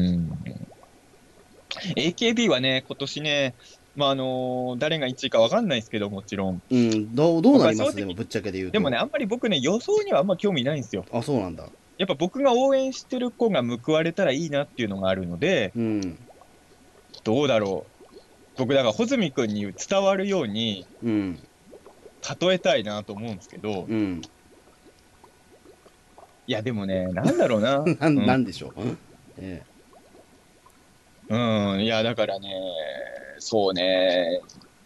C: 。AKB はね、今年ね、まあ、誰が1位かわかんないですけど、もちろん。
B: うん、どう
C: 僕
B: なりますでも
C: は正直、
B: ぶっちゃけで言うと。
C: でもね、あんまり僕ね、予想にはあんま興味ないんですよ。
B: あ、そうなんだ。
C: やっぱ僕が応援してる子が報われたらいいなっていうのがあるので、
B: うん、
C: どうだろう。僕、だから、穂積君に伝わるように
B: うん、
C: 例えたいなと思うんですけど、
B: うん。
C: いや、でもね、なんだろうな。うん。
B: なんでしょう。え
C: うん、いや、だからね、そうね、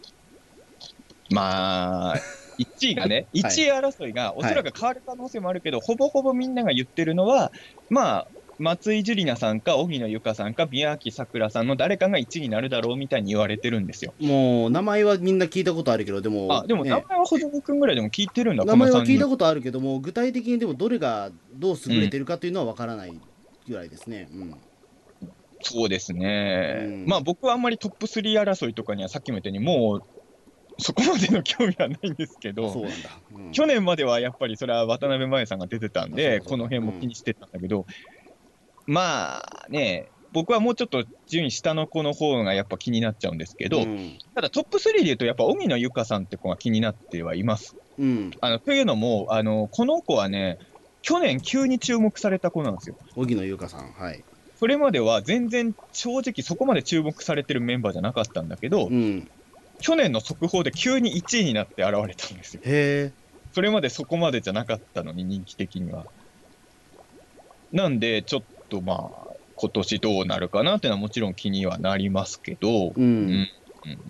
C: まあ、1位がね、1
B: はい、
C: 位争いがお
B: はい。
C: そらく変わる可能性もあるけど、ほぼほぼみんなが言ってるのは、まあ、松井樹里奈さんか、荻野由香さんか、宮脇さくらさんの誰かが1位になるだろうみたいに言われてるんですよ。
B: もう、名前はみんな聞いたことあるけど、でも
C: あ、でも名
B: ね、
C: 前は穂積君ぐらいでも聞いてるんだ、この
B: 名前は
C: 3人。
B: 聞いたことあるけども、具体的にでもどれがどう優れ
C: うん、
B: てるかというのはわからないぐらいですね。
C: そうです
B: うん。う
C: ね。まあ
B: ん。
C: 僕はあんまりトップ3争いとかにはさっきも言ったように、もうそこまでの興味はないんですけ
B: あ、
C: ど、
B: そうなんだ。うん。
C: 去年まではやっぱりそれは渡辺麻衣さんが出てたん
B: あ、そう
C: で、
B: かそうか。
C: この辺も気
B: うん。
C: にしてたんだけど、まあね、僕はもうちょっと順位下の子の方がやっぱ気になっちゃうんですけど、
B: うん。
C: ただトップ3で言うとやっぱ荻野由香さんって子が気になってはいます。
B: うん。
C: というのも、この子はね、去年急に注目された子なんですよ。
B: 荻野優香さん。はい。
C: それまでは全然正直そこまで注目されてるメンバーじゃなかったんだけど、
B: うん。
C: 去年の速報で急に1位になって現れたんですよ。
B: へえ。
C: それまでそこまでじゃなかったのに人気的には。なんで、ちょっとまあ、今年どうなるかなっていうのはもちろん気にはなりますけど、
B: うん。
C: うん、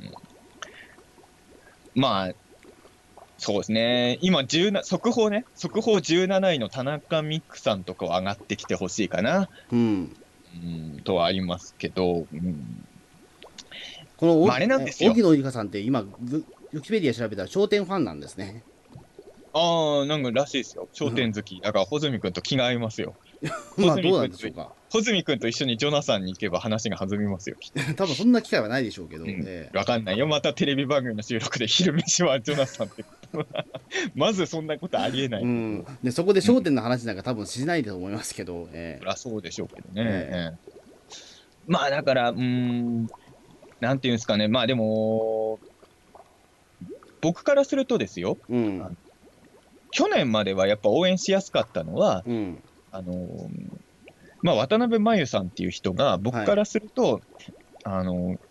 C: まあ、そうですね。今17、速報17位の田中美久さんとかは上がってきてほしいかな、
B: うん。
C: とはありますけど、
B: この
C: まああれなんですよ。
B: 荻野由香さんって今、ウィキペディア調べたら頂点ファンなんですね。
C: ああ、なんからしいですよ。頂点好き。だから、穂積君と気が合いますよ。穂
B: まあどうなん
C: 積君と、
B: でしょうか。
C: 穂積君と一緒にジョナサンに行けば話が弾みますよ、きっと。
B: 多分そんな機会はないでしょうけど、
C: うん。わかんないよ。またテレビ番組の収録で昼飯はジョナサンってことはまずそんなことありえないけど。
B: うん。で、そこで
C: うん。
B: 焦点の話なんか多分しないと思いますけど、
C: そりゃそうでしょうけどね。
B: え
C: ええまあだから、なんていうんですかね、まあでも、僕からするとですよ、
B: うん。
C: あの去年まではやっぱ応援しやすかったのは、
B: うん。
C: あのーまあ渡辺真由さんっていう人が、僕
B: はい。
C: からすると、あのー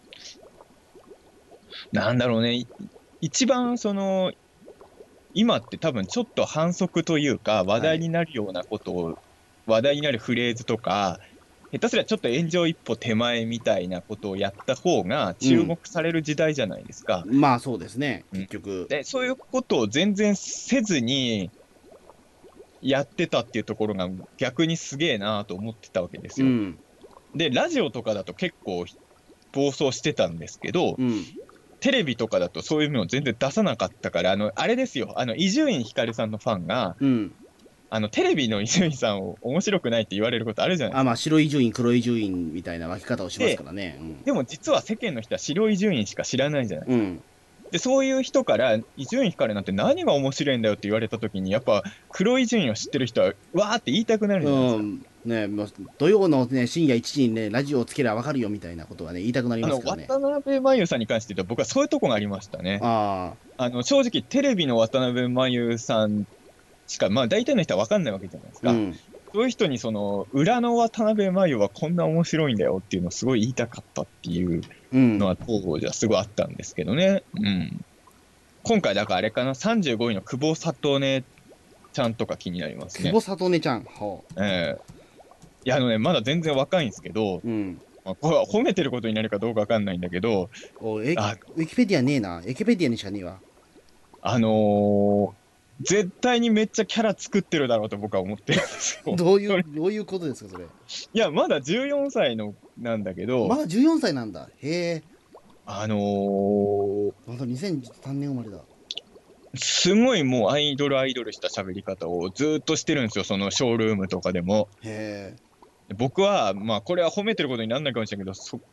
C: なんだろうね、一番今って多分ちょっと反則というか、話
B: はい。
C: 題になるようなことを、話題になるフレーズとか、下手すりゃちょっと炎上一歩手前みたいなことをやった方が注
B: うん。
C: 目される時代じゃないですか。
B: まあそうですね。
C: うん。
B: 結局。
C: で、そういうことを全然せずにやってたっていうところが逆にすげえなと思ってたわけですよ。
B: うん。
C: で、ラジオとかだと結構暴走してたんですけど、
B: うん。
C: テレビとかだとそういうのを全然出さなかったから、あれですよ、伊集院光さんのファンが、
B: うん。
C: テレビの伊集院さんを面白くないって言われることあるじゃないで
B: あ、
C: すか。
B: まあ白い順位、黒い順位みたいな分け方をします
C: で、
B: からね。うん。
C: でも実は世間の人は白伊集院しか知らないじゃないですか。
B: うん。
C: で、そういう人から、伊集院光なんて何が面白いんだよって言われたときに、やっぱ黒伊集院を知ってる人は、わーって言いたくなるじゃないですか。
B: うん。ね、まあ、土曜のね、深夜1時にね、ラジオをつけりゃ分かるよみたいなことはね、言いたくなりますからね。
C: 渡辺真由さんに関して言うと、僕はそういうとこがありましたね。
B: ああ、
C: 正直、テレビの渡辺真由さんしか、まあ大体の人は分かんないわけじゃないですか。
B: うん。
C: そういう人に裏の渡辺真由はこんな面白いんだよっていうのをすごい言いたかったっていう
B: うん。
C: のは当時はすごいあったんですけどね。うん。今回だからあれかな、35位の久保里音ちゃんとか気になりますね。
B: 久保里音ちゃん。はあ。
C: いや、まだ全然若いんですけど、
B: うん。
C: まあ、これは褒めてることになるかどうかわかんないんだけど、あ、
B: ウィキペディアねえな。ウィキペディアにしかねえわ。
C: あのー絶対にめっちゃキャラ作ってるだろうと僕は思ってるんですよ。
B: どういうことですか、それ。
C: いや、まだ14歳のなんだけど、
B: まだ14歳なんだ。へえ。
C: あのー
B: まだ2003年生まれだ。
C: すごいもうアイドルした喋り方をずーっとしてるんですよ、そのショールームとかでも。
B: へえ。
C: 僕は、まあ、これは褒めてることにならないかもしれないけど、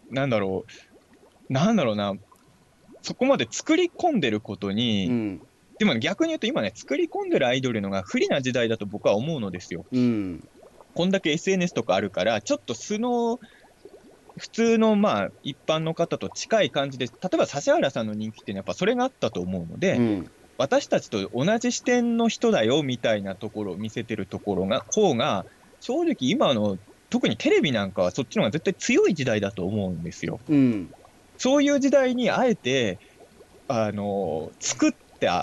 C: なんだろうな、そこまで作り込んでることに、
B: うん。
C: でも逆に言うと今ね、作り込んでるアイドルのが不利な時代だと僕は思うのですよ。
B: うん。
C: こんだけ SNS とかあるから、ちょっと普通のまあ一般の方と近い感じで、例えば指原さんの人気っていうのはやっぱそれがあったと思うので、
B: うん。
C: 私たちと同じ視点の人だよみたいなところを見せてるところが、方が、正直今の、特にテレビなんかはそっちの方が絶対強い時代だと思うんですよ。
B: うん。
C: そういう時代にあえて、作った、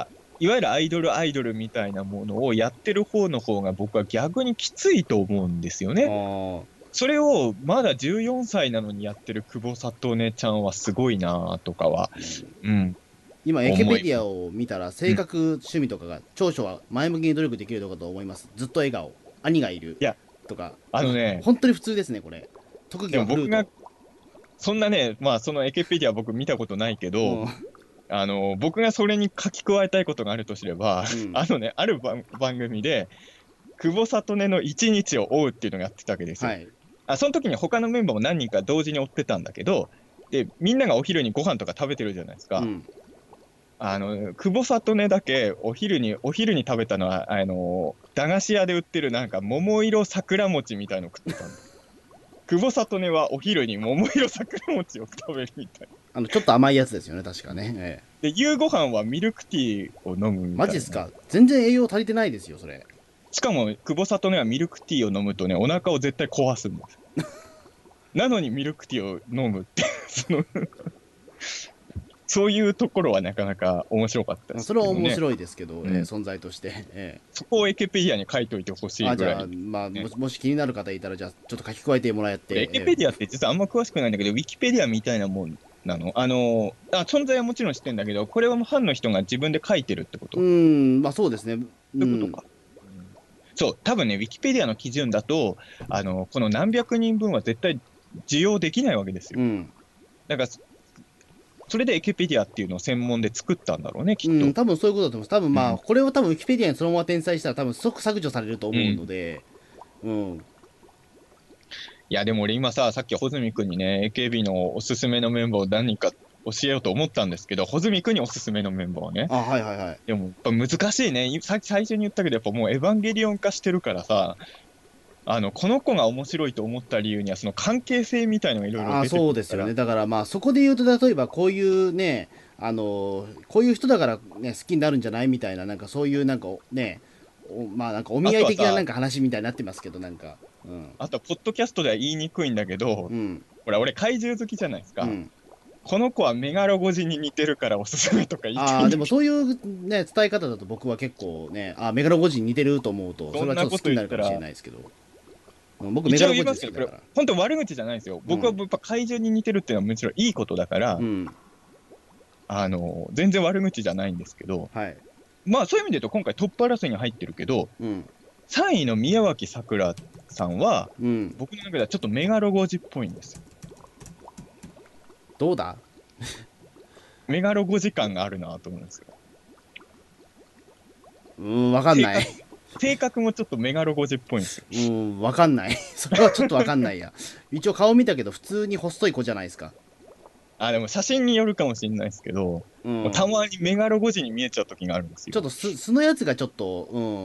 C: いわゆるアイドルみたいなものをやってる方の方が僕は逆にきついと思うんですよ
B: あ
C: ね。
B: あ。
C: それをまだ14歳なのにやってる久保里音ちゃんはすごいなとかは、うん、
B: 今、エケペディア
C: 思います。
B: を見たら、
C: うん。
B: 性格、趣味とかが、長所は前向きに努力できるのかと思います。ずっと笑顔。兄がいる。
C: いや、
B: とか。
C: あのね、
B: 本当に普通ですね、これ。特技
C: でも僕が
B: はフルート。
C: そんなね、まあそのエケペディア僕見たことないけど、
B: うん。
C: 僕がそれに書き加えたいことがあるとすれば、
B: うん。
C: ある番組で、久保里音の一日を追うっていうのをやってたわけですよ。
B: はい。
C: その時に他のメンバーも何人か同時に追ってたんだけど、で、みんながお昼にご飯とか食べてるじゃないですか。
B: うん。
C: 久保里音だけお昼に食べたのは、駄菓子屋で売ってるなんか桃色桜餅みたいの食ってたんだ。久保里音はお昼に桃色桜餅を食べるみたいな。
B: ちょっと甘いやつですよね、確かね。
C: で、夕ご飯はミルクティーを飲むみたいな。
B: マジっすか。全然栄養足りてないですよ、それ。
C: しかも、久保里音はミルクティーを飲むとね、お腹を絶対壊すんです。なのにミルクティーを飲むってそういうところはなかなか面白かったです
B: それは面
C: けどね。
B: 白いですけど、
C: うん。
B: 存在として。
C: そこをエケペディアに書いといてほしい
B: じゃあ、
C: ぐらい。
B: まあ、
C: ね、
B: もし気になる方いたら、じゃあ、ちょっと書き加えてもらっ
C: エ
B: て、
C: ケペディアって実はあんま詳しくないんだけど、ウィキペディアみたいなもんなの。存在はもちろん知ってんだけど、これはもうファンの人が自分で書いてるってこと？
B: まあそうですね。うん、
C: そういうことか。そう、多分ね、ウィキペディアの基準だと、この何百人分は絶対需要できないわけですよ。
B: うん、
C: だから、それでエケペディアっていうのを専門で作ったんだろうね、きっと。
B: 多分そういうことだと思います。多分まあ、
C: うん。
B: これを多分ウィキペディアにそのまま転載したら多分即削除されると思うの
C: うん。
B: で、うん、
C: いや、でも俺今さっき穂積君にね、AKB のおすすめのメンバーを何人か教えようと思ったんですけど、穂積君におすすめのメンバーをね。
B: あ、はいはいはい。
C: でも、やっぱ難しいね。最初に言ったけど、やっぱもうエヴァンゲリオン化してるからさ、 この子が面白いと思った理由には、その関係性みたいのがいろいろ
B: ああ、
C: 出てくるから、
B: そうですよね。だからまあそこで言うと、例えばこういうね、こういう人だからね、好きになるんじゃないみたいな、なんかそういうなんかね、まあなんかお見合い
C: あとはさ、
B: 的ななんか話みたいになってますけど、なんか、うん、
C: あとはポッドキャストでは言いにくいんだけど、
B: うん、
C: ほら、俺怪獣好きじゃないですか。
B: うん。
C: この子はメガロゴジに似てるからおすすめとか言いた
B: ああ、
C: いんだけ
B: でもそういうね、伝え方だと僕は結構ね、メガロゴジに似てると思うと、
C: ど、
B: それはちょっと好
C: そんなこと
B: きになるかもしれ
C: 言ったら、
B: ないですけど、僕メ
C: 一
B: ガロゴジ
C: 応言いますけど、これ、
B: 好きだから。
C: 本当悪口じゃないですよ。僕は
B: うん、
C: やっぱ怪獣に似てるっていうのはもちろんいいことだから、
B: うん、
C: 全然悪口じゃないんですけど、
B: はい、
C: まあそういう意味で言うと今回トップ争いに入ってるけど、
B: うん、
C: 3位の宮脇さくらさんは、
B: うん。
C: 僕の中ではちょっとメガロゴジっぽいんですよ。
B: どうだ？
C: メガロゴジ感があるなと思うんですよ。
B: わかんない。
C: 性格もちょっとメガロゴジっぽいんですよ。
B: わかんない。それはちょっとわかんないや。一応顔見たけど、普通に細い子じゃないですか。
C: でも写真によるかもしれないですけど、
B: うん。
C: たまにメガロゴジに見えちゃう時があるんですよ。
B: ちょっと素のやつがちょっと、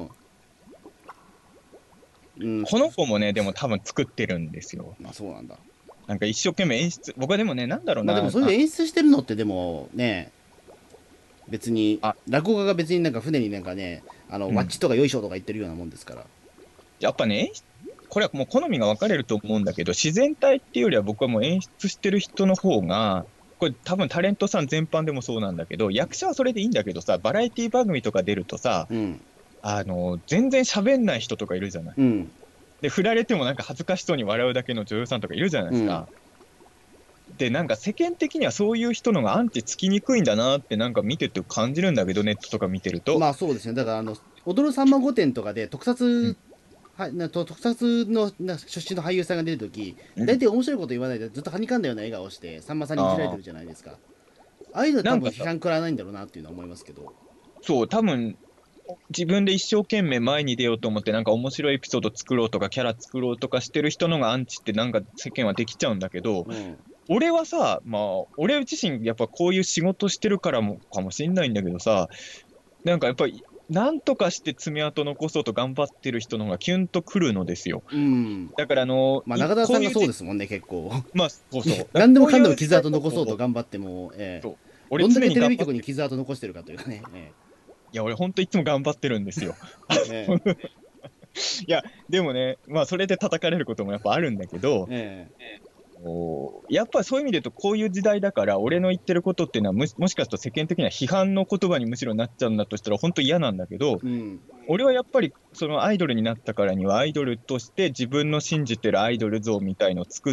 B: うん。
C: この子もね、でも多分作ってるんですよ。
B: まあそうなんだ。
C: なんか一生懸命演出、僕はでもね、なんだろうな、
B: まあでもそういう演出してるのってでもね、別に、
C: あ、
B: 落語家が別になんか船になんかね、
C: うん、
B: ワッチとかよいしょとか言ってるようなもんですから。
C: やっぱね、これはもう好みが分かれると思うんだけど、自然体っていうよりは僕はもう演出してる人の方が、これ多分タレントさん全般でもそうなんだけど、役者はそれでいいんだけどさ、バラエティ番組とか出るとさ、
B: うん。
C: 全然喋んない人とかいるじゃない。
B: うん。
C: で、振られてもなんか恥ずかしそうに笑うだけの女優さんとかいるじゃないで
B: うん。
C: すか。で、なんか世間的にはそういう人のがアンチつきにくいんだなってなんか見てて感じるんだけど、ネットとか見てると。
B: まあそうですね。だから踊るさんま御殿とかで特撮の出身の俳優さんが出るとき、
C: うん。
B: 大体面白いこと言わないでずっとはにかんだような笑顔して、さんまさんにいじられて
C: ああ。
B: るじゃないですか。ああいうの多分
C: なんかさ、
B: 批判食らわないんだろうなっていうのは思いますけど。
C: そう、多分、自分で一生懸命前に出ようと思って、なんか面白いエピソード作ろうとか、キャラ作ろうとかしてる人のがアンチってなんか世間はできちゃうんだけど、
B: うん。
C: 俺はさ、まあ、俺自身やっぱこういう仕事してるからもかもしんないんだけどさ、なんかやっぱり、なんとかして爪痕残そうと頑張ってる人の方がキュンとくるのですよ。
B: うん。
C: だから
B: まあ中田さんが
C: こういう
B: そうですもんね、結構。
C: まあ、そうそう。だから
B: 何でも
C: こう
B: かんでも傷
C: いう時代
B: 跡残そうと
C: だと、
B: 頑張っても、
C: そう。
B: どんだ
C: 俺常
B: けテレビ局
C: に頑張ってる。
B: に傷跡残してるかというかね。
C: いや、俺ほんといつも頑張ってるんですよ。
B: ええ
C: いや、でもね、まあそれで叩かれることもやっぱあるんだけど、
B: ええ
C: やっぱりそういう意味で言うと、こういう時代だから、俺の言ってることっていうのはもしかすると世間的には批判の言葉にむしろなっちゃうんだとしたら、本当嫌なんだけど、
B: うん。
C: 俺はやっぱりそのアイドルになったからには、アイドルとして自分の信じてるアイドル像みたいのを作って、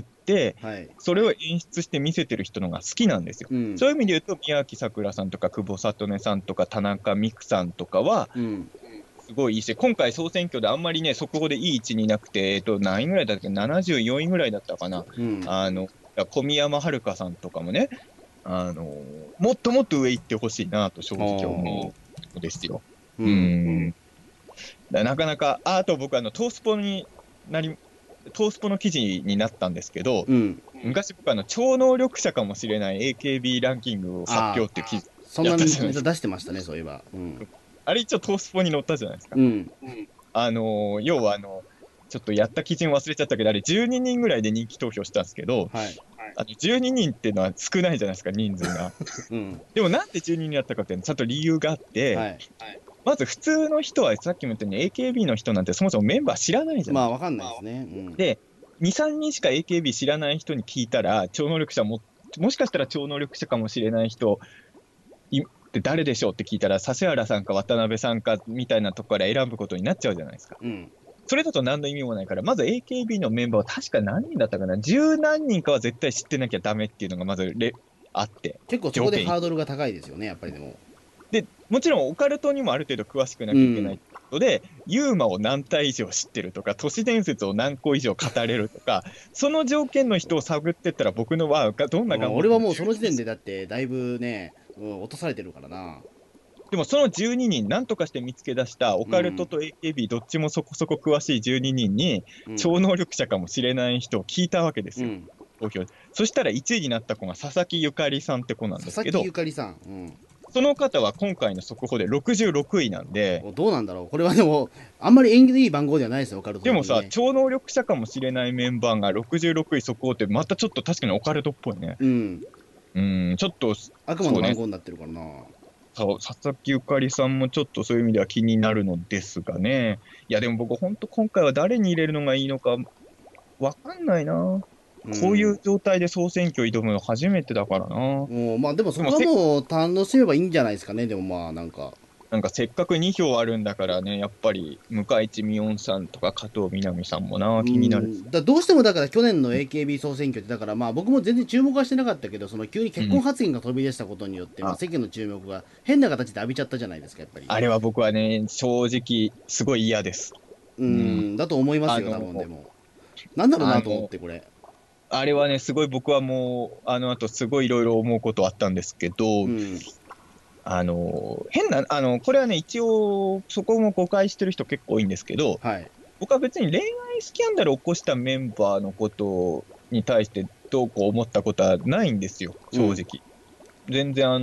B: はい。
C: それを演出して見せてる人のが好きなんですよ。
B: うん。
C: そういう意味で言うと、宮脇さくらさんとか、久保聡音さんとか、田中美久さんとかは、
B: うん。
C: すごいいいし、今回総選挙であんまりね、速報でいい位置にいなくて、何位ぐらいだったっけ、74位ぐらいだったかな。
B: うん。
C: 小宮山遥さんとかもね、もっともっと上行ってほしいなと正直思うんですよ。
B: う。
C: うんなかなか、あと僕トースポトースポの記事になったんですけど、
B: うん。
C: 昔僕超能力者かもしれない AKB ランキングを発表っていう記事
B: そんなネ
C: やったじゃないですか。
B: タ出してましたね、そういえば。うん。
C: あれ一応トースポに載ったじゃないですか。
B: うん。
C: 要はちょっとやった基準忘れちゃったけど、あれ12人ぐらいで人気投票したんですけど、
B: はい。
C: 12人っていうのは少ないじゃないですか、人数が。
B: うん。
C: でもなんで12人になったかっていうのはちゃんと理由があって、
B: はい。
C: まず普通の人はさっきも言ったように AKB の人なんてそもそもメンバー知らないじゃない。
B: まあ、わかんないですね。うん。
C: で、2、3人しか AKB 知らない人に聞いたら、超能力者もしかしたら超能力者かもしれない人って誰でしょうって聞いたら、指原さんか渡辺さんかみたいなところから選ぶことになっちゃうじゃないですか。
B: うん。
C: それだと何の意味もないから、まず AKB のメンバーは確か何人だったかな、十何人かは絶対知ってなきゃダメっていうのがまずあって、
B: 結構そこでハードルが高いですよね、やっぱりでも。
C: で、もちろんオカルトにもある程度詳しくなきゃいけないってことで、ユーマを何体以上知ってるとか、都市伝説を何個以上語れるとか、その条件の人を探ってったら僕のはどんな頑張っても
B: 俺はもうその時点でだってだいぶね、落とされてるからな。
C: でもその12人、なんとかして見つけ出したオカルトと AKB どっちもそこそこ詳しい12人に、超能力者かもしれない人を聞いたわけですよ。
B: うん。
C: 投票そしたら1位になった子が佐々木ゆかりさんって子なんですけど、
B: 佐々木ゆかりさん。うん。
C: その方は今回の速報で66位なんで、
B: どうなんだろう、これはでも、あんまり縁起のいい番号ではないですよ、オカルト
C: でもさ、
B: 的にね。
C: 超能力者かもしれないメンバーが66位速報って、またちょっと確かにオカルトっぽいね。
B: うん。
C: ちょっと、
B: 悪魔
C: そうね、
B: の番号になってるからな。
C: そう佐々木ゆかりさんもちょっとそういう意味では気になるのですがね。いや、でも僕、本当今回は誰に入れるのがいいのかわかんないな。こういう状態で総選挙挑むの初めてだからな。
B: まあでもそこは
C: でも
B: もう堪能すればいいんじゃないですかね、でもまあなんか。
C: なんかせっかく2票あるんだからね、やっぱり向井地美音さんとか加藤みな実さんもな、気になる。
B: どうしてもだから去年の AKB 総選挙ってだからまあ僕も全然注目はしてなかったけど、その急に結婚
C: うん。
B: 発言が飛び出したことによって、まあ
C: あ、
B: 世間の注目が変な形で浴びちゃったじゃないですか、やっぱり。
C: あれは僕はね、正直、すごい嫌です。うん。
B: だと思いますよ、多
C: あの、
B: 分でも。なんだろうなと思っ
C: あの、
B: て、これ。
C: あれはね、すごい僕はもう、あの後すごいいろいろ思うことあったんですけど、
B: うん。
C: 変な、これはね、一応、そこも誤解してる人結構多いんですけど、
B: はい。
C: 僕は別に恋愛スキャンダルを起こしたメンバーのことに対してどうこう思ったことはないんですよ、
B: うん。
C: 正直。全然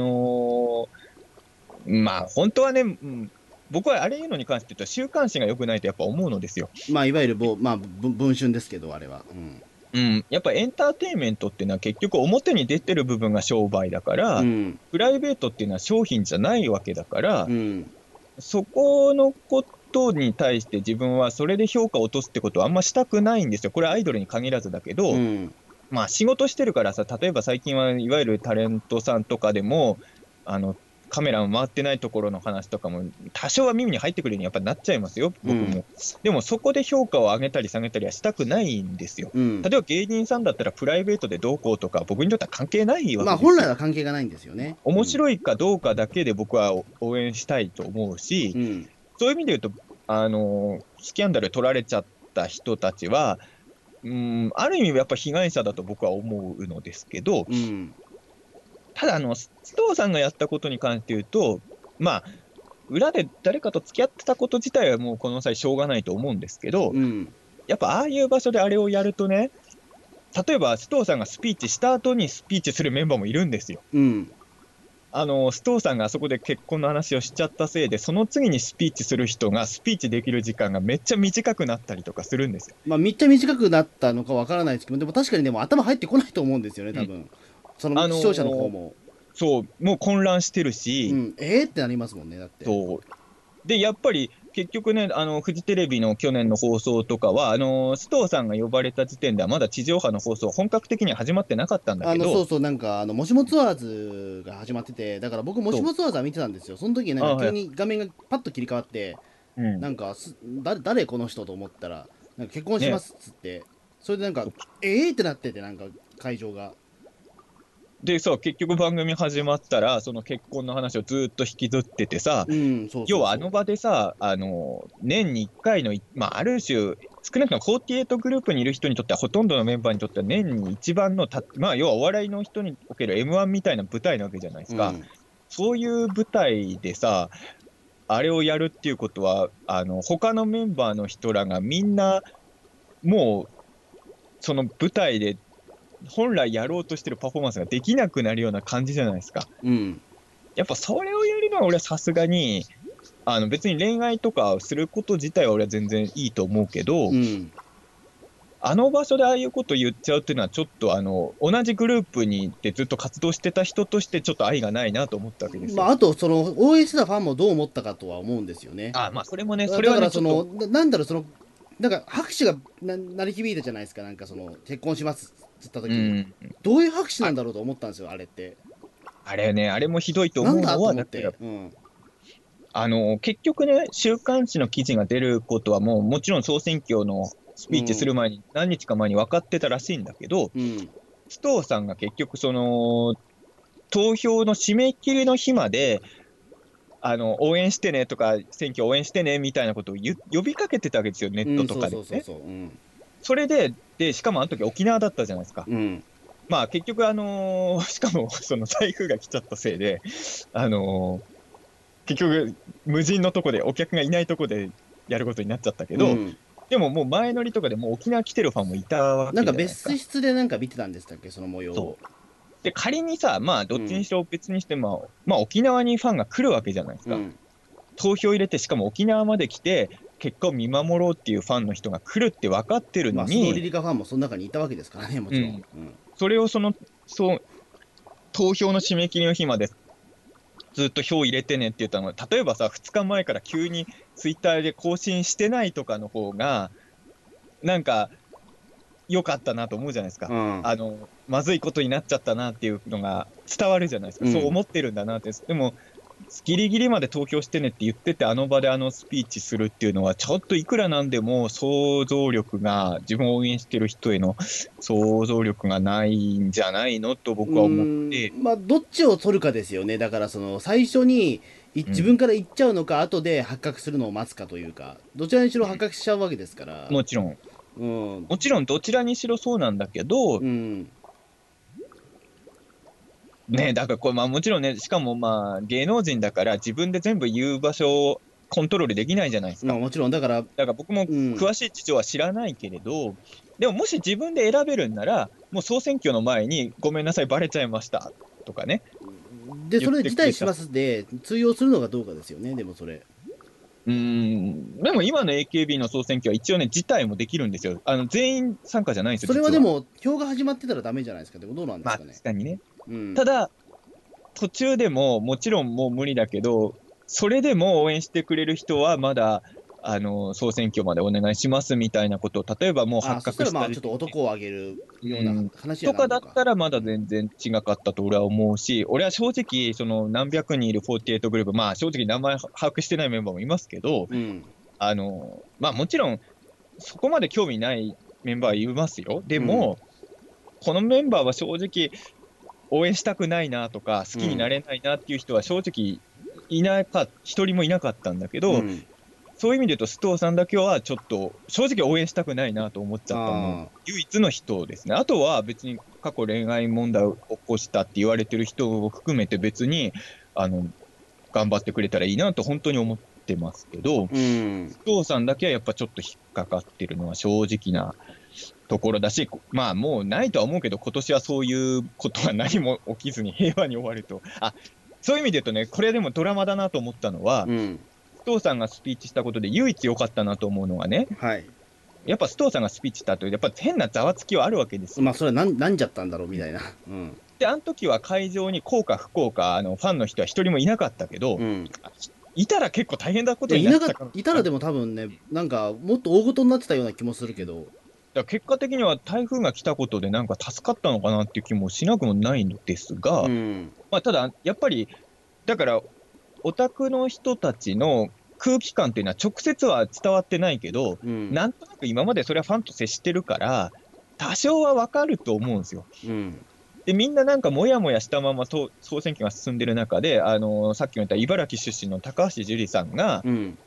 C: まあ、本当はね、僕はあれいうのに関して言ったら週刊誌が良くないとやっぱ思うのですよ。
B: まあいわゆるまあ文春ですけど、あれは。
C: やっぱエンターテインメントっていうのは結局表に出てる部分が商売だから、
B: うん。
C: プライベートっていうのは商品じゃないわけだから、
B: うん。
C: そこのことに対して自分はそれで評価を落とすってことはあんましたくないんですよ。これはアイドルに限らずだけど、
B: うん。
C: まあ仕事してるからさ、例えば最近はいわゆるタレントさんとかでも、あの、カメラも回ってないところの話とかも多少は耳に入ってくるようにやっぱなっちゃいますよ、
B: うん。
C: 僕も。でもそこで評価を上げたり下げたりはしたくないんですよ。
B: うん。
C: 例えば芸人さんだったらプライベートでどうこうとか僕にとっては関係ないわ
B: まあ
C: けですよ。
B: 本来は関係がないんですよね。
C: 面白いかどうかだけで僕は応援したいと思うし、
B: うん。
C: そういう意味で言うと、スキャンダル取られちゃった人たちは、ある意味やっぱ被害者だと僕は思うのですけど、
B: うん。
C: ただ須藤さんがやったことに関して言うと、まあ、裏で誰かと付き合ってたこと自体はもうこの際しょうがないと思うんですけど、
B: うん。
C: やっぱああいう場所であれをやるとね、例えば須藤さんがスピーチした後にスピーチするメンバーもいるんですよ。
B: うん。
C: 須藤さんがあそこで結婚の話をしちゃったせいで、その次にスピーチする人がスピーチできる時間がめっちゃ短くなったりとかするんですよ。
B: まあめっちゃ短くなったのかわからないですけど、でも確かにでも頭入ってこないと思うんですよね、
C: うん。
B: 多分。その
C: あの
B: 視聴者の方
C: ー
B: も。
C: そう、もう混乱してるし、
B: ってなりますもんね、だって。
C: そう。で、やっぱり結局ね、フジテレビの去年の放送とかは、須藤さんが呼ばれた時点ではまだ地上波の放送本格的には始まってなかったんだけど、
B: そうそう、なんか、もしもツアーズが始まってて、だから僕、もし
C: そう、
B: もツアーズは見てたんですよ。その時になんか
C: あ、はい、
B: 急に画面がパッと切り替わって、
C: うん。
B: なんか誰この人と思ったら、なんか結婚しま
C: ね。
B: すっつって、それでなんか、
C: そう
B: ってなってて、なんか会場が。
C: でさ、結局番組始まったら、その結婚の話をずっと引きずっててさ、
B: うん、そうそうそう。
C: 要はあの場でさ、年に1回の、まあ、ある種、少なくとも48グループにいる人にとっては、ほとんどのメンバーにとっては、年に一番のまあ、要はお笑いの人における M1 みたいな舞台なわけじゃないですか。
B: うん。
C: そういう舞台でさ、あれをやるっていうことは、他のメンバーの人らがみんな、もう、その舞台で本来やろうとしてるパフォーマンスができなくなるような感じじゃないですか。
B: うん。
C: やっぱそれをやるのは俺はさすがに、別に恋愛とかすること自体は俺は全然いいと思うけど、
B: うん。
C: あの場所でああいうこと言っちゃうっていうのはちょっと同じグループにいてずっと活動してた人としてちょっと愛がないなと思ったわけです
B: まあ、
C: よ。
B: あと、応援してたファンもどう思ったかとは思うんですよね。
C: あ、まあそれもね、それ
B: だから、
C: はね、ちょっと、
B: なんだろう、なんか拍手が鳴り響いたじゃないですか、なんか結婚しますっつった時に。
C: うん、
B: どういう拍手な
C: あ、
B: んだろうと思ったんですよ、あれって。
C: あれね、あれもひどいと
B: なんだ
C: 思うのは、だから、
B: と思って。うん。
C: 結局ね、週刊誌の記事が出ることはもちろん総選挙のスピーチす
B: うん。
C: る前に、何日か前に分かってたらしいんだけど、
B: うん。
C: 須藤さんが結局投票の締め切りの日まで、応援してねとか、選挙応援してねみたいなことを呼びかけてたわけですよ、ネット
B: うん、そう
C: とかでね。
B: そうそうそう。うん。
C: それで、しかもあの時沖縄だったじゃないですか。
B: うん。
C: まあ結局しかもその台風が来ちゃったせいで、あのー結局無人のとこで、お客がいないとこでやることになっちゃったけど、
B: うん。
C: でももう前乗りとかでもう沖縄来てるファンもいたわ
B: なんか
C: けじゃないですか。
B: 別室でなんか見てたんでしたっけ、その模様
C: そ
B: を。
C: で、仮にさ、まあ、どっちにしろ別にしても、まあ、沖縄にファンが来るわけじゃないですか。投票入れて、しかも沖縄まで来て、結果を見守ろうっていうファンの人が来るって分かってる
B: まあ、スノーリ
C: のに、
B: リカファンもその中にいたわけですからね、もちろん。
C: それを投票の締め切りの日までずっと票入れてねって言ったのが、例えばさ、2日前から急にツイッターで更新してないとかの方が、なんか、良かったなと思うじゃないですか。まずいことになっちゃったなっていうのが伝わるじゃないですか。そう思ってるんだなって。でも、ギリギリまで投票してねって言ってて、あの場でスピーチするっていうのは、ちょっといくらなんでも想像力が、自分を応援してる人への想像力がないんじゃないのと僕は思って。
B: まあ、どっちを取るかですよね。だから、最初に自分から言っちゃうのか、後で発覚するのを待つかというか、どちらにしろ発覚しちゃうわけですから。
C: もちろん。もちろん、どちらにしろそうなんだけど、ね、だからこれ、まあもちろんね、しかもまあ芸能人だから自分で全部言う場所をコントロールできないじゃないですか。
B: もちろん、だから
C: 僕も詳しい事情は知らないけれど、でももし自分で選べるんなら、もう総選挙の前にごめんなさい、バレちゃいましたとかね。
B: で、それ辞退しますで、通用するのかどうかですよね、でもそれ。
C: でも今の AKB の総選挙は一応ね、辞退もできるんですよ。全員参加じゃないんですよ。
B: それはでも、票が始まってたらダメじゃないですか。でもどうなんですかね。
C: まあ、確かにね。ただ、途中でももちろんもう無理だけど、それでも応援してくれる人はまだ、総選挙までお願いしますみたいなことを、例えばもう発覚した
B: ら、まあちょっと男を挙げるような話と
C: かだったらまだ全然違かったと俺は思うし、俺は正直、何百人いる48グループ、まあ正直名前把握してないメンバーもいますけど、まあもちろん、そこまで興味ないメンバーはいますよ。でも、このメンバーは正直、応援したくないなとか、好きになれないなっていう人は正直一人もいなかったんだけど、そういう意味で言うと、須藤さんだけはちょっと、正直応援したくないなと思っちゃったの。唯一の人ですね。あとは別に過去恋愛問題を起こしたって言われてる人を含めて別に、頑張ってくれたらいいなと本当に思ってますけど、須藤さんだけはやっぱちょっと引っかかってるのは正直なところだし、まあもうないとは思うけど、今年はそういうことは何も起きずに平和に終わると。そういう意味で言うとね、これでもドラマだなと思ったのは、須藤さんがスピーチしたことで唯一良かったなと思うのがね、やっぱ須藤さんがスピーチした後、やっぱ変なざわつきはあるわけですよ。
B: まあそれはなんじゃったんだろうみたいな。
C: で、あの時は会場に幸か不幸か、ファンの人は一人もいなかったけど、いたら結構大変なことになってたか
B: いたらでも多分ね、なんかもっと大事になってたような気もするけど。
C: だ結果的には台風が来たことでなんか助かったのかなっていう気もしなくもないんですが、まあただやっぱり、だからオタクの人たちの空気感っていうのは直接は伝わってないけど、なんとなく今までそれはファンと接してるから、多少はわかると思うんですよ。で、みんななんかもやもやしたまま総選挙が進んでる中で、さっきも言った茨城出身の高橋樹里さんが、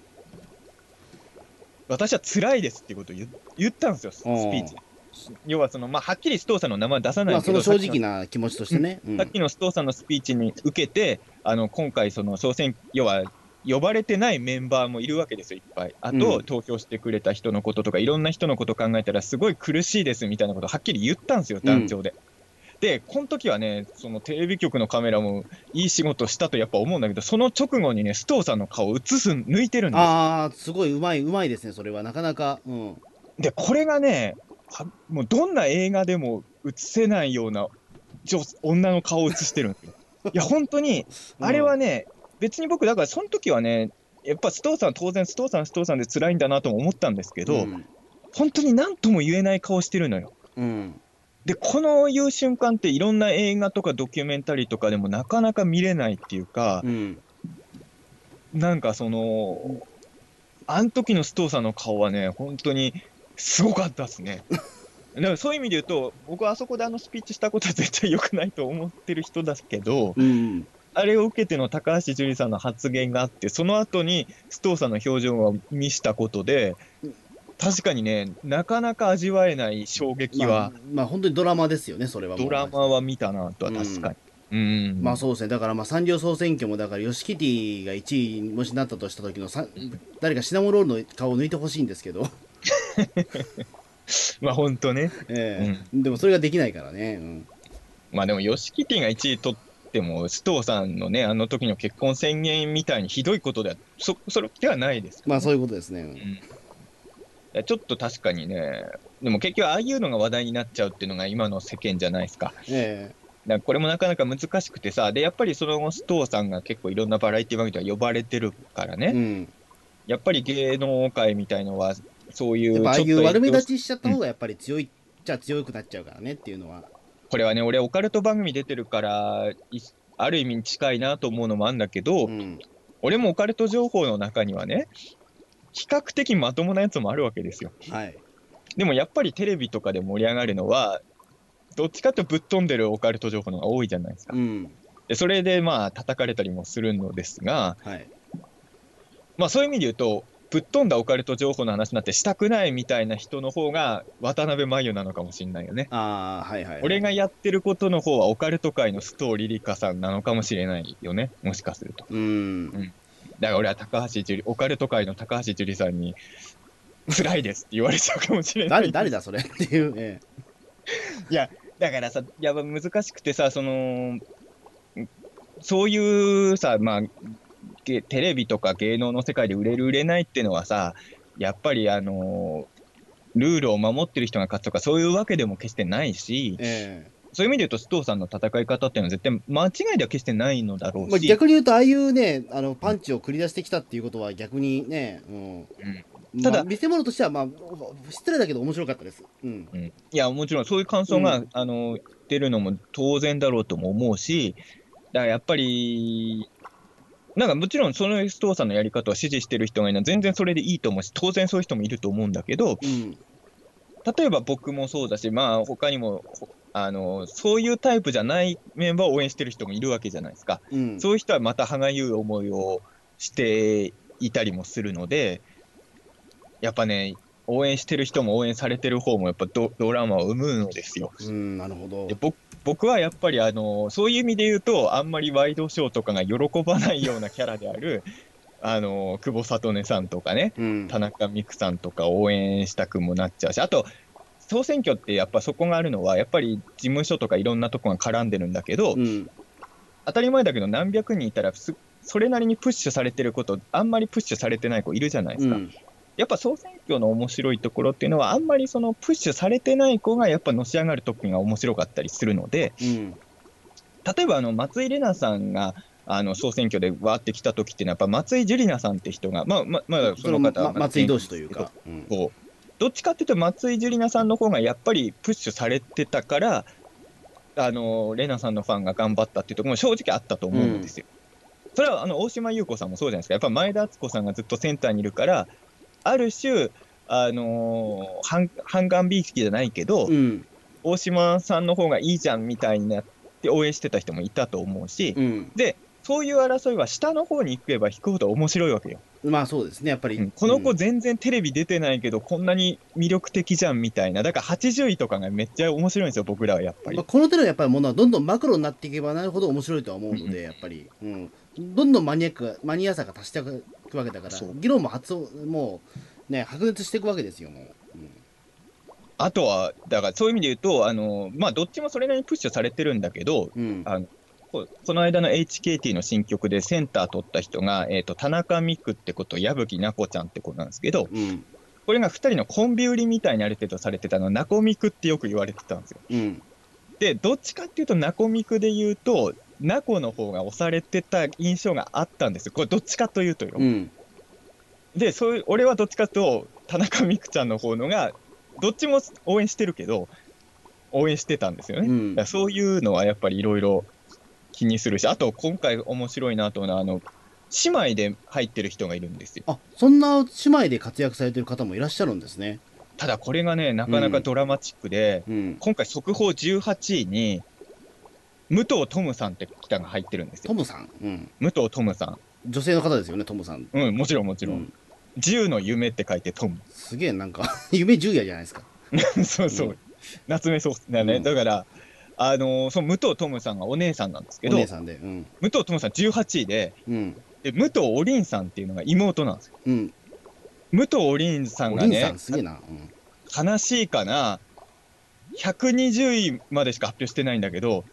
C: 私は辛いですっていうことを言ったんですよ、スピーチで。要はまあ、はっきり須藤さんの名前出さないけど、
B: その正直な気持ちとしてね。
C: さっきの須藤さんのスピーチに受けて、今回、総選、要は呼ばれてないメンバーもいるわけですよ、いっぱい。あと、投票してくれた人のこととか、いろんな人のことを考えたら、すごい苦しいですみたいなことをはっきり言ったんですよ、団長で。で、この時はね、テレビ局のカメラもいい仕事したとやっぱ思うんだけど、その直後にね、須藤さんの顔を抜いてるんです
B: すごいうまいですね、それは。なかなか。
C: で、これがね、もうどんな映画でも映せないような女の顔を映してるんですよ。いや、本当に、あれはね、別に僕、だからその時はね、やっぱ須藤さん、当然須藤さんで辛いんだなとも思ったんですけど、本当に何とも言えない顔してるのよ。で、このいう瞬間っていろんな映画とかドキュメンタリーとかでもなかなか見れないっていうか、なんかあの時の須藤さんの顔はね、本当にすごかったですね。だからそういう意味で言うと、僕はあそこでスピーチしたことは絶対良くないと思ってる人だけど、あれを受けての高橋樹里さんの発言があって、その後に須藤さんの表情を見したことで、確かにね、なかなか味わえない衝撃は。
B: まあ本当にドラマですよね、それは。
C: ドラマは見たなとは確かに。
B: まあそうですね。だからまあ三両総選挙も、だからヨシキティが1位にもしなったとした時の誰かシナモロールの顔を抜いてほしいんですけど。
C: まあ本当ね。
B: でもそれができないからね。
C: まあでも、ヨシキティが1位取っても、須藤さんのね、あの時の結婚宣言みたいにひどいことでは、それではないですからね。
B: まあそういうことですね。
C: うん。いやちょっと確かにね、でも結局ああいうのが話題になっちゃうっていうのが今の世間じゃないですか。
B: え
C: だからこれもなかなか難しくてさ、で、やっぱりその須藤さんが結構いろんなバラエティ番組とか呼ばれてるからね、
B: うん。
C: やっぱり芸能界みたいのは、そうい
B: やっぱああい
C: うちょっと
B: う悪目立
C: 影響し、
B: ちしちゃった
C: うん、
B: 方がやっぱり強いっちゃ強くなっちゃうからねっていうのは。
C: これはね、俺オカルト番組出てるから、ある意味近いなと思うのもあるんだけど、
B: うん。
C: 俺もオカルト情報の中にはね、比較的まともなやつもあるわけですよ。
B: はい。
C: でもやっぱりテレビとかで盛り上がるのは、どっちかというとぶっ飛んでるオカルト情報の方が多いじゃないですか。
B: うん。
C: で、それでまあ叩かれたりもするのですが、
B: はい。
C: まあそういう意味で言うと、ぶっ飛んだオカルト情報の話になってしたくないみたいな人の方が渡辺真由なのかもしれないよね。
B: ああ、はいはいはい。
C: 俺がやってることの方はオカルト界の須藤リリカさんなのかもしれないよね。もしかすると。
B: うん。
C: うん。だから俺は高橋樹里、オカルト界の高橋樹里さんに辛いですって言われちゃうかもしれないんです。
B: 誰だそれっていう。
C: いや、だからさ、やっぱ難しくてさ、そういうさ、まあ、テレビとか芸能の世界で売れる売れないっていうのはさ、やっぱりルールを守ってる人が勝つとかそういうわけでも決してないし、
B: ええ。
C: そういう意味で言うと須藤さんの戦い方っていうのは絶対間違いでは決してないのだろう
B: まあ、
C: し、
B: 逆に言うと、ああいうね、パ
C: うん
B: ンチを繰り出してきたっていうことは逆にね、
C: うん、
B: まあ、
C: ただ、
B: 見せ物としては、まあ、失礼だけど面白かったです。うん。
C: うん、いや、もちろんそういう感想が、
B: うん。
C: 出るのも当然だろうとも思うし、だからやっぱり、なんかもちろんその須藤さんのやり方を支持してる人がいるのは全然それでいいと思うし、当然そういう人もいると思うんだけど、
B: うん。
C: 例えば僕もそうだし、まあ他にも、そういうタイプじゃないメンバーを応援してる人もいるわけじゃないですか。
B: うん。
C: そういう人はまた歯がゆい思いをしていたりもするので、やっぱね、応援してる人も応援されてる方もやっぱドラマを生むのですよ。
B: うん、なるほど。
C: で、僕はやっぱりそういう意味で言うと、あんまりワイドショーとかが喜ばないようなキャラである、久保聡音さんとかね、
B: うん。
C: 田中美久さんとか応援したくもなっちゃうし、あと、総選挙ってやっぱそこがあるのは、やっぱり事務所とかいろんなとこが絡んでるんだけど、
B: うん。
C: 当たり前だけど何百人いたらそれなりにプッシュされてること、あんまりプッシュされてない子いるじゃないですか。
B: うん。
C: やっぱ総選挙の面白いところっていうのは、あんまりそのプッシュされてない子がやっぱのし上がる時が面白かったりするので、
B: うん。
C: 例えば松井玲奈さんが総選挙でわーって来た時っていうのは、やっぱ松井樹里奈さんって人が、まだその方はまだ
B: 松井同士
C: 元気ですけど、
B: というか。うん。
C: こうどっちかっていうと松井樹里奈さんの方がやっぱりプッシュされてたから、玲奈さんのファンが頑張ったっていうところも正直あったと思うのですよ。それは大島優子さんもそうじゃないですか。やっぱ前田敦子さんがずっとセンターにいるから、ある種、半眼美意識じゃないけど、
B: うん。
C: 大島さんの方がいいじゃんみたいになって応援してた人もいたと思うし、
B: うん。
C: で、そういう争いは下の方に行けば引くほど面白いわけよ。
B: まあそうですね、やっぱり。
C: この子全然テレビ出てないけど、こんなに魅力的じゃんみたいな。だから80位とかがめっちゃ面白いんですよ、僕らはやっぱり。
B: まあ、この手のやっぱりものはどんどんマクロになっていけばなるほど面白いとは思うので、やっぱり。うん。どんどんマニアさが足していくわけだから、
C: そう。
B: 議論ももう、ね、白熱していくわけですよ、もう。
C: あとは、だからそういう意味で言うと、まあ、どっちもそれなりにプッシュされてるんだけど、
B: うん。
C: あのこの間の HKT の新曲でセンター取った人が、田中美久ってこと、矢吹奈子ちゃんって子なんですけど、
B: うん。
C: これが2人のコンビ売りみたいにある程度されてたの、ナコミクってよく言われてたんですよ。
B: うん。
C: で、どっちかっていうと、ナコミクで言うと、ナコの方が押されてた印象があったんですよ。これどっちかというとよ。
B: うん。
C: で、俺はどっちかというと、田中美久ちゃんの方のが、どっちも応援してるけど、応援してたんですよね。
B: うん。
C: だからそういうのはやっぱりいろいろ気にするし、あと今回面白いなと思うのは、姉妹で入ってる人がいるんですよ。
B: あ、そんな姉妹で活躍されてる方もいらっしゃるんですね。
C: ただこれがね、なかなかドラマチックで、
B: うん。
C: 今回速報18位に、武藤トムさんって方が入ってるんですよ。
B: トムさん。うん。
C: 武藤トムさ
B: 女性の方ですよね、トムさん。
C: ん。うん、もちろんもちろん。
B: うん。
C: 10の夢って書いてトム。
B: すげえなんか夢十夜じゃないですか。
C: そうそう。
B: うん。
C: 夏目漱石だね。
B: うん。
C: だから、その武藤トムさんがお姉さんなんですけど、
B: お姉さんで。うん。
C: 武藤トムさん18位で、
B: うん。
C: 武藤おりんさんっていうのが妹なんですよ。
B: うん。
C: 武藤おりんさん
B: おりんさ
C: がね、
B: んすげえな。うん。
C: 悲しいかな、120位までしか発表してないんだけど、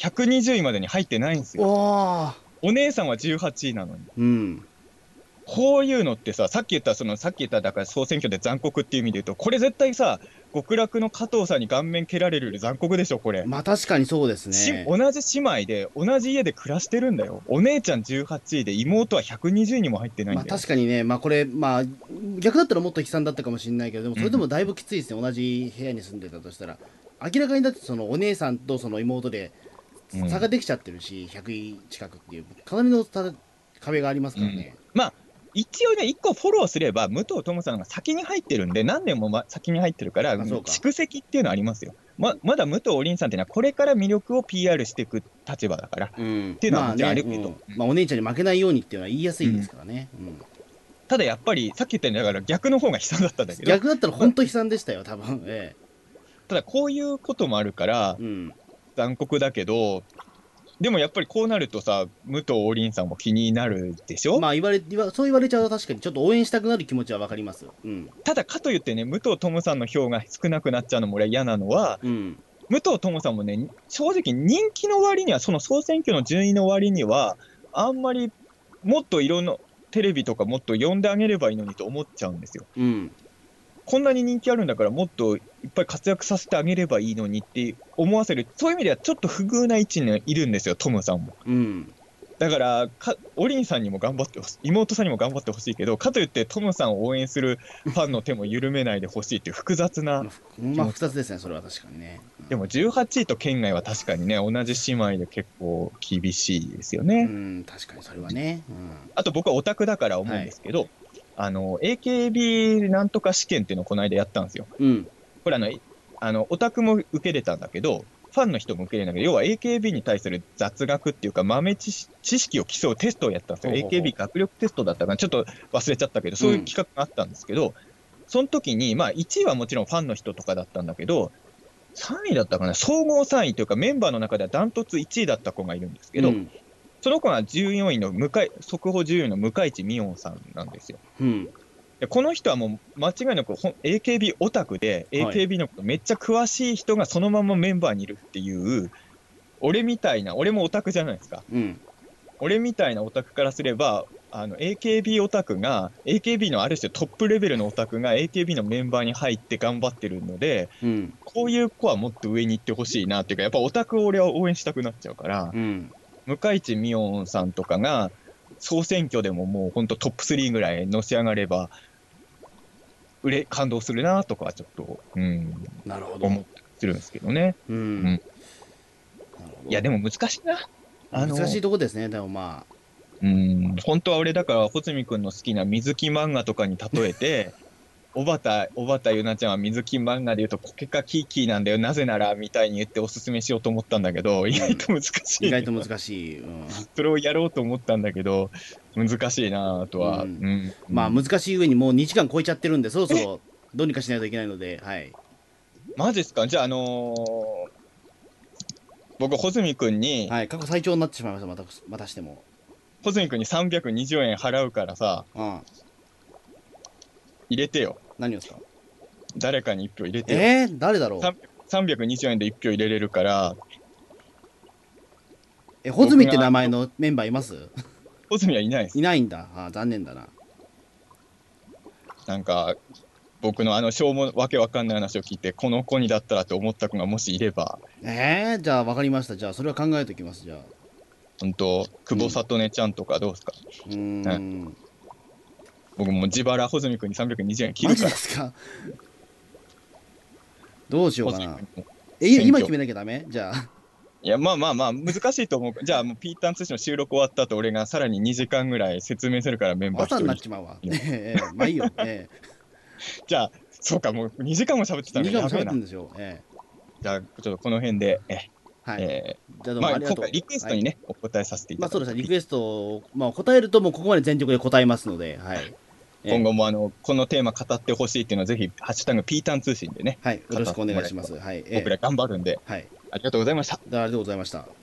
C: 120位までに入ってないんですよ。
B: おー。
C: お姉さんは18位なのに。
B: うん。
C: こういうのってさ、さっき言っただから総選挙で残酷っていう意味で言うと、これ絶対さ、極楽の加藤さんに顔面蹴られるより残酷でしょ、これ。
B: まあ確かにそうですね。
C: 同じ姉妹で、同じ家で暮らしてるんだよ。お姉ちゃん18位で、妹は120位にも入ってないん
B: まあ
C: だよ。
B: 確かにね、まあこれ、まあ逆だったらもっと悲惨だったかもしれないけど、でもそれでもだいぶきついですね、同じ部屋に住んでたとしたら。明らかにだってそのお姉さんとその妹で
C: うん
B: 差ができちゃってるし、100位近くっていう、かなりの壁がありますからね。
C: まあ、一応ね、一個フォローすれば、武藤智さんが先に入ってるんで、何年も、先に入ってるから、
B: あそうか
C: 蓄積っていうのはありますよ。まだ武藤おりんさんっていうのは、これから魅力を PR していく立場だから、
B: うん、
C: っていうのはもちろんあ
B: まあね、
C: るけど、
B: まあお姉ちゃんに負けないようにっていうのは言いやすいですからね。
C: ただやっぱり、さっき言ったように、だから逆の方が悲惨だったんだけど、
B: 逆だったら本当悲惨でしたよ、多分。
C: ただこういうこともあるから、
B: うん。
C: 残酷だけど、でもやっぱりこうなるとさ、武藤おりんさんも気になるでしょ。
B: まあそう言われちゃうと確かにちょっと応援したくなる気持ちはわかります。うん。
C: ただかといってね、武藤智さんの票が少なくなっちゃうのも俺は嫌なのは、
B: うん。
C: 武藤智さんもね、正直人気の割には、その総選挙の順位の割には、あんまりもっといろんなテレビとかもっと呼んであげればいいのにと思っちゃうんですよ。
B: うん。
C: こんなに人気あるんだからもっといっぱい活躍させてあげればいいのにって思わせる、そういう意味ではちょっと不遇な位置にいるんですよ、トムさんも。
B: うん。
C: だからおりんさんにも頑張ってほしい、妹さんにも頑張ってほしいけど、かといってトムさんを応援するファンの手も緩めないでほしいっていう複雑な。
B: まあ複雑ですね、それは確かにね。
C: でも18位と県外は確かにね、同じ姉妹で結構厳しいですよね。
B: 確かにそれはね。
C: あと僕はオタクだから思うんですけど、AKB なんとか試験っていうのをこの間やったんですよ。
B: うん。
C: これオタクも受けれたんだけど、ファンの人も受けれるんだけど、要は AKB に対する雑学っていうか豆知識を競うテストをやったんですよ。
B: ほうほうほう
C: AKB 学力テストだったかな、ちょっと忘れちゃったけど、そういう企画があったんですけど、その時に、まあ1位はもちろんファンの人とかだったんだけど、3位だったかな、総合3位というかメンバーの中ではダントツ1位だった子がいるんですけど、その子が14位の速報14位の向井地美音さんなんですよ。
B: うん。
C: でこの人はもう間違いなくAKB オタクで、
B: はい
C: AKB のことめっちゃ詳しい人がそのままメンバーにいるっていう、俺もオタクじゃないですか。
B: うん。
C: 俺みたいなオタクからすれば、AKB オタクが、AKB のある種トップレベルのオタクが AKB のメンバーに入って頑張ってるので、
B: うん。
C: こういう子はもっと上に行ってほしいなっていうか、やっぱオタクを俺は応援したくなっちゃうから、
B: うん。
C: 向井地美音さんとかが、総選挙でももう本当トップ3ぐらいのし上がれば、感動するなとかはちょっと、
B: なるほど。
C: 思ったりするんですけどね。
B: うん。
C: うん
B: なるほど
C: いや、でも難しいな。
B: 難しいとこですね、でもまあ。
C: 本当は俺だから、穂積君の好きな水木漫画とかに例えて、小畑ゆなちゃんは水木漫画で言うとコケカキーキーなんだよ、なぜならみたいに言っておすすめしようと思ったんだけど、意外と難しい。
B: 意外と難しい。
C: それをやろうと思ったんだけど、難しいなとは。
B: まあ難しい上にもう2時間超えちゃってるんで、そろそろどうにかしないといけないので、はい。
C: マジっすか。じゃあ、僕、穂積君に、
B: はい、過去最長になってしまいました、またしても。
C: 穂積君に320円払うからさ、入れてよ。
B: 何をですか？
C: 誰かに1票入れてよ。
B: 誰だろう
C: 320円で1票入れれるから。
B: 穂積って名前のメンバーいます？
C: 穂積はいないです。
B: いないんだ。残念だな。
C: なんか、僕のしょうもわけわかんない話を聞いて、この子にだったらと思った子がもしいれば。
B: じゃあ分かりました。じゃあそれは考えておきます、じゃあ。
C: 本当、久保里音ちゃんとかどうですか？僕も自腹穂積君に320円切るから。
B: マジですか？どうしようかな。今決めなきゃダメ？じゃあ。
C: いや、まあ難しいと思う。じゃあもうピーターン通信の収録終わった後、俺がさらに2時間ぐらい説明するからメンバー
B: 朝になっちまうわ。まあいいよ。
C: じゃあ、そうか、もう2時間も喋ってたの
B: 2時間も喋ってるんですよ。
C: じゃあ、ちょっとこの辺で、
B: はい。
C: じゃあどうもありがとう。今回リクエストにね、お答えさせていただきます。
B: まあそうですね、リクエストを、答えるともうここまで全力で答えますので、はい。
C: 今後もこのテーマ語ってほしいっていうのはぜひ、ハッシュタグピーターン通信でね。
B: はい、よろしくお願いします。はい。
C: 僕ら頑張るんで。
B: はい。
C: ありがとうございました。
B: ありがとうございました。